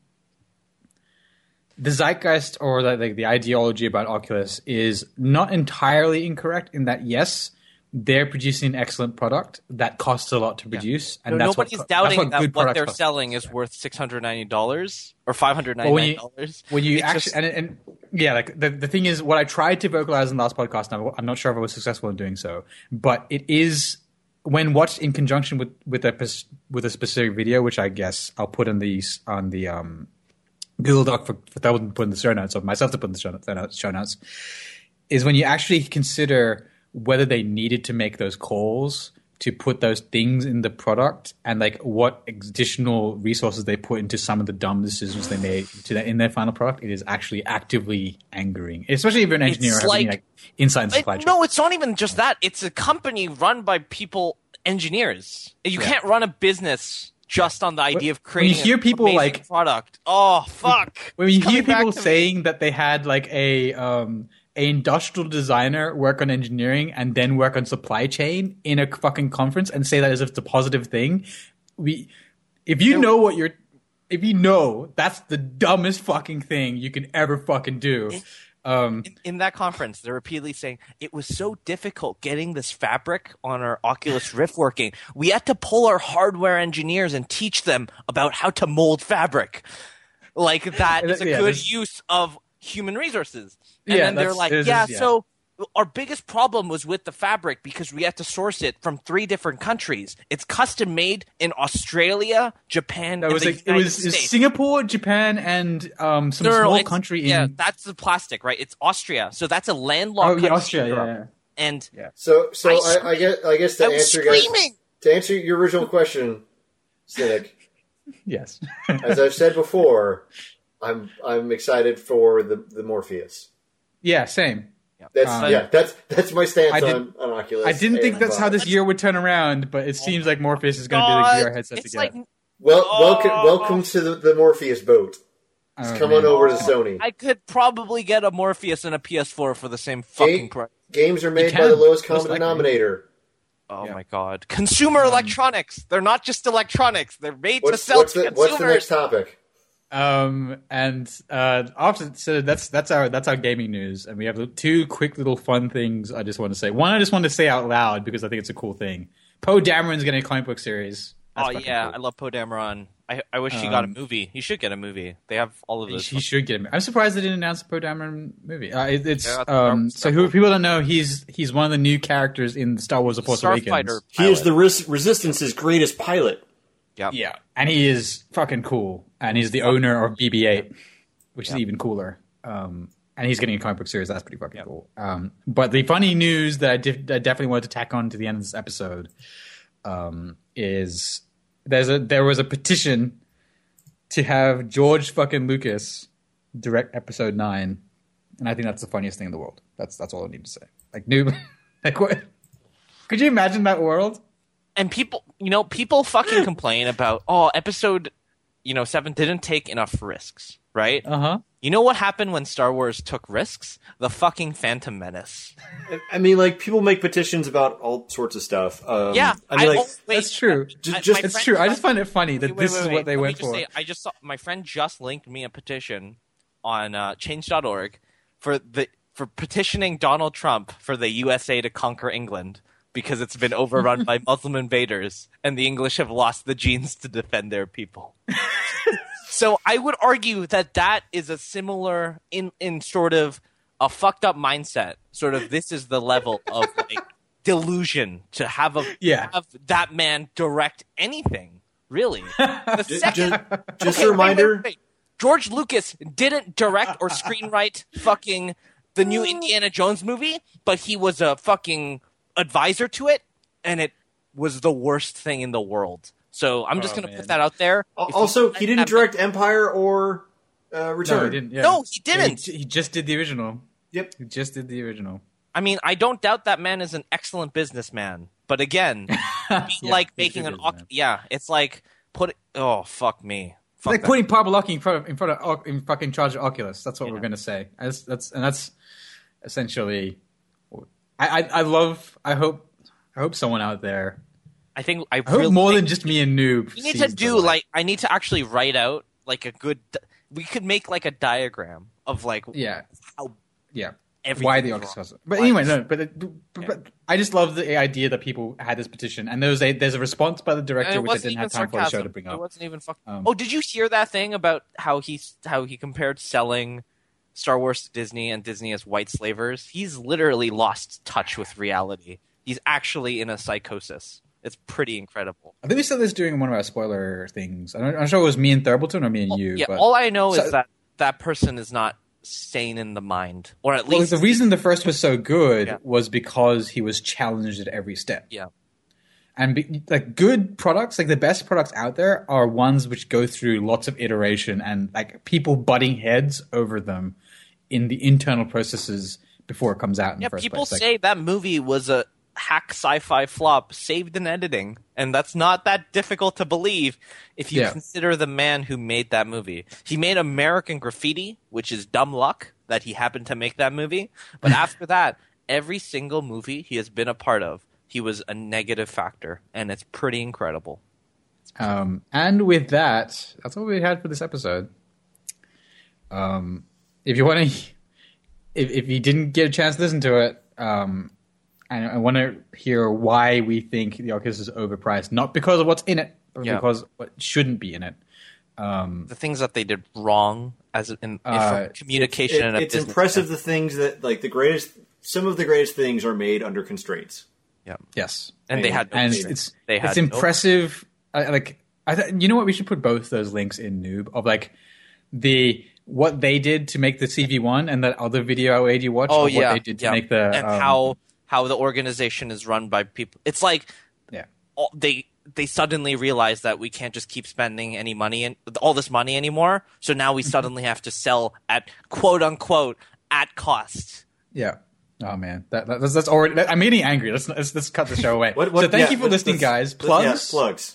zeitgeist or the ideology about Oculus is not entirely incorrect in that yes, they're producing an excellent product that costs a lot to produce, and nobody's doubting that what they're selling is worth $690 or $599. When you actually like the thing is, what I tried to vocalize in the last podcast, and I'm not sure if I was successful in doing so, but it is when watched in conjunction with a specific video, which I guess I'll put on the Google Doc for that wouldn't put in the show notes, or myself to put in the show notes, is when you actually consider whether they needed to make those calls to put those things in the product, and like what additional resources they put into some of the dumb decisions they made in their final product. It is actually actively angering, especially if you're an engineer having insight into supply chain. No, it's not even just that. It's a company run by engineers. You can't run a business just on the idea of creating when you hear people like product. Oh fuck! When you hear people saying that they had like an industrial designer work on engineering and then work on supply chain in a fucking conference and say that as if it's a positive thing, if you know that's the dumbest fucking thing you can ever fucking do. In that conference, they're repeatedly saying it was so difficult getting this fabric on our Oculus Rift working. We had to pull our hardware engineers and teach them about how to mold fabric. Like that is a good use of human resources. And then they're like, so our biggest problem was with the fabric because we had to source it from 3 different countries. It's custom made in Australia, Japan, and the United States. Singapore, Japan, and some small country in... Yeah, that's the plastic, right? It's Austria. So that's a landlocked country. Austria, And So I guess to answer your original question, Cynic. Yes. As I've said before, I'm excited for the Morpheus. Yeah, same. That's my stance on Oculus. I didn't think that's how this year would turn around, but it seems like Morpheus is going to be the VR headset to get. Welcome to the Morpheus boat. Just come on over to Sony. I could probably get a Morpheus and a PS4 for the same fucking price. Games are made by the lowest common denominator. Oh Yeah. my god. Consumer electronics. They're not just electronics. They're made to sell to consumers. what's the next topic? After so that's our gaming news, and we have two quick little fun things I just want to say. One, I just want to say out loud because I think it's a cool thing. Poe Dameron's getting a comic book series. That's Oh fucking yeah, cool. I love Poe Dameron. I wish he got a movie. He should get a movie. They have all of this. He should get him. I'm surprised they didn't announce a Poe Dameron movie. So who people don't know, he's one of the new characters in Star Wars: The Force Awakens. Starfighter He is the Resistance's greatest pilot. Yeah, and he is fucking cool, and he's the owner of BB-8, which is even cooler. And he's getting a comic book series. That's pretty fucking cool. But the funny news that I definitely wanted to tack on to the end of this episode is there was a petition to have George fucking Lucas direct Episode 9, and I think that's the funniest thing in the world. That's all I need to say. Like, noob, like what? Could you imagine that world? And people fucking complain about, episode, 7 didn't take enough risks, right? Uh-huh. You know what happened when Star Wars took risks? The fucking Phantom Menace. I mean, like, people make petitions about all sorts of stuff. Yeah. I mean, like, That's true. It's true. I just find it funny that this is what they went for. I just saw my friend just linked me a petition on change.org for petitioning Donald Trump for the USA to conquer England because it's been overrun by Muslim invaders and the English have lost the genes to defend their people. So I would argue that is a similar in sort of a fucked up mindset. Sort of this is the level of like delusion to have that man direct anything. Really, the second. Just a reminder. Wait. George Lucas didn't direct or screenwrite fucking the new Indiana Jones movie, but he was a fucking advisor to it, and it was the worst thing in the world. So I'm just going to put that out there. Also, he didn't direct Empire or Return. No, he didn't. Yeah. No, he didn't. He just did the original. Yep. He just did the original. I mean, I don't doubt that man is an excellent businessman, but again, like making an it's like fuck me. Fuck Like that. putting Pablo in fucking charge of Oculus. That's what we're gonna say. That's essentially. I hope someone out there. I think I hope more than just me and Noob. We need to do I need to actually write out like a good. We could make like a diagram of like how everything why the is Oculus wrong. was. But anyway, no. But I just love the idea that people had this petition, and there's a response by the director, which I didn't have time for the show to bring up. It wasn't even did you hear that thing about how he compared selling Star Wars to Disney and Disney as white slavers? He's literally lost touch with reality. He's actually in a psychosis. It's pretty incredible. I think we said this during one of our spoiler things. I'm not sure it was me and Thurbleton or me and you. Yeah, but all I know is that person is not sane in the mind, or at least the reason the first was so good was because he was challenged at every step. Yeah, and like good products, like the best products out there, are ones which go through lots of iteration and like people butting heads over them in the internal processes before it comes out. In the first people place. say that movie was a hack sci-fi flop saved in editing, and that's not that difficult to believe if you consider the man who made that movie. He made American Graffiti, which is dumb luck that he happened to make that movie, but after that, every single movie he has been a part of, he was a negative factor, and it's pretty incredible. And with that, that's all we had for this episode. If you want to, if you didn't get a chance to listen to it, I want to hear why we think the Oculus is overpriced. Not because of what's in it, but because what shouldn't be in it. The things that they did wrong as in communication and it's impressive the things that like some of the greatest things are made under constraints. Yeah. Yes. And they had no constraints. It's impressive. You know what? We should put both those links in Noob of like what they did to make the CV1 and that other video I made you watch. What they did to make the and how the organization is run by people. It's like they suddenly realize that we can't just keep spending any money and all this money anymore. So now we suddenly have to sell at quote unquote at cost. Yeah. Oh man, that's already. I'm getting angry. Let's cut the show away. So thank you for listening, guys. Plugs. Plugs.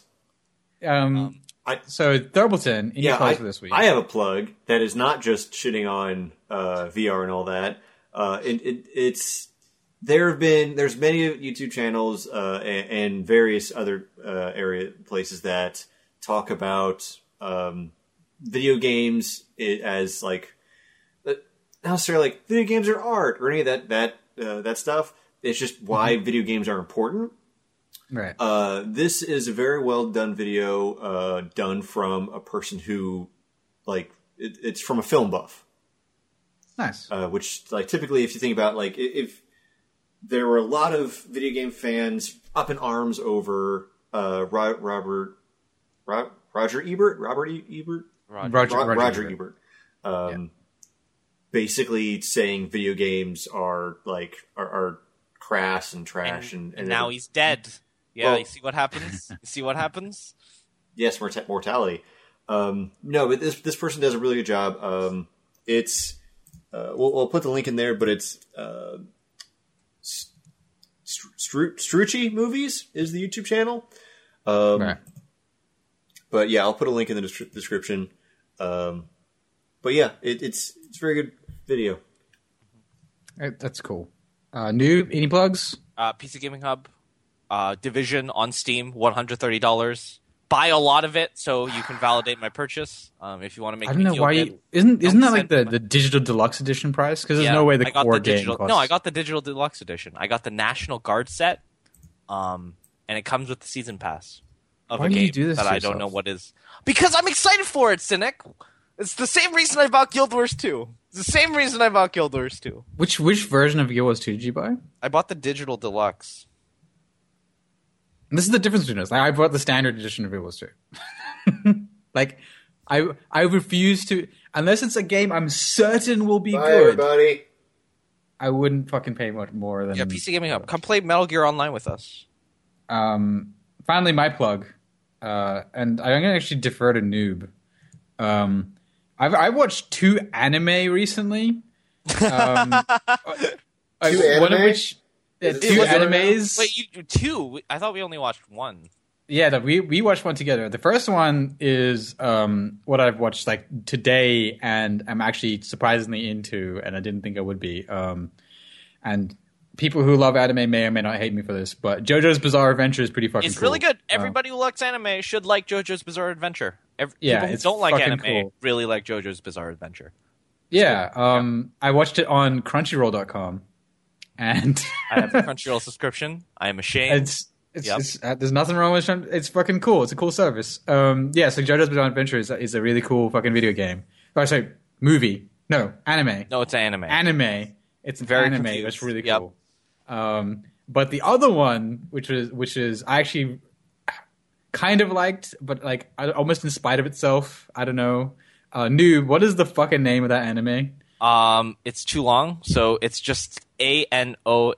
So Thurbleton, in your plugs for this week. I have a plug that is not just shitting on VR and all that. It's there's many YouTube channels and various other area places that talk about video games as like not necessarily like video games are art or any of that stuff. It's just why video games are important. Right. This is a very well done video done from a person who like it's from a film buff. Nice. Which like typically if you think about like if there were a lot of video game fans up in arms over Roger Ebert. Basically saying video games are crass and trash, and now he's dead. Yeah, well, you see what happens. Yes, mortality. No, but this person does a really good job. It's we'll put the link in there, but it's Strucci Movies is the YouTube channel. Right. But yeah, I'll put a link in the description. But yeah, it's a very good video. That's cool. Any plugs? PC Gaming Hub, Division on Steam, $130. Buy a lot of it so you can validate my purchase. If you want to make, I don't know why. Isn't that like the digital deluxe edition price? Because there's no way the core game costs. No, I got the digital deluxe edition. I got the National Guard set, and it comes with the season pass of a game that I don't know what is. Because I'm excited for it, Cynic. It's the same reason I bought Guild Wars 2. It's the same reason I bought Guild Wars 2. Which version of Guild Wars 2 did you buy? I bought the digital deluxe. This is the difference between us. I bought the standard edition of Guild Wars 2. Like, I refuse to, unless it's a game I'm certain will be good. Everybody. I wouldn't fucking pay much more than. Yeah, PC Gaming Hub. Come play Metal Gear Online with us. Finally, my plug, and I'm gonna actually defer to Noob. I watched 2 anime recently. One of which. 2 animes. Wait, 2? I thought we only watched 1. Yeah, we watched one together. The first one is what I've watched like today, and I'm actually surprisingly into, and I didn't think I would be. And people who love anime may or may not hate me for this, but JoJo's Bizarre Adventure is pretty fucking cool. It's really good. Everybody who likes anime should like JoJo's Bizarre Adventure. People who don't like anime really like JoJo's Bizarre Adventure. I watched it on Crunchyroll.com. And I have a Crunchyroll subscription. I am ashamed. There's nothing wrong with it. It's fucking cool. It's a cool service. So JoJo's Bizarre Adventure is a really cool fucking video game. Oh, sorry, movie. No, anime. No, it's an anime. Anime. It's very anime. Confused. It's really cool. But the other one, which is I actually kind of liked, but like almost in spite of itself. I don't know. Noob, what is the fucking name of that anime? It's too long, so it's just Anohana.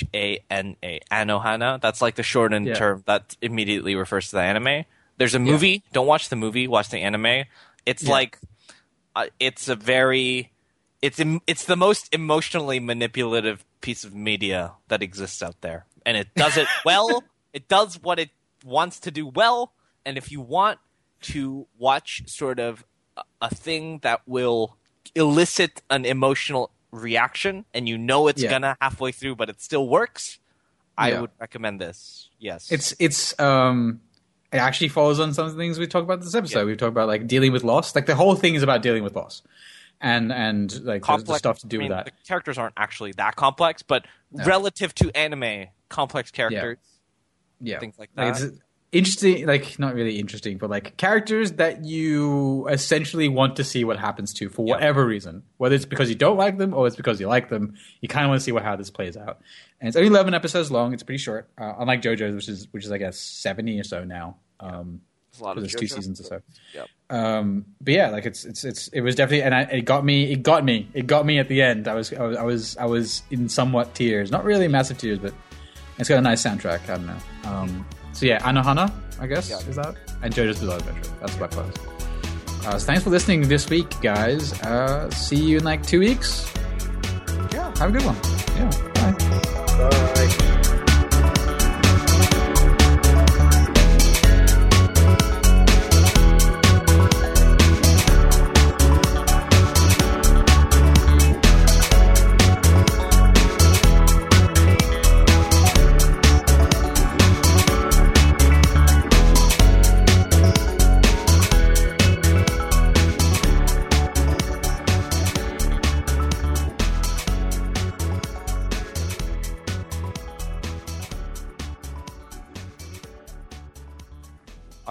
Anohana. That's like the shortened term that immediately refers to the anime. There's a movie. Yeah. Don't watch the movie. Watch the anime. It's like, it's the most emotionally manipulative piece of media that exists out there, and it does it well. It does what it wants to do well, and if you want to watch sort of a thing that will elicit an emotional reaction, and you know it's gonna halfway through, but it still works. I would recommend this. Yes, it actually follows on some of the things we talked about this episode. Yeah. We've talked about like dealing with loss. Like the whole thing is about dealing with loss, and like complex, the stuff to do with that. The characters aren't actually that complex, but relative to anime, complex characters, things like that. Like interesting, like not really interesting, but like characters that you essentially want to see what happens to for whatever reason, whether it's because you don't like them or it's because you like them. You kind of want to see how this plays out. And it's only 11 episodes long. It's pretty short, unlike JoJo's, which is I guess 70 or so now. It's a lot of there's 2 seasons or so. Yep. But yeah, like it was definitely, and it got me at the end. I was in somewhat tears, not really massive tears, but it's got a nice soundtrack. I don't know. So yeah, Anohana, I guess, is that? And JoJo's Bizarre Adventure. That's my plans. So thanks for listening this week, guys. See you in like 2 weeks. Yeah. Have a good one. Yeah. Bye. Bye.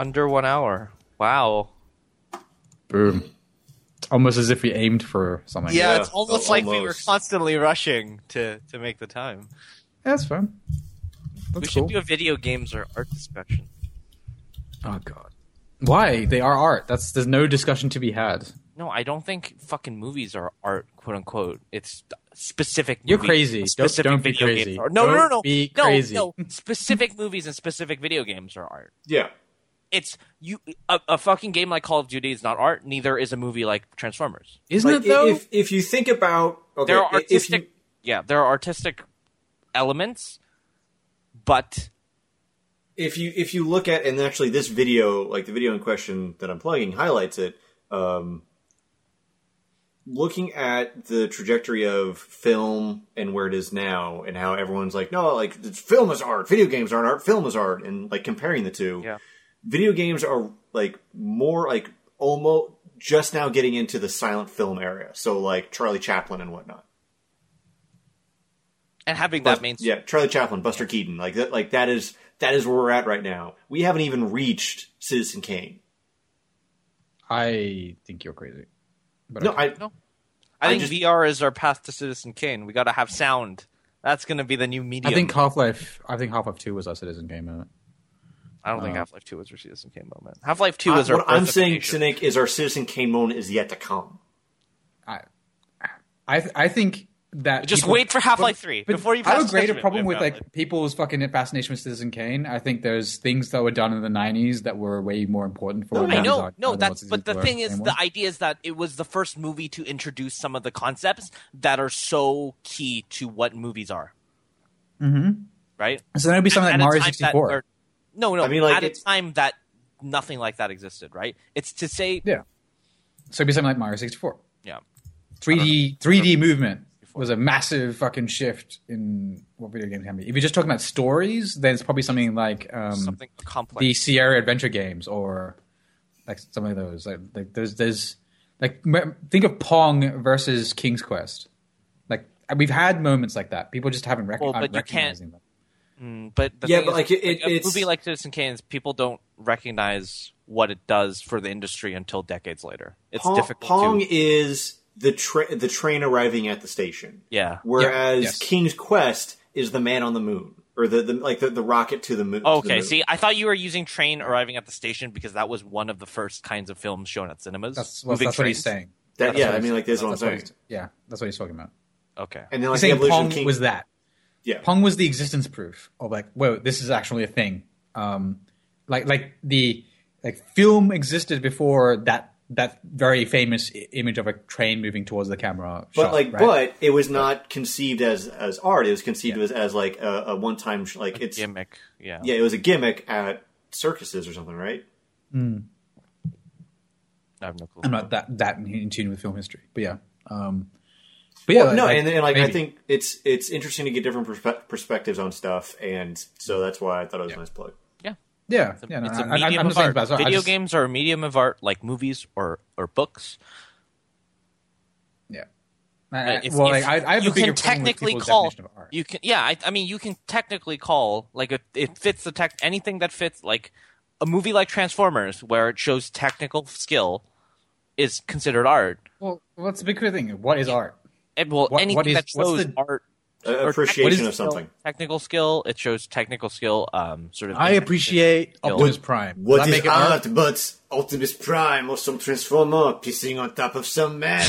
Under 1 hour. Wow. Boom. It's almost as if we aimed for something. Yeah, Yeah, it's almost like we were almost. constantly rushing to make the time. That's fun. We That's should cool. do a video games or art discussion. Oh god. Why? They are art. There's no discussion to be had. No, I don't think fucking movies are art, quote unquote. It's specific. You're movies, crazy. Specific Don't be video crazy. games are. No, Don't no, no, no. be no, crazy. no. Specific movies and specific video games are art. Yeah. It's you. A fucking game like Call of Duty is not art. Neither is a movie like Transformers. Isn't Like, it though? if you think about okay, There are if artistic. you, Yeah, there are artistic elements, but if you look at, and actually this video, like the video in question that I'm plugging, highlights it. Looking at the trajectory of film and where it is now, and how everyone's like, no, like film is art, video games aren't art, film is art, and like comparing the two. yeah. Video games are like more like almost just now getting into the silent film area. So like Charlie Chaplin and whatnot. And having that main. Yeah, Charlie Chaplin, Buster Keaton, like that is where we're at right now. We haven't even reached Citizen Kane. I think you're crazy. But No, okay. I think just- VR is our path to Citizen Kane. We got to have sound. That's going to be the new medium. I think Half-Life 2 was our Citizen Game moment. I don't think Half-Life 2 was our Citizen Kane moment. Half-Life 2 is our. What I'm saying, birthification. Cynic, is our Citizen Kane moment is yet to come. I think that Just people- wait for Half-Life 3 But before you. I have pass a greater judgment problem with Half-Life. like people's fucking fascination with Citizen Kane. I think there's things that were done in the '90s that were way more important for. what I movies know, are no, than that's. what But the movies thing were is, anymore. the idea is that it was the first movie to introduce some of the concepts that are so key to what movies are. Mm-hmm. Right. So then it'd be something At like a Mario time that- 64. or- no, I mean, like, at a it's- time that nothing like that existed. Right. It's to say, Yeah. So it'd be something like Mario 64. yeah. 3D movement was a massive fucking shift in what video games can be. If you're just talking about stories, then it's probably something like Something complex. the Sierra Adventure games or like some of those. Like there's like think of Pong versus King's Quest. Like we've had moments like that. People just haven't Well, but you can't- recognizing them. But the Yeah, thing but, is, like, a it's- movie like Citizen Kane, people don't recognize what it does for the industry until decades later. It's difficult Pong to. is the train arriving at the station. Yeah. Whereas Yes. King's Quest is the man on the moon, or the rocket to the moon. Oh, to the okay, moon. see, I thought you were using train arriving at the station because that was one of the first kinds of films shown at cinemas. That's Moving what he's trains. saying. That, That's yeah, what I mean, he's- like this is what I'm that's saying. he's- Yeah, that's what he's talking about. Okay. And then like He's the saying evolution Pong of King was that. Yeah, Pong was the existence proof of like, whoa, this is actually a thing. Like the film existed before that very famous image of a train moving towards the camera. but shot, like, right? but it was not conceived as art. It was conceived as like a one time like it's Gimmick. Yeah. yeah, it was a gimmick at circuses or something, right? I have no clue. I'm not that in tune with film history, but yeah. But yeah, Well, no, like, and like I maybe. think it's interesting to get different perspectives on stuff, and so that's why I thought it was a nice plug. yeah, It's a, yeah. No, it's a I'm medium not of saying art. bad. Sorry, I Video just- games are a medium of art, like movies or books. Yeah. If- Well, if like, I have you a bigger can problem with technically people's call definition of art. you can I mean you can technically call like it fits the tech anything that fits like a movie like Transformers where it shows technical skill is considered art. Well, what's the big thing? What is art? Well, What anything is- that what's shows the- art or Appreciation technical of something. skill, technical skill, it shows technical skill. Sort of. I appreciate Skill. Optimus Prime. Does What that is make it art but Optimus Prime or some Transformer pissing on top of some man?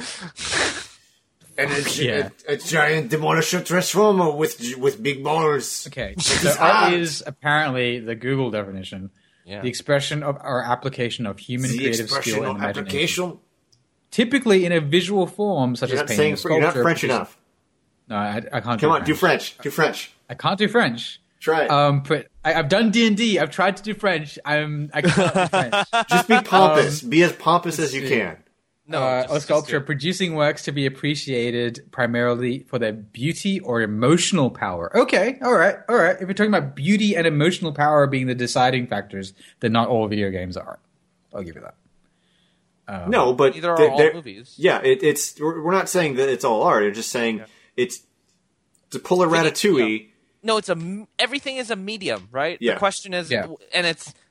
And Yeah. a giant demolisher Transformer with big balls. Okay, is so art art. is apparently the Google definition. Yeah. The expression of or application of human The creative expression skill of and imagination. application. Typically in a visual form, such You're as not painting, saying you're not sculpture, French producing- enough. No, I can't. Come on, do French. Do French. I can't do French. Try it. But I've done D&D. I've tried to do French. I can't do French. Just be pompous. Be as pompous as you see. can. No, Or sculpture, producing works to be appreciated primarily for their beauty or emotional power. Okay, all right. If you're talking about beauty and emotional power being the deciding factors, then not all video games are art. I'll give you that. No, but Neither are they're- all they're- movies. Yeah, we're not saying that it's all art. We're just saying it's to pull a Ratatouille. No, everything is a medium, right? Yeah. The question is, Yeah. and it's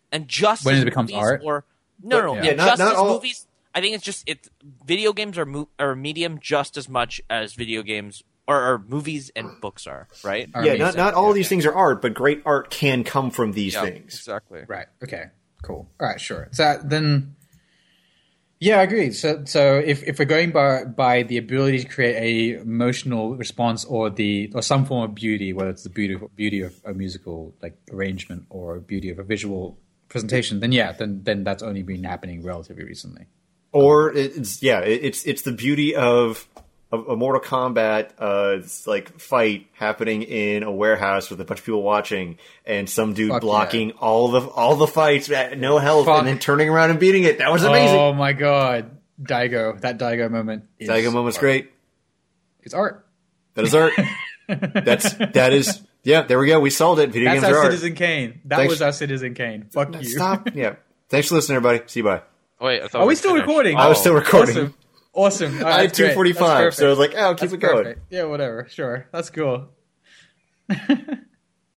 and just When as it becomes movies art? or no, Yeah, not just as all- movies. I think it's just video games are medium just as much as video games or movies and books are, right? Or Yeah, music. not all of these Okay. things are art, but great art can come from these things. Exactly. Right. Okay. Cool. All right. Sure. So then, yeah, I agree. So if we're going by the ability to create a emotional response or some form of beauty, whether it's the beauty of a musical like arrangement or beauty of a visual presentation, then then that's only been happening relatively recently. Or it's the beauty of a Mortal Kombat like fight happening in a warehouse with a bunch of people watching and some dude Fuck blocking all the fights at no health Fuck. and then turning around and beating it. That was amazing. Oh my god, that Daigo moment. Daigo moment's art. great. It's art. That is art. that is yeah. There we go. We solved it. Video That's games are our art. Citizen Kane. That Thanks. was our Citizen Kane. Fuck you. Stop. Yeah. Thanks for listening, everybody. See you. Bye. Wait, I thought Are we were still finished. recording? I was still recording. Awesome. All right, I had that's great. 2:45, That's so I was like, "Oh, keep That's it going." perfect. Yeah, whatever. Sure. That's cool.